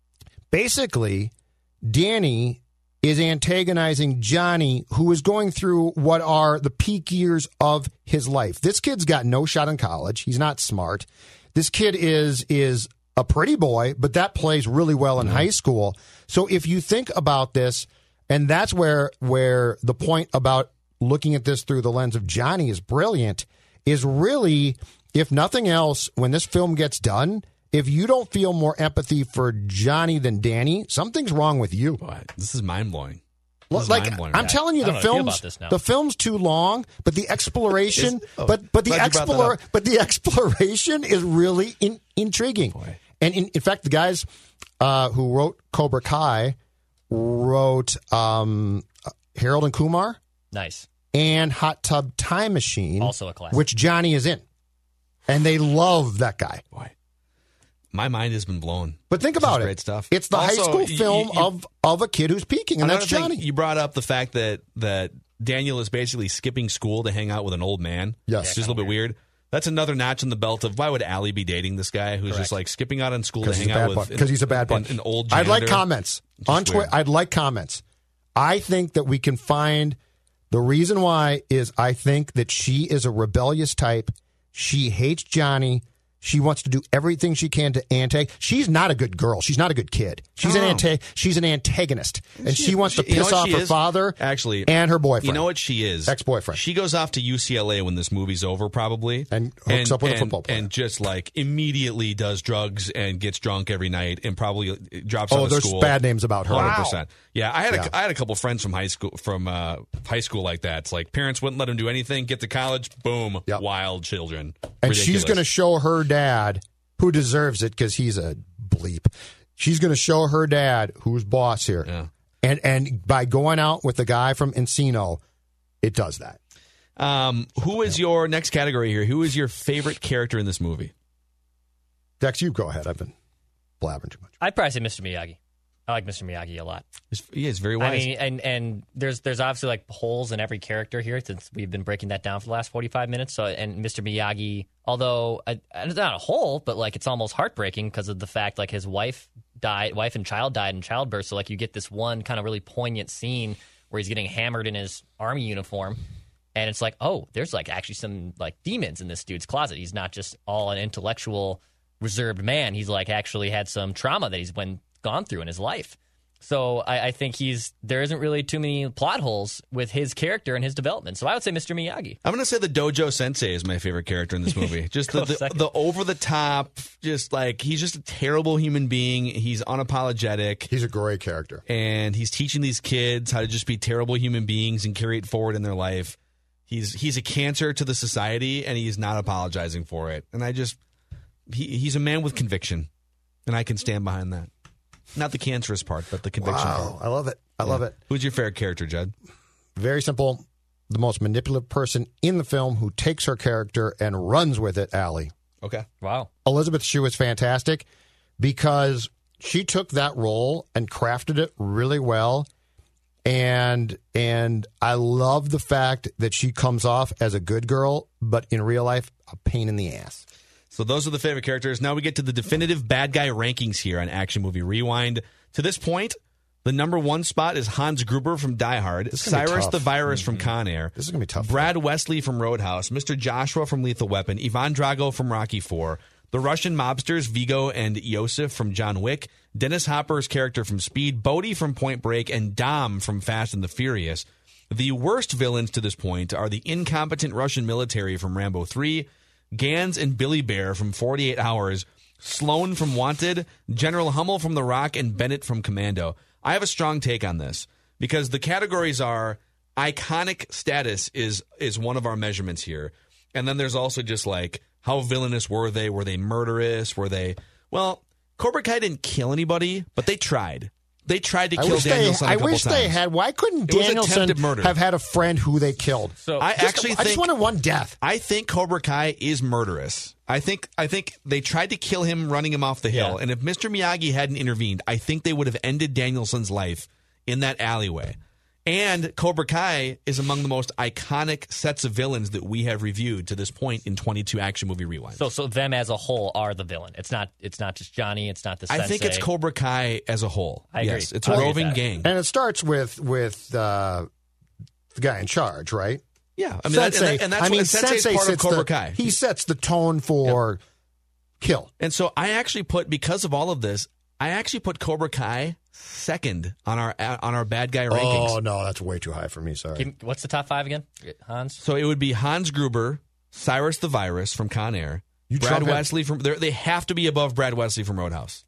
Speaker 1: basically, Danny is antagonizing Johnny, who is going through what are the peak years of his life. This kid's got no shot in college. He's not smart. This kid is is a pretty boy, but that plays really well in mm-hmm. high school. So if you think about this, and that's where where the point about looking at this through the lens of Johnny is brilliant, is really, if nothing else, when this film gets done, if you don't feel more empathy for Johnny than Danny, something's wrong with you.
Speaker 2: Boy, this is mind-blowing.
Speaker 1: Like, I'm telling you, the film's the film's too long, but the exploration, oh, but but the explore, but the exploration is really in, intriguing. Boy. And in, in fact, the guys uh, who wrote Cobra Kai wrote um, Harold and Kumar,
Speaker 6: nice, and
Speaker 1: Hot Tub Time Machine,
Speaker 6: also a classic,
Speaker 1: which Johnny is in, and they love that guy.
Speaker 2: Boy. My mind has been blown.
Speaker 1: But think about it.
Speaker 2: Great stuff.
Speaker 1: It's the
Speaker 2: also,
Speaker 1: high school
Speaker 2: you,
Speaker 1: film
Speaker 2: you,
Speaker 1: of, of a kid who's peaking, and that's Johnny.
Speaker 2: You brought up the fact that that Daniel is basically skipping school to hang out with an old man.
Speaker 1: Yes.
Speaker 2: It's just a little bit weird. That's another notch in the belt of why would Allie be dating this guy who's
Speaker 6: Correct.
Speaker 2: just like skipping out on school to
Speaker 1: Because he's,
Speaker 2: hang
Speaker 1: a
Speaker 2: out
Speaker 1: bad
Speaker 2: with
Speaker 1: boy. Because he's a bad boy.
Speaker 2: an, an old janitor.
Speaker 1: I'd like comments
Speaker 2: Just
Speaker 1: on Twitter.
Speaker 2: weird.
Speaker 1: I'd like comments. I think that we can find the reason why is I think that she is a rebellious type. She hates Johnny. She wants to do everything she can to anti. She's not a good girl. She's not a good kid. She's
Speaker 2: Oh.
Speaker 1: an anti. She's an antagonist, and she,
Speaker 2: She-
Speaker 1: wants to
Speaker 2: you know
Speaker 1: piss
Speaker 2: what
Speaker 1: off
Speaker 2: she
Speaker 1: her
Speaker 2: is?
Speaker 1: father,
Speaker 2: Actually,
Speaker 1: and her boyfriend.
Speaker 2: You know what she is?
Speaker 1: Ex-boyfriend.
Speaker 2: She goes off to U C L A when this movie's over, probably,
Speaker 1: And hooks up with a
Speaker 2: and-
Speaker 1: football player.
Speaker 2: and just like immediately does drugs and gets drunk every night, and probably drops
Speaker 1: Oh,
Speaker 2: out of
Speaker 1: there's
Speaker 2: school.
Speaker 1: bad names about her.
Speaker 2: one
Speaker 1: Wow.
Speaker 2: hundred percent. Yeah, I had a,
Speaker 1: Yeah.
Speaker 2: I had a couple friends from high school from uh, high school like that. It's like parents wouldn't let them do anything. Get to college, boom,
Speaker 1: Yep.
Speaker 2: wild children.
Speaker 1: And she's
Speaker 2: Ridiculous.
Speaker 1: going to show her dad, who deserves it because he's a bleep. She's going to show her dad who's boss here.
Speaker 2: Yeah.
Speaker 1: And and by going out with the guy from Encino, it does that.
Speaker 2: Um, who is your next category here? Who is your favorite character in this movie?
Speaker 1: Dex, you go ahead. I've been blabbering too much.
Speaker 6: I'd probably say Mister Miyagi. I like Mister Miyagi a lot.
Speaker 2: He is very
Speaker 6: I
Speaker 2: wise.
Speaker 6: mean, and and there's there's obviously like holes in every character here since we've been breaking that down for the last forty-five minutes. So, and Mister Miyagi, although uh, it's not a hole, but like it's almost heartbreaking because of the fact like his wife died, wife and child died in childbirth. So like you get this one kind of really poignant scene where he's getting hammered in his army uniform, and it's like, oh, there's like actually some like demons in this dude's closet. He's not just all an intellectual reserved man. He's like actually had some trauma that he's been gone through in his life. So I, I think he's there isn't really too many plot holes with his character and his development. So I would say Mister Miyagi.
Speaker 2: I'm going to say the Dojo Sensei is my favorite character in this movie. Just the, the, the over the top, just like he's just a terrible human being. He's unapologetic.
Speaker 1: He's a great character.
Speaker 2: And he's teaching these kids how to just be terrible human beings and carry it forward in their life. He's he's a cancer to the society, and he's not apologizing for it. And I just he, he's a man with conviction, and I can stand behind that. Not the cancerous part, but the conviction
Speaker 1: Wow,
Speaker 2: part.
Speaker 1: I love it. I love it.
Speaker 2: Who's your favorite character, Judd?
Speaker 1: Very simple. The most manipulative person in the film who takes her character and runs with it, Allie.
Speaker 2: Okay.
Speaker 6: Wow.
Speaker 1: Elizabeth Shue is fantastic because she took that role and crafted it really well. And and I love the fact that she comes off as a good girl, but in real life, a pain in the ass.
Speaker 2: So those are the favorite characters. Now we get to the definitive bad guy rankings here on Action Movie Rewind. To this point, the number one spot is Hans Gruber from Die Hard,
Speaker 1: is gonna be
Speaker 2: Cyrus
Speaker 1: tough.
Speaker 2: the Virus from Con Air,
Speaker 1: This is going to be tough.
Speaker 2: Brad Wesley from Roadhouse, Mister Joshua from Lethal Weapon, Ivan Drago from Rocky four, the Russian mobsters Vigo and Yosef from John Wick, Dennis Hopper's character from Speed, Bodhi from Point Break, and Dom from Fast and the Furious. The worst villains to this point are the incompetent Russian military from Rambo three, Gans and Billy Bear from forty-eight hours, Sloan from Wanted, General Hummel from The Rock, and Bennett from Commando. I have a strong take on this because the categories are iconic status is is one of our measurements here. And then there's also just like how villainous were they? Were they murderous? Were they well, Cobra Kai didn't kill anybody, but they tried. They tried to
Speaker 1: I
Speaker 2: kill
Speaker 1: wish, they,
Speaker 2: Danielson a
Speaker 1: I
Speaker 2: couple
Speaker 1: wish
Speaker 2: times.
Speaker 1: they had. Why couldn't
Speaker 2: It was
Speaker 1: Danielson
Speaker 2: attempted murder.
Speaker 1: have had a friend who they killed?
Speaker 6: So
Speaker 2: I
Speaker 1: Just-
Speaker 2: actually
Speaker 1: I
Speaker 2: think
Speaker 1: just wanted one death.
Speaker 2: I think Cobra Kai is murderous. I think I think they tried to kill him running him off the hill.
Speaker 6: Yeah.
Speaker 2: And if Mister Miyagi hadn't intervened, I think they would have ended Danielson's life in that alleyway. And Cobra Kai is among the most iconic sets of villains that we have reviewed to this point in twenty-two Action Movie Rewind.
Speaker 6: So so them as a whole are the villain. It's not it's not just Johnny. It's not the.
Speaker 2: I think
Speaker 6: sensei.
Speaker 2: it's Cobra Kai as a whole.
Speaker 6: I agree.
Speaker 2: Yes, it's
Speaker 6: I
Speaker 2: a
Speaker 6: agree with
Speaker 2: roving
Speaker 6: that.
Speaker 2: gang.
Speaker 1: And it starts with with uh, the guy in charge, right?
Speaker 2: Yeah, I mean, that, and, that, and that's
Speaker 1: I mean,
Speaker 2: what Sensei's
Speaker 1: Sensei
Speaker 2: part of
Speaker 1: sets
Speaker 2: Cobra
Speaker 1: the,
Speaker 2: Kai.
Speaker 1: He sets the tone for kill.
Speaker 2: And so I actually put, because of all of this, I actually put Cobra Kai second on our on our bad guy rankings.
Speaker 1: Oh no, that's way too high for me. Sorry.
Speaker 6: Give me- What's the top five again, Hans?
Speaker 2: So it would be Hans Gruber, Cyrus the Virus from Con Air,
Speaker 1: You
Speaker 2: Brad
Speaker 1: trump him.
Speaker 2: Wesley from. They have to be above Brad Wesley from Roadhouse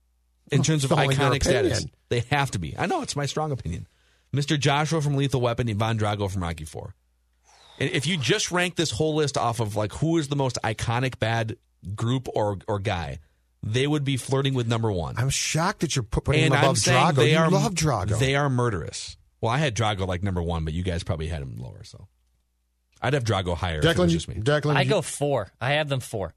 Speaker 2: in terms of
Speaker 1: It's only your
Speaker 2: iconic status.
Speaker 1: opinion.
Speaker 2: They have to be. I know it's my strong opinion. Mister Joshua from Lethal Weapon, Ivan Drago from Rocky four. And if you just rank this whole list off of like who is the most iconic bad group or or guy, they would be flirting with number one.
Speaker 1: I'm shocked that you're pu- putting
Speaker 2: And
Speaker 1: him
Speaker 2: I'm
Speaker 1: above
Speaker 2: saying
Speaker 1: Drago.
Speaker 2: they
Speaker 1: You
Speaker 2: are,
Speaker 1: love Drago.
Speaker 2: They are murderous. Well, I had Drago like number one, but you guys probably had him lower. So I'd have Drago higher. if it
Speaker 1: Declan,
Speaker 2: was
Speaker 1: you,
Speaker 2: just me.
Speaker 1: Declan,
Speaker 6: I
Speaker 1: you-
Speaker 6: go four. I have them four.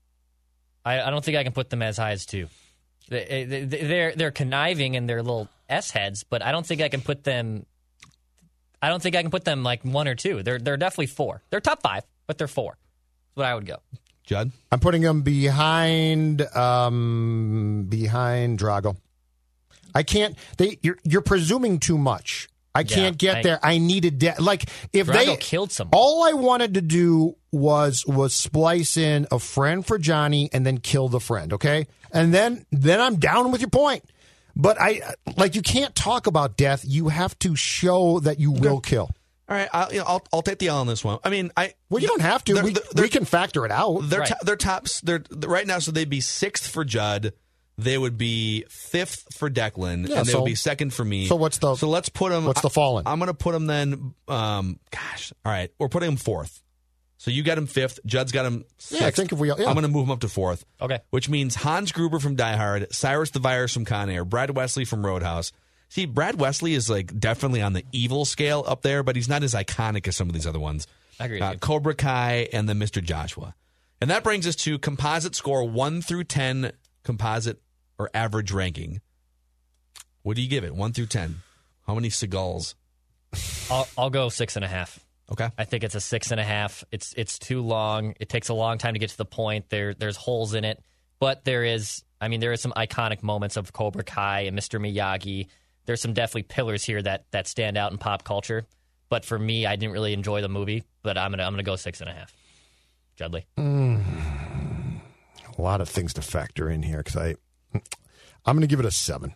Speaker 6: I, I don't think I can put them as high as two. They, they, they're they're conniving and they're little s heads, but I don't think I can put them. I don't think I can put them like one or two. They're they're definitely four. They're top five, but they're four. That's what I would go.
Speaker 2: Judd?
Speaker 1: I'm putting them behind um, behind Drago. I can't. They you're you're presuming too much. I can't
Speaker 6: Yeah,
Speaker 1: get
Speaker 6: I-
Speaker 1: there. I needed de- like if
Speaker 6: Drago
Speaker 1: they
Speaker 6: killed someone.
Speaker 1: All I wanted to do was was splice in a friend for Johnny and then kill the friend. Okay, and then then I'm down with your point. But I like you can't talk about death. You have to show that you will kill.
Speaker 2: All right, I'll, you know, I'll I'll take the L on this one. I mean, I
Speaker 1: Well, you don't have to.
Speaker 2: They're-
Speaker 1: We,
Speaker 2: they're-
Speaker 1: we can factor it out.
Speaker 2: They're
Speaker 6: Right.
Speaker 2: to, they're tops. They're right now. So they'd be sixth for Judd. They would be fifth for Declan,
Speaker 1: Yeah,
Speaker 2: and they
Speaker 1: so-
Speaker 2: would be second for me.
Speaker 1: so what's the-
Speaker 2: So let's put them.
Speaker 1: what's the fallen?
Speaker 2: I'm going to put them then. Um, gosh, all right, we're putting them fourth. So you got him fifth. Judd's got him sixth.
Speaker 1: Yeah, I think if we- yeah.
Speaker 2: I'm going to move him up to fourth.
Speaker 6: Okay.
Speaker 2: Which means Hans Gruber from Die Hard, Cyrus the Virus from Con Air, Brad Wesley from Roadhouse. See, Brad Wesley is like definitely on the evil scale up there, but he's not as iconic as some of these other ones.
Speaker 6: I agree with
Speaker 2: Uh,
Speaker 6: you.
Speaker 2: Cobra Kai and then Mister Joshua. And that brings us to composite score one through ten, composite or average ranking. What do you give it? one through ten. How many Seagulls?
Speaker 6: I'll, I'll go six and a half.
Speaker 2: Okay.
Speaker 6: I think it's a six and a half. It's it's too long. It takes a long time to get to the point. There there's holes in it, but there is. I mean, there is some iconic moments of Cobra Kai and Mister Miyagi. There's some definitely pillars here that that stand out in pop culture. But for me, I didn't really enjoy the movie. But I'm gonna I'm gonna go six and a half. Judley.
Speaker 1: Mm. A lot of things to factor in here because I, I'm going to give it a seven.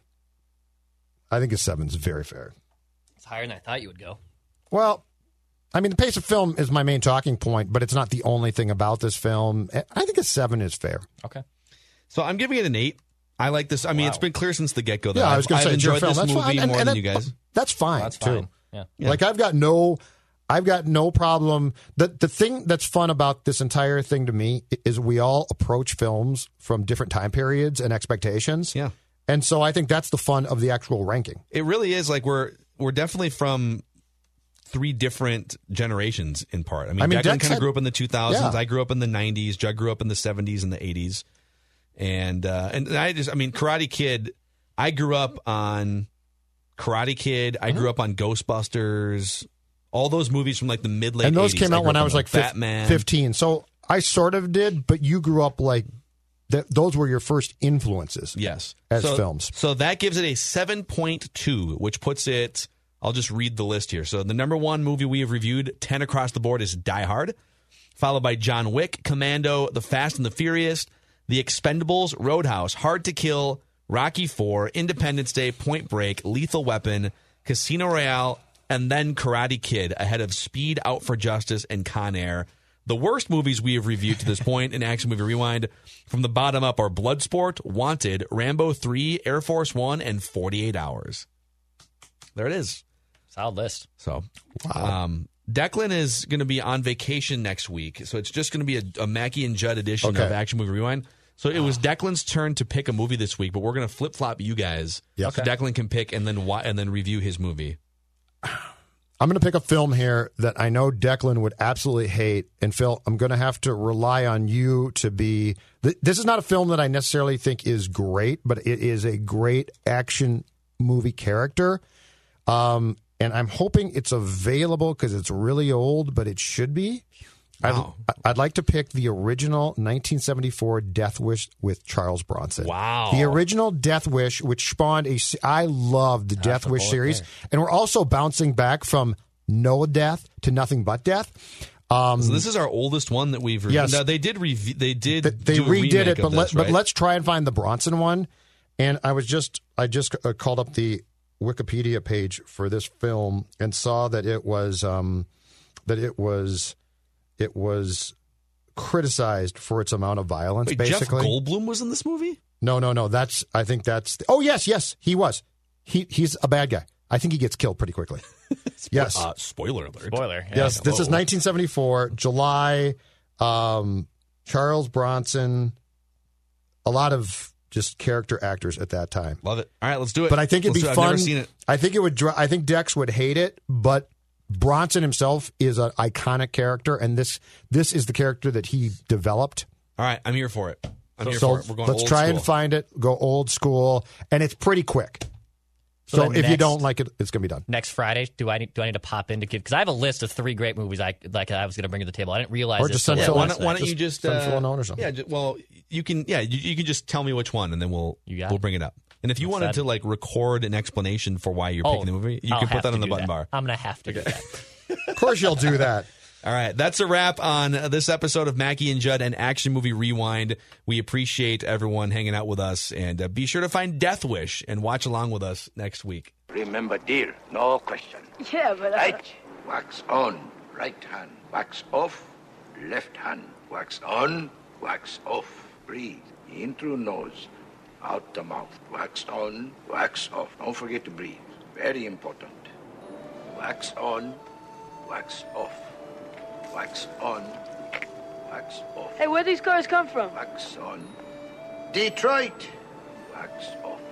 Speaker 1: I think a seven is very fair.
Speaker 6: It's higher than I thought you would go.
Speaker 1: Well, I mean, the pace of film is my main talking point, but it's not the only thing about this film. I think a seven is fair.
Speaker 6: Okay.
Speaker 2: So I'm giving it an eight. I like this. I mean,
Speaker 6: Wow.
Speaker 2: it's been clear since the get go that
Speaker 1: Yeah, I
Speaker 2: I've,
Speaker 1: was going to
Speaker 2: I've
Speaker 1: say it's your
Speaker 2: enjoyed
Speaker 1: film.
Speaker 2: this
Speaker 1: That's
Speaker 2: movie
Speaker 1: fine. And-
Speaker 2: more
Speaker 1: and
Speaker 2: than
Speaker 1: that-
Speaker 2: you guys.
Speaker 1: That's fine
Speaker 6: That's
Speaker 1: too.
Speaker 6: fine. Yeah.
Speaker 1: Like I've got no, I've got no problem. The the thing that's fun about this entire thing to me is we all approach films from different time periods and expectations.
Speaker 2: Yeah.
Speaker 1: And so I think that's the fun of the actual ranking.
Speaker 2: It really is like we're we're definitely from three different generations in part. I mean,
Speaker 1: I mean,
Speaker 2: Declan
Speaker 1: Dex
Speaker 2: kind of
Speaker 1: had-
Speaker 2: grew up in the two thousands.
Speaker 1: Yeah.
Speaker 2: I grew up in the nineties. Judd grew up in the seventies and the eighties. And uh, and I just, I mean, Karate Kid. I grew up on Karate Kid. I grew up on Ghostbusters. All those movies from like the mid late
Speaker 1: And those
Speaker 2: eighties.
Speaker 1: came out
Speaker 2: grew
Speaker 1: when
Speaker 2: up
Speaker 1: I
Speaker 2: on
Speaker 1: was
Speaker 2: those.
Speaker 1: like fif-
Speaker 2: Batman.
Speaker 1: fifteen. So I sort of did, but you grew up like th- those were your first influences.
Speaker 2: Yes.
Speaker 1: As
Speaker 2: so,
Speaker 1: films.
Speaker 2: So that gives it a seven point two, which puts it, I'll just read the list here. So the number one movie we have reviewed, ten across the board, is Die Hard, followed by John Wick, Commando, The Fast and the Furious, The Expendables, Roadhouse, Hard to Kill, Rocky four, Independence Day, Point Break, Lethal Weapon, Casino Royale, and then Karate Kid, ahead of Speed, Out for Justice, and Con Air. The worst movies we have reviewed to this point in Action Movie Rewind from the bottom up are Bloodsport, Wanted, Rambo three, Air Force One, and forty-eight hours. There it is.
Speaker 6: Solid list.
Speaker 2: So, um, Declan is going to be on vacation next week, so it's just going to be a, a Mackie and Judd edition
Speaker 1: Okay.
Speaker 2: of Action Movie Rewind. So it was Declan's turn to pick a movie this week, but we're going to flip flop you guys.
Speaker 1: Yep.
Speaker 2: So
Speaker 1: Okay.
Speaker 2: Declan can pick and then wa- and then review his movie.
Speaker 1: I'm going to pick a film here that I know Declan would absolutely hate. And Phil, I'm going to have to rely on you to be. Th- this is not a film that I necessarily think is great, but it is a great action movie character. Um, and I'm hoping it's available because it's really old, but it should be.
Speaker 2: Wow.
Speaker 1: I'd, I'd like to pick the original nineteen seventy-four Death Wish with Charles Bronson.
Speaker 2: Wow.
Speaker 1: The original Death Wish, which spawned a. se- I love the Death Wish series. And we're also bouncing back from no death to nothing but death. Um,
Speaker 2: So this is our oldest one that we've reviewed.
Speaker 1: Yes.
Speaker 2: Now, they did rev- they did
Speaker 1: they
Speaker 2: do a
Speaker 1: redid
Speaker 2: remake
Speaker 1: it,
Speaker 2: of
Speaker 1: but, let,
Speaker 2: this,
Speaker 1: but
Speaker 2: right?
Speaker 1: let's try and find the Bronson one. And I was just I just uh, called up the Wikipedia page for this film and saw that it was um, that it was it was criticized for its amount of violence.
Speaker 2: Wait,
Speaker 1: basically,
Speaker 2: Jeff Goldblum was in this movie?
Speaker 1: no, no, no. That's I think that's. Oh yes, yes, he was. He he's a bad guy. I think he gets killed pretty quickly. Yes.
Speaker 2: Uh, spoiler alert.
Speaker 6: Spoiler. Yeah.
Speaker 1: Yes, this is
Speaker 2: Whoa.
Speaker 1: nineteen seventy-four, July. Um, Charles Bronson, a lot of just character actors at that time.
Speaker 2: Love it. All right, let's do it.
Speaker 1: But I think it'd
Speaker 2: Let's
Speaker 1: be
Speaker 2: do it.
Speaker 1: fun.
Speaker 2: I've never seen it.
Speaker 1: I think it would. dr- I think Dex would hate it, but Bronson himself is an iconic character, and this this is the character that he developed.
Speaker 2: All right, I'm here for it. I'm here
Speaker 1: So
Speaker 2: for it. We're going
Speaker 1: let's
Speaker 2: old
Speaker 1: try
Speaker 2: school.
Speaker 1: and find it. Go old school, and it's pretty quick. So,
Speaker 6: So
Speaker 1: if
Speaker 6: then
Speaker 1: you
Speaker 6: next-
Speaker 1: don't like it, it's going to be done.
Speaker 6: Next Friday, do I need do I need to pop in to give? Because I have a list of three great movies I like. I was going to bring to the table. I didn't realize.
Speaker 1: Or
Speaker 6: this
Speaker 1: just
Speaker 6: till
Speaker 1: send
Speaker 2: Yeah,
Speaker 1: Phil
Speaker 2: why
Speaker 1: a-
Speaker 2: don't, why don't you just
Speaker 1: send Phil a
Speaker 2: uh,
Speaker 1: note or something.
Speaker 2: yeah, ju- well, you can yeah, you, you can just tell me which one, and then we'll
Speaker 6: You got
Speaker 2: we'll
Speaker 6: it.
Speaker 2: bring it up. And if you
Speaker 6: What's
Speaker 2: wanted
Speaker 6: that?
Speaker 2: to like record an explanation for why you're
Speaker 6: Oh,
Speaker 2: picking the movie, you
Speaker 6: I'll
Speaker 2: can put
Speaker 6: have
Speaker 2: that
Speaker 6: to
Speaker 2: on the
Speaker 6: do
Speaker 2: button
Speaker 6: that.
Speaker 2: bar.
Speaker 6: I'm going to have to do that.
Speaker 1: Of course, you'll do that.
Speaker 2: All right, that's a wrap on this episode of Mackie and Judd and Action Movie Rewind. We appreciate everyone hanging out with us, and uh, be sure to find Death Wish and watch along with us next week.
Speaker 8: Remember, dear, no question.
Speaker 7: Yeah, but uh,
Speaker 8: Right, wax on, right hand, wax off, left hand, wax on, wax off. Breathe in through nose, out the mouth. Wax on, wax off. Don't forget to breathe. Very important. Wax on, wax off. Wax on, wax off.
Speaker 7: hey, where'd these cars come from?
Speaker 8: Wax on. Detroit. Wax off.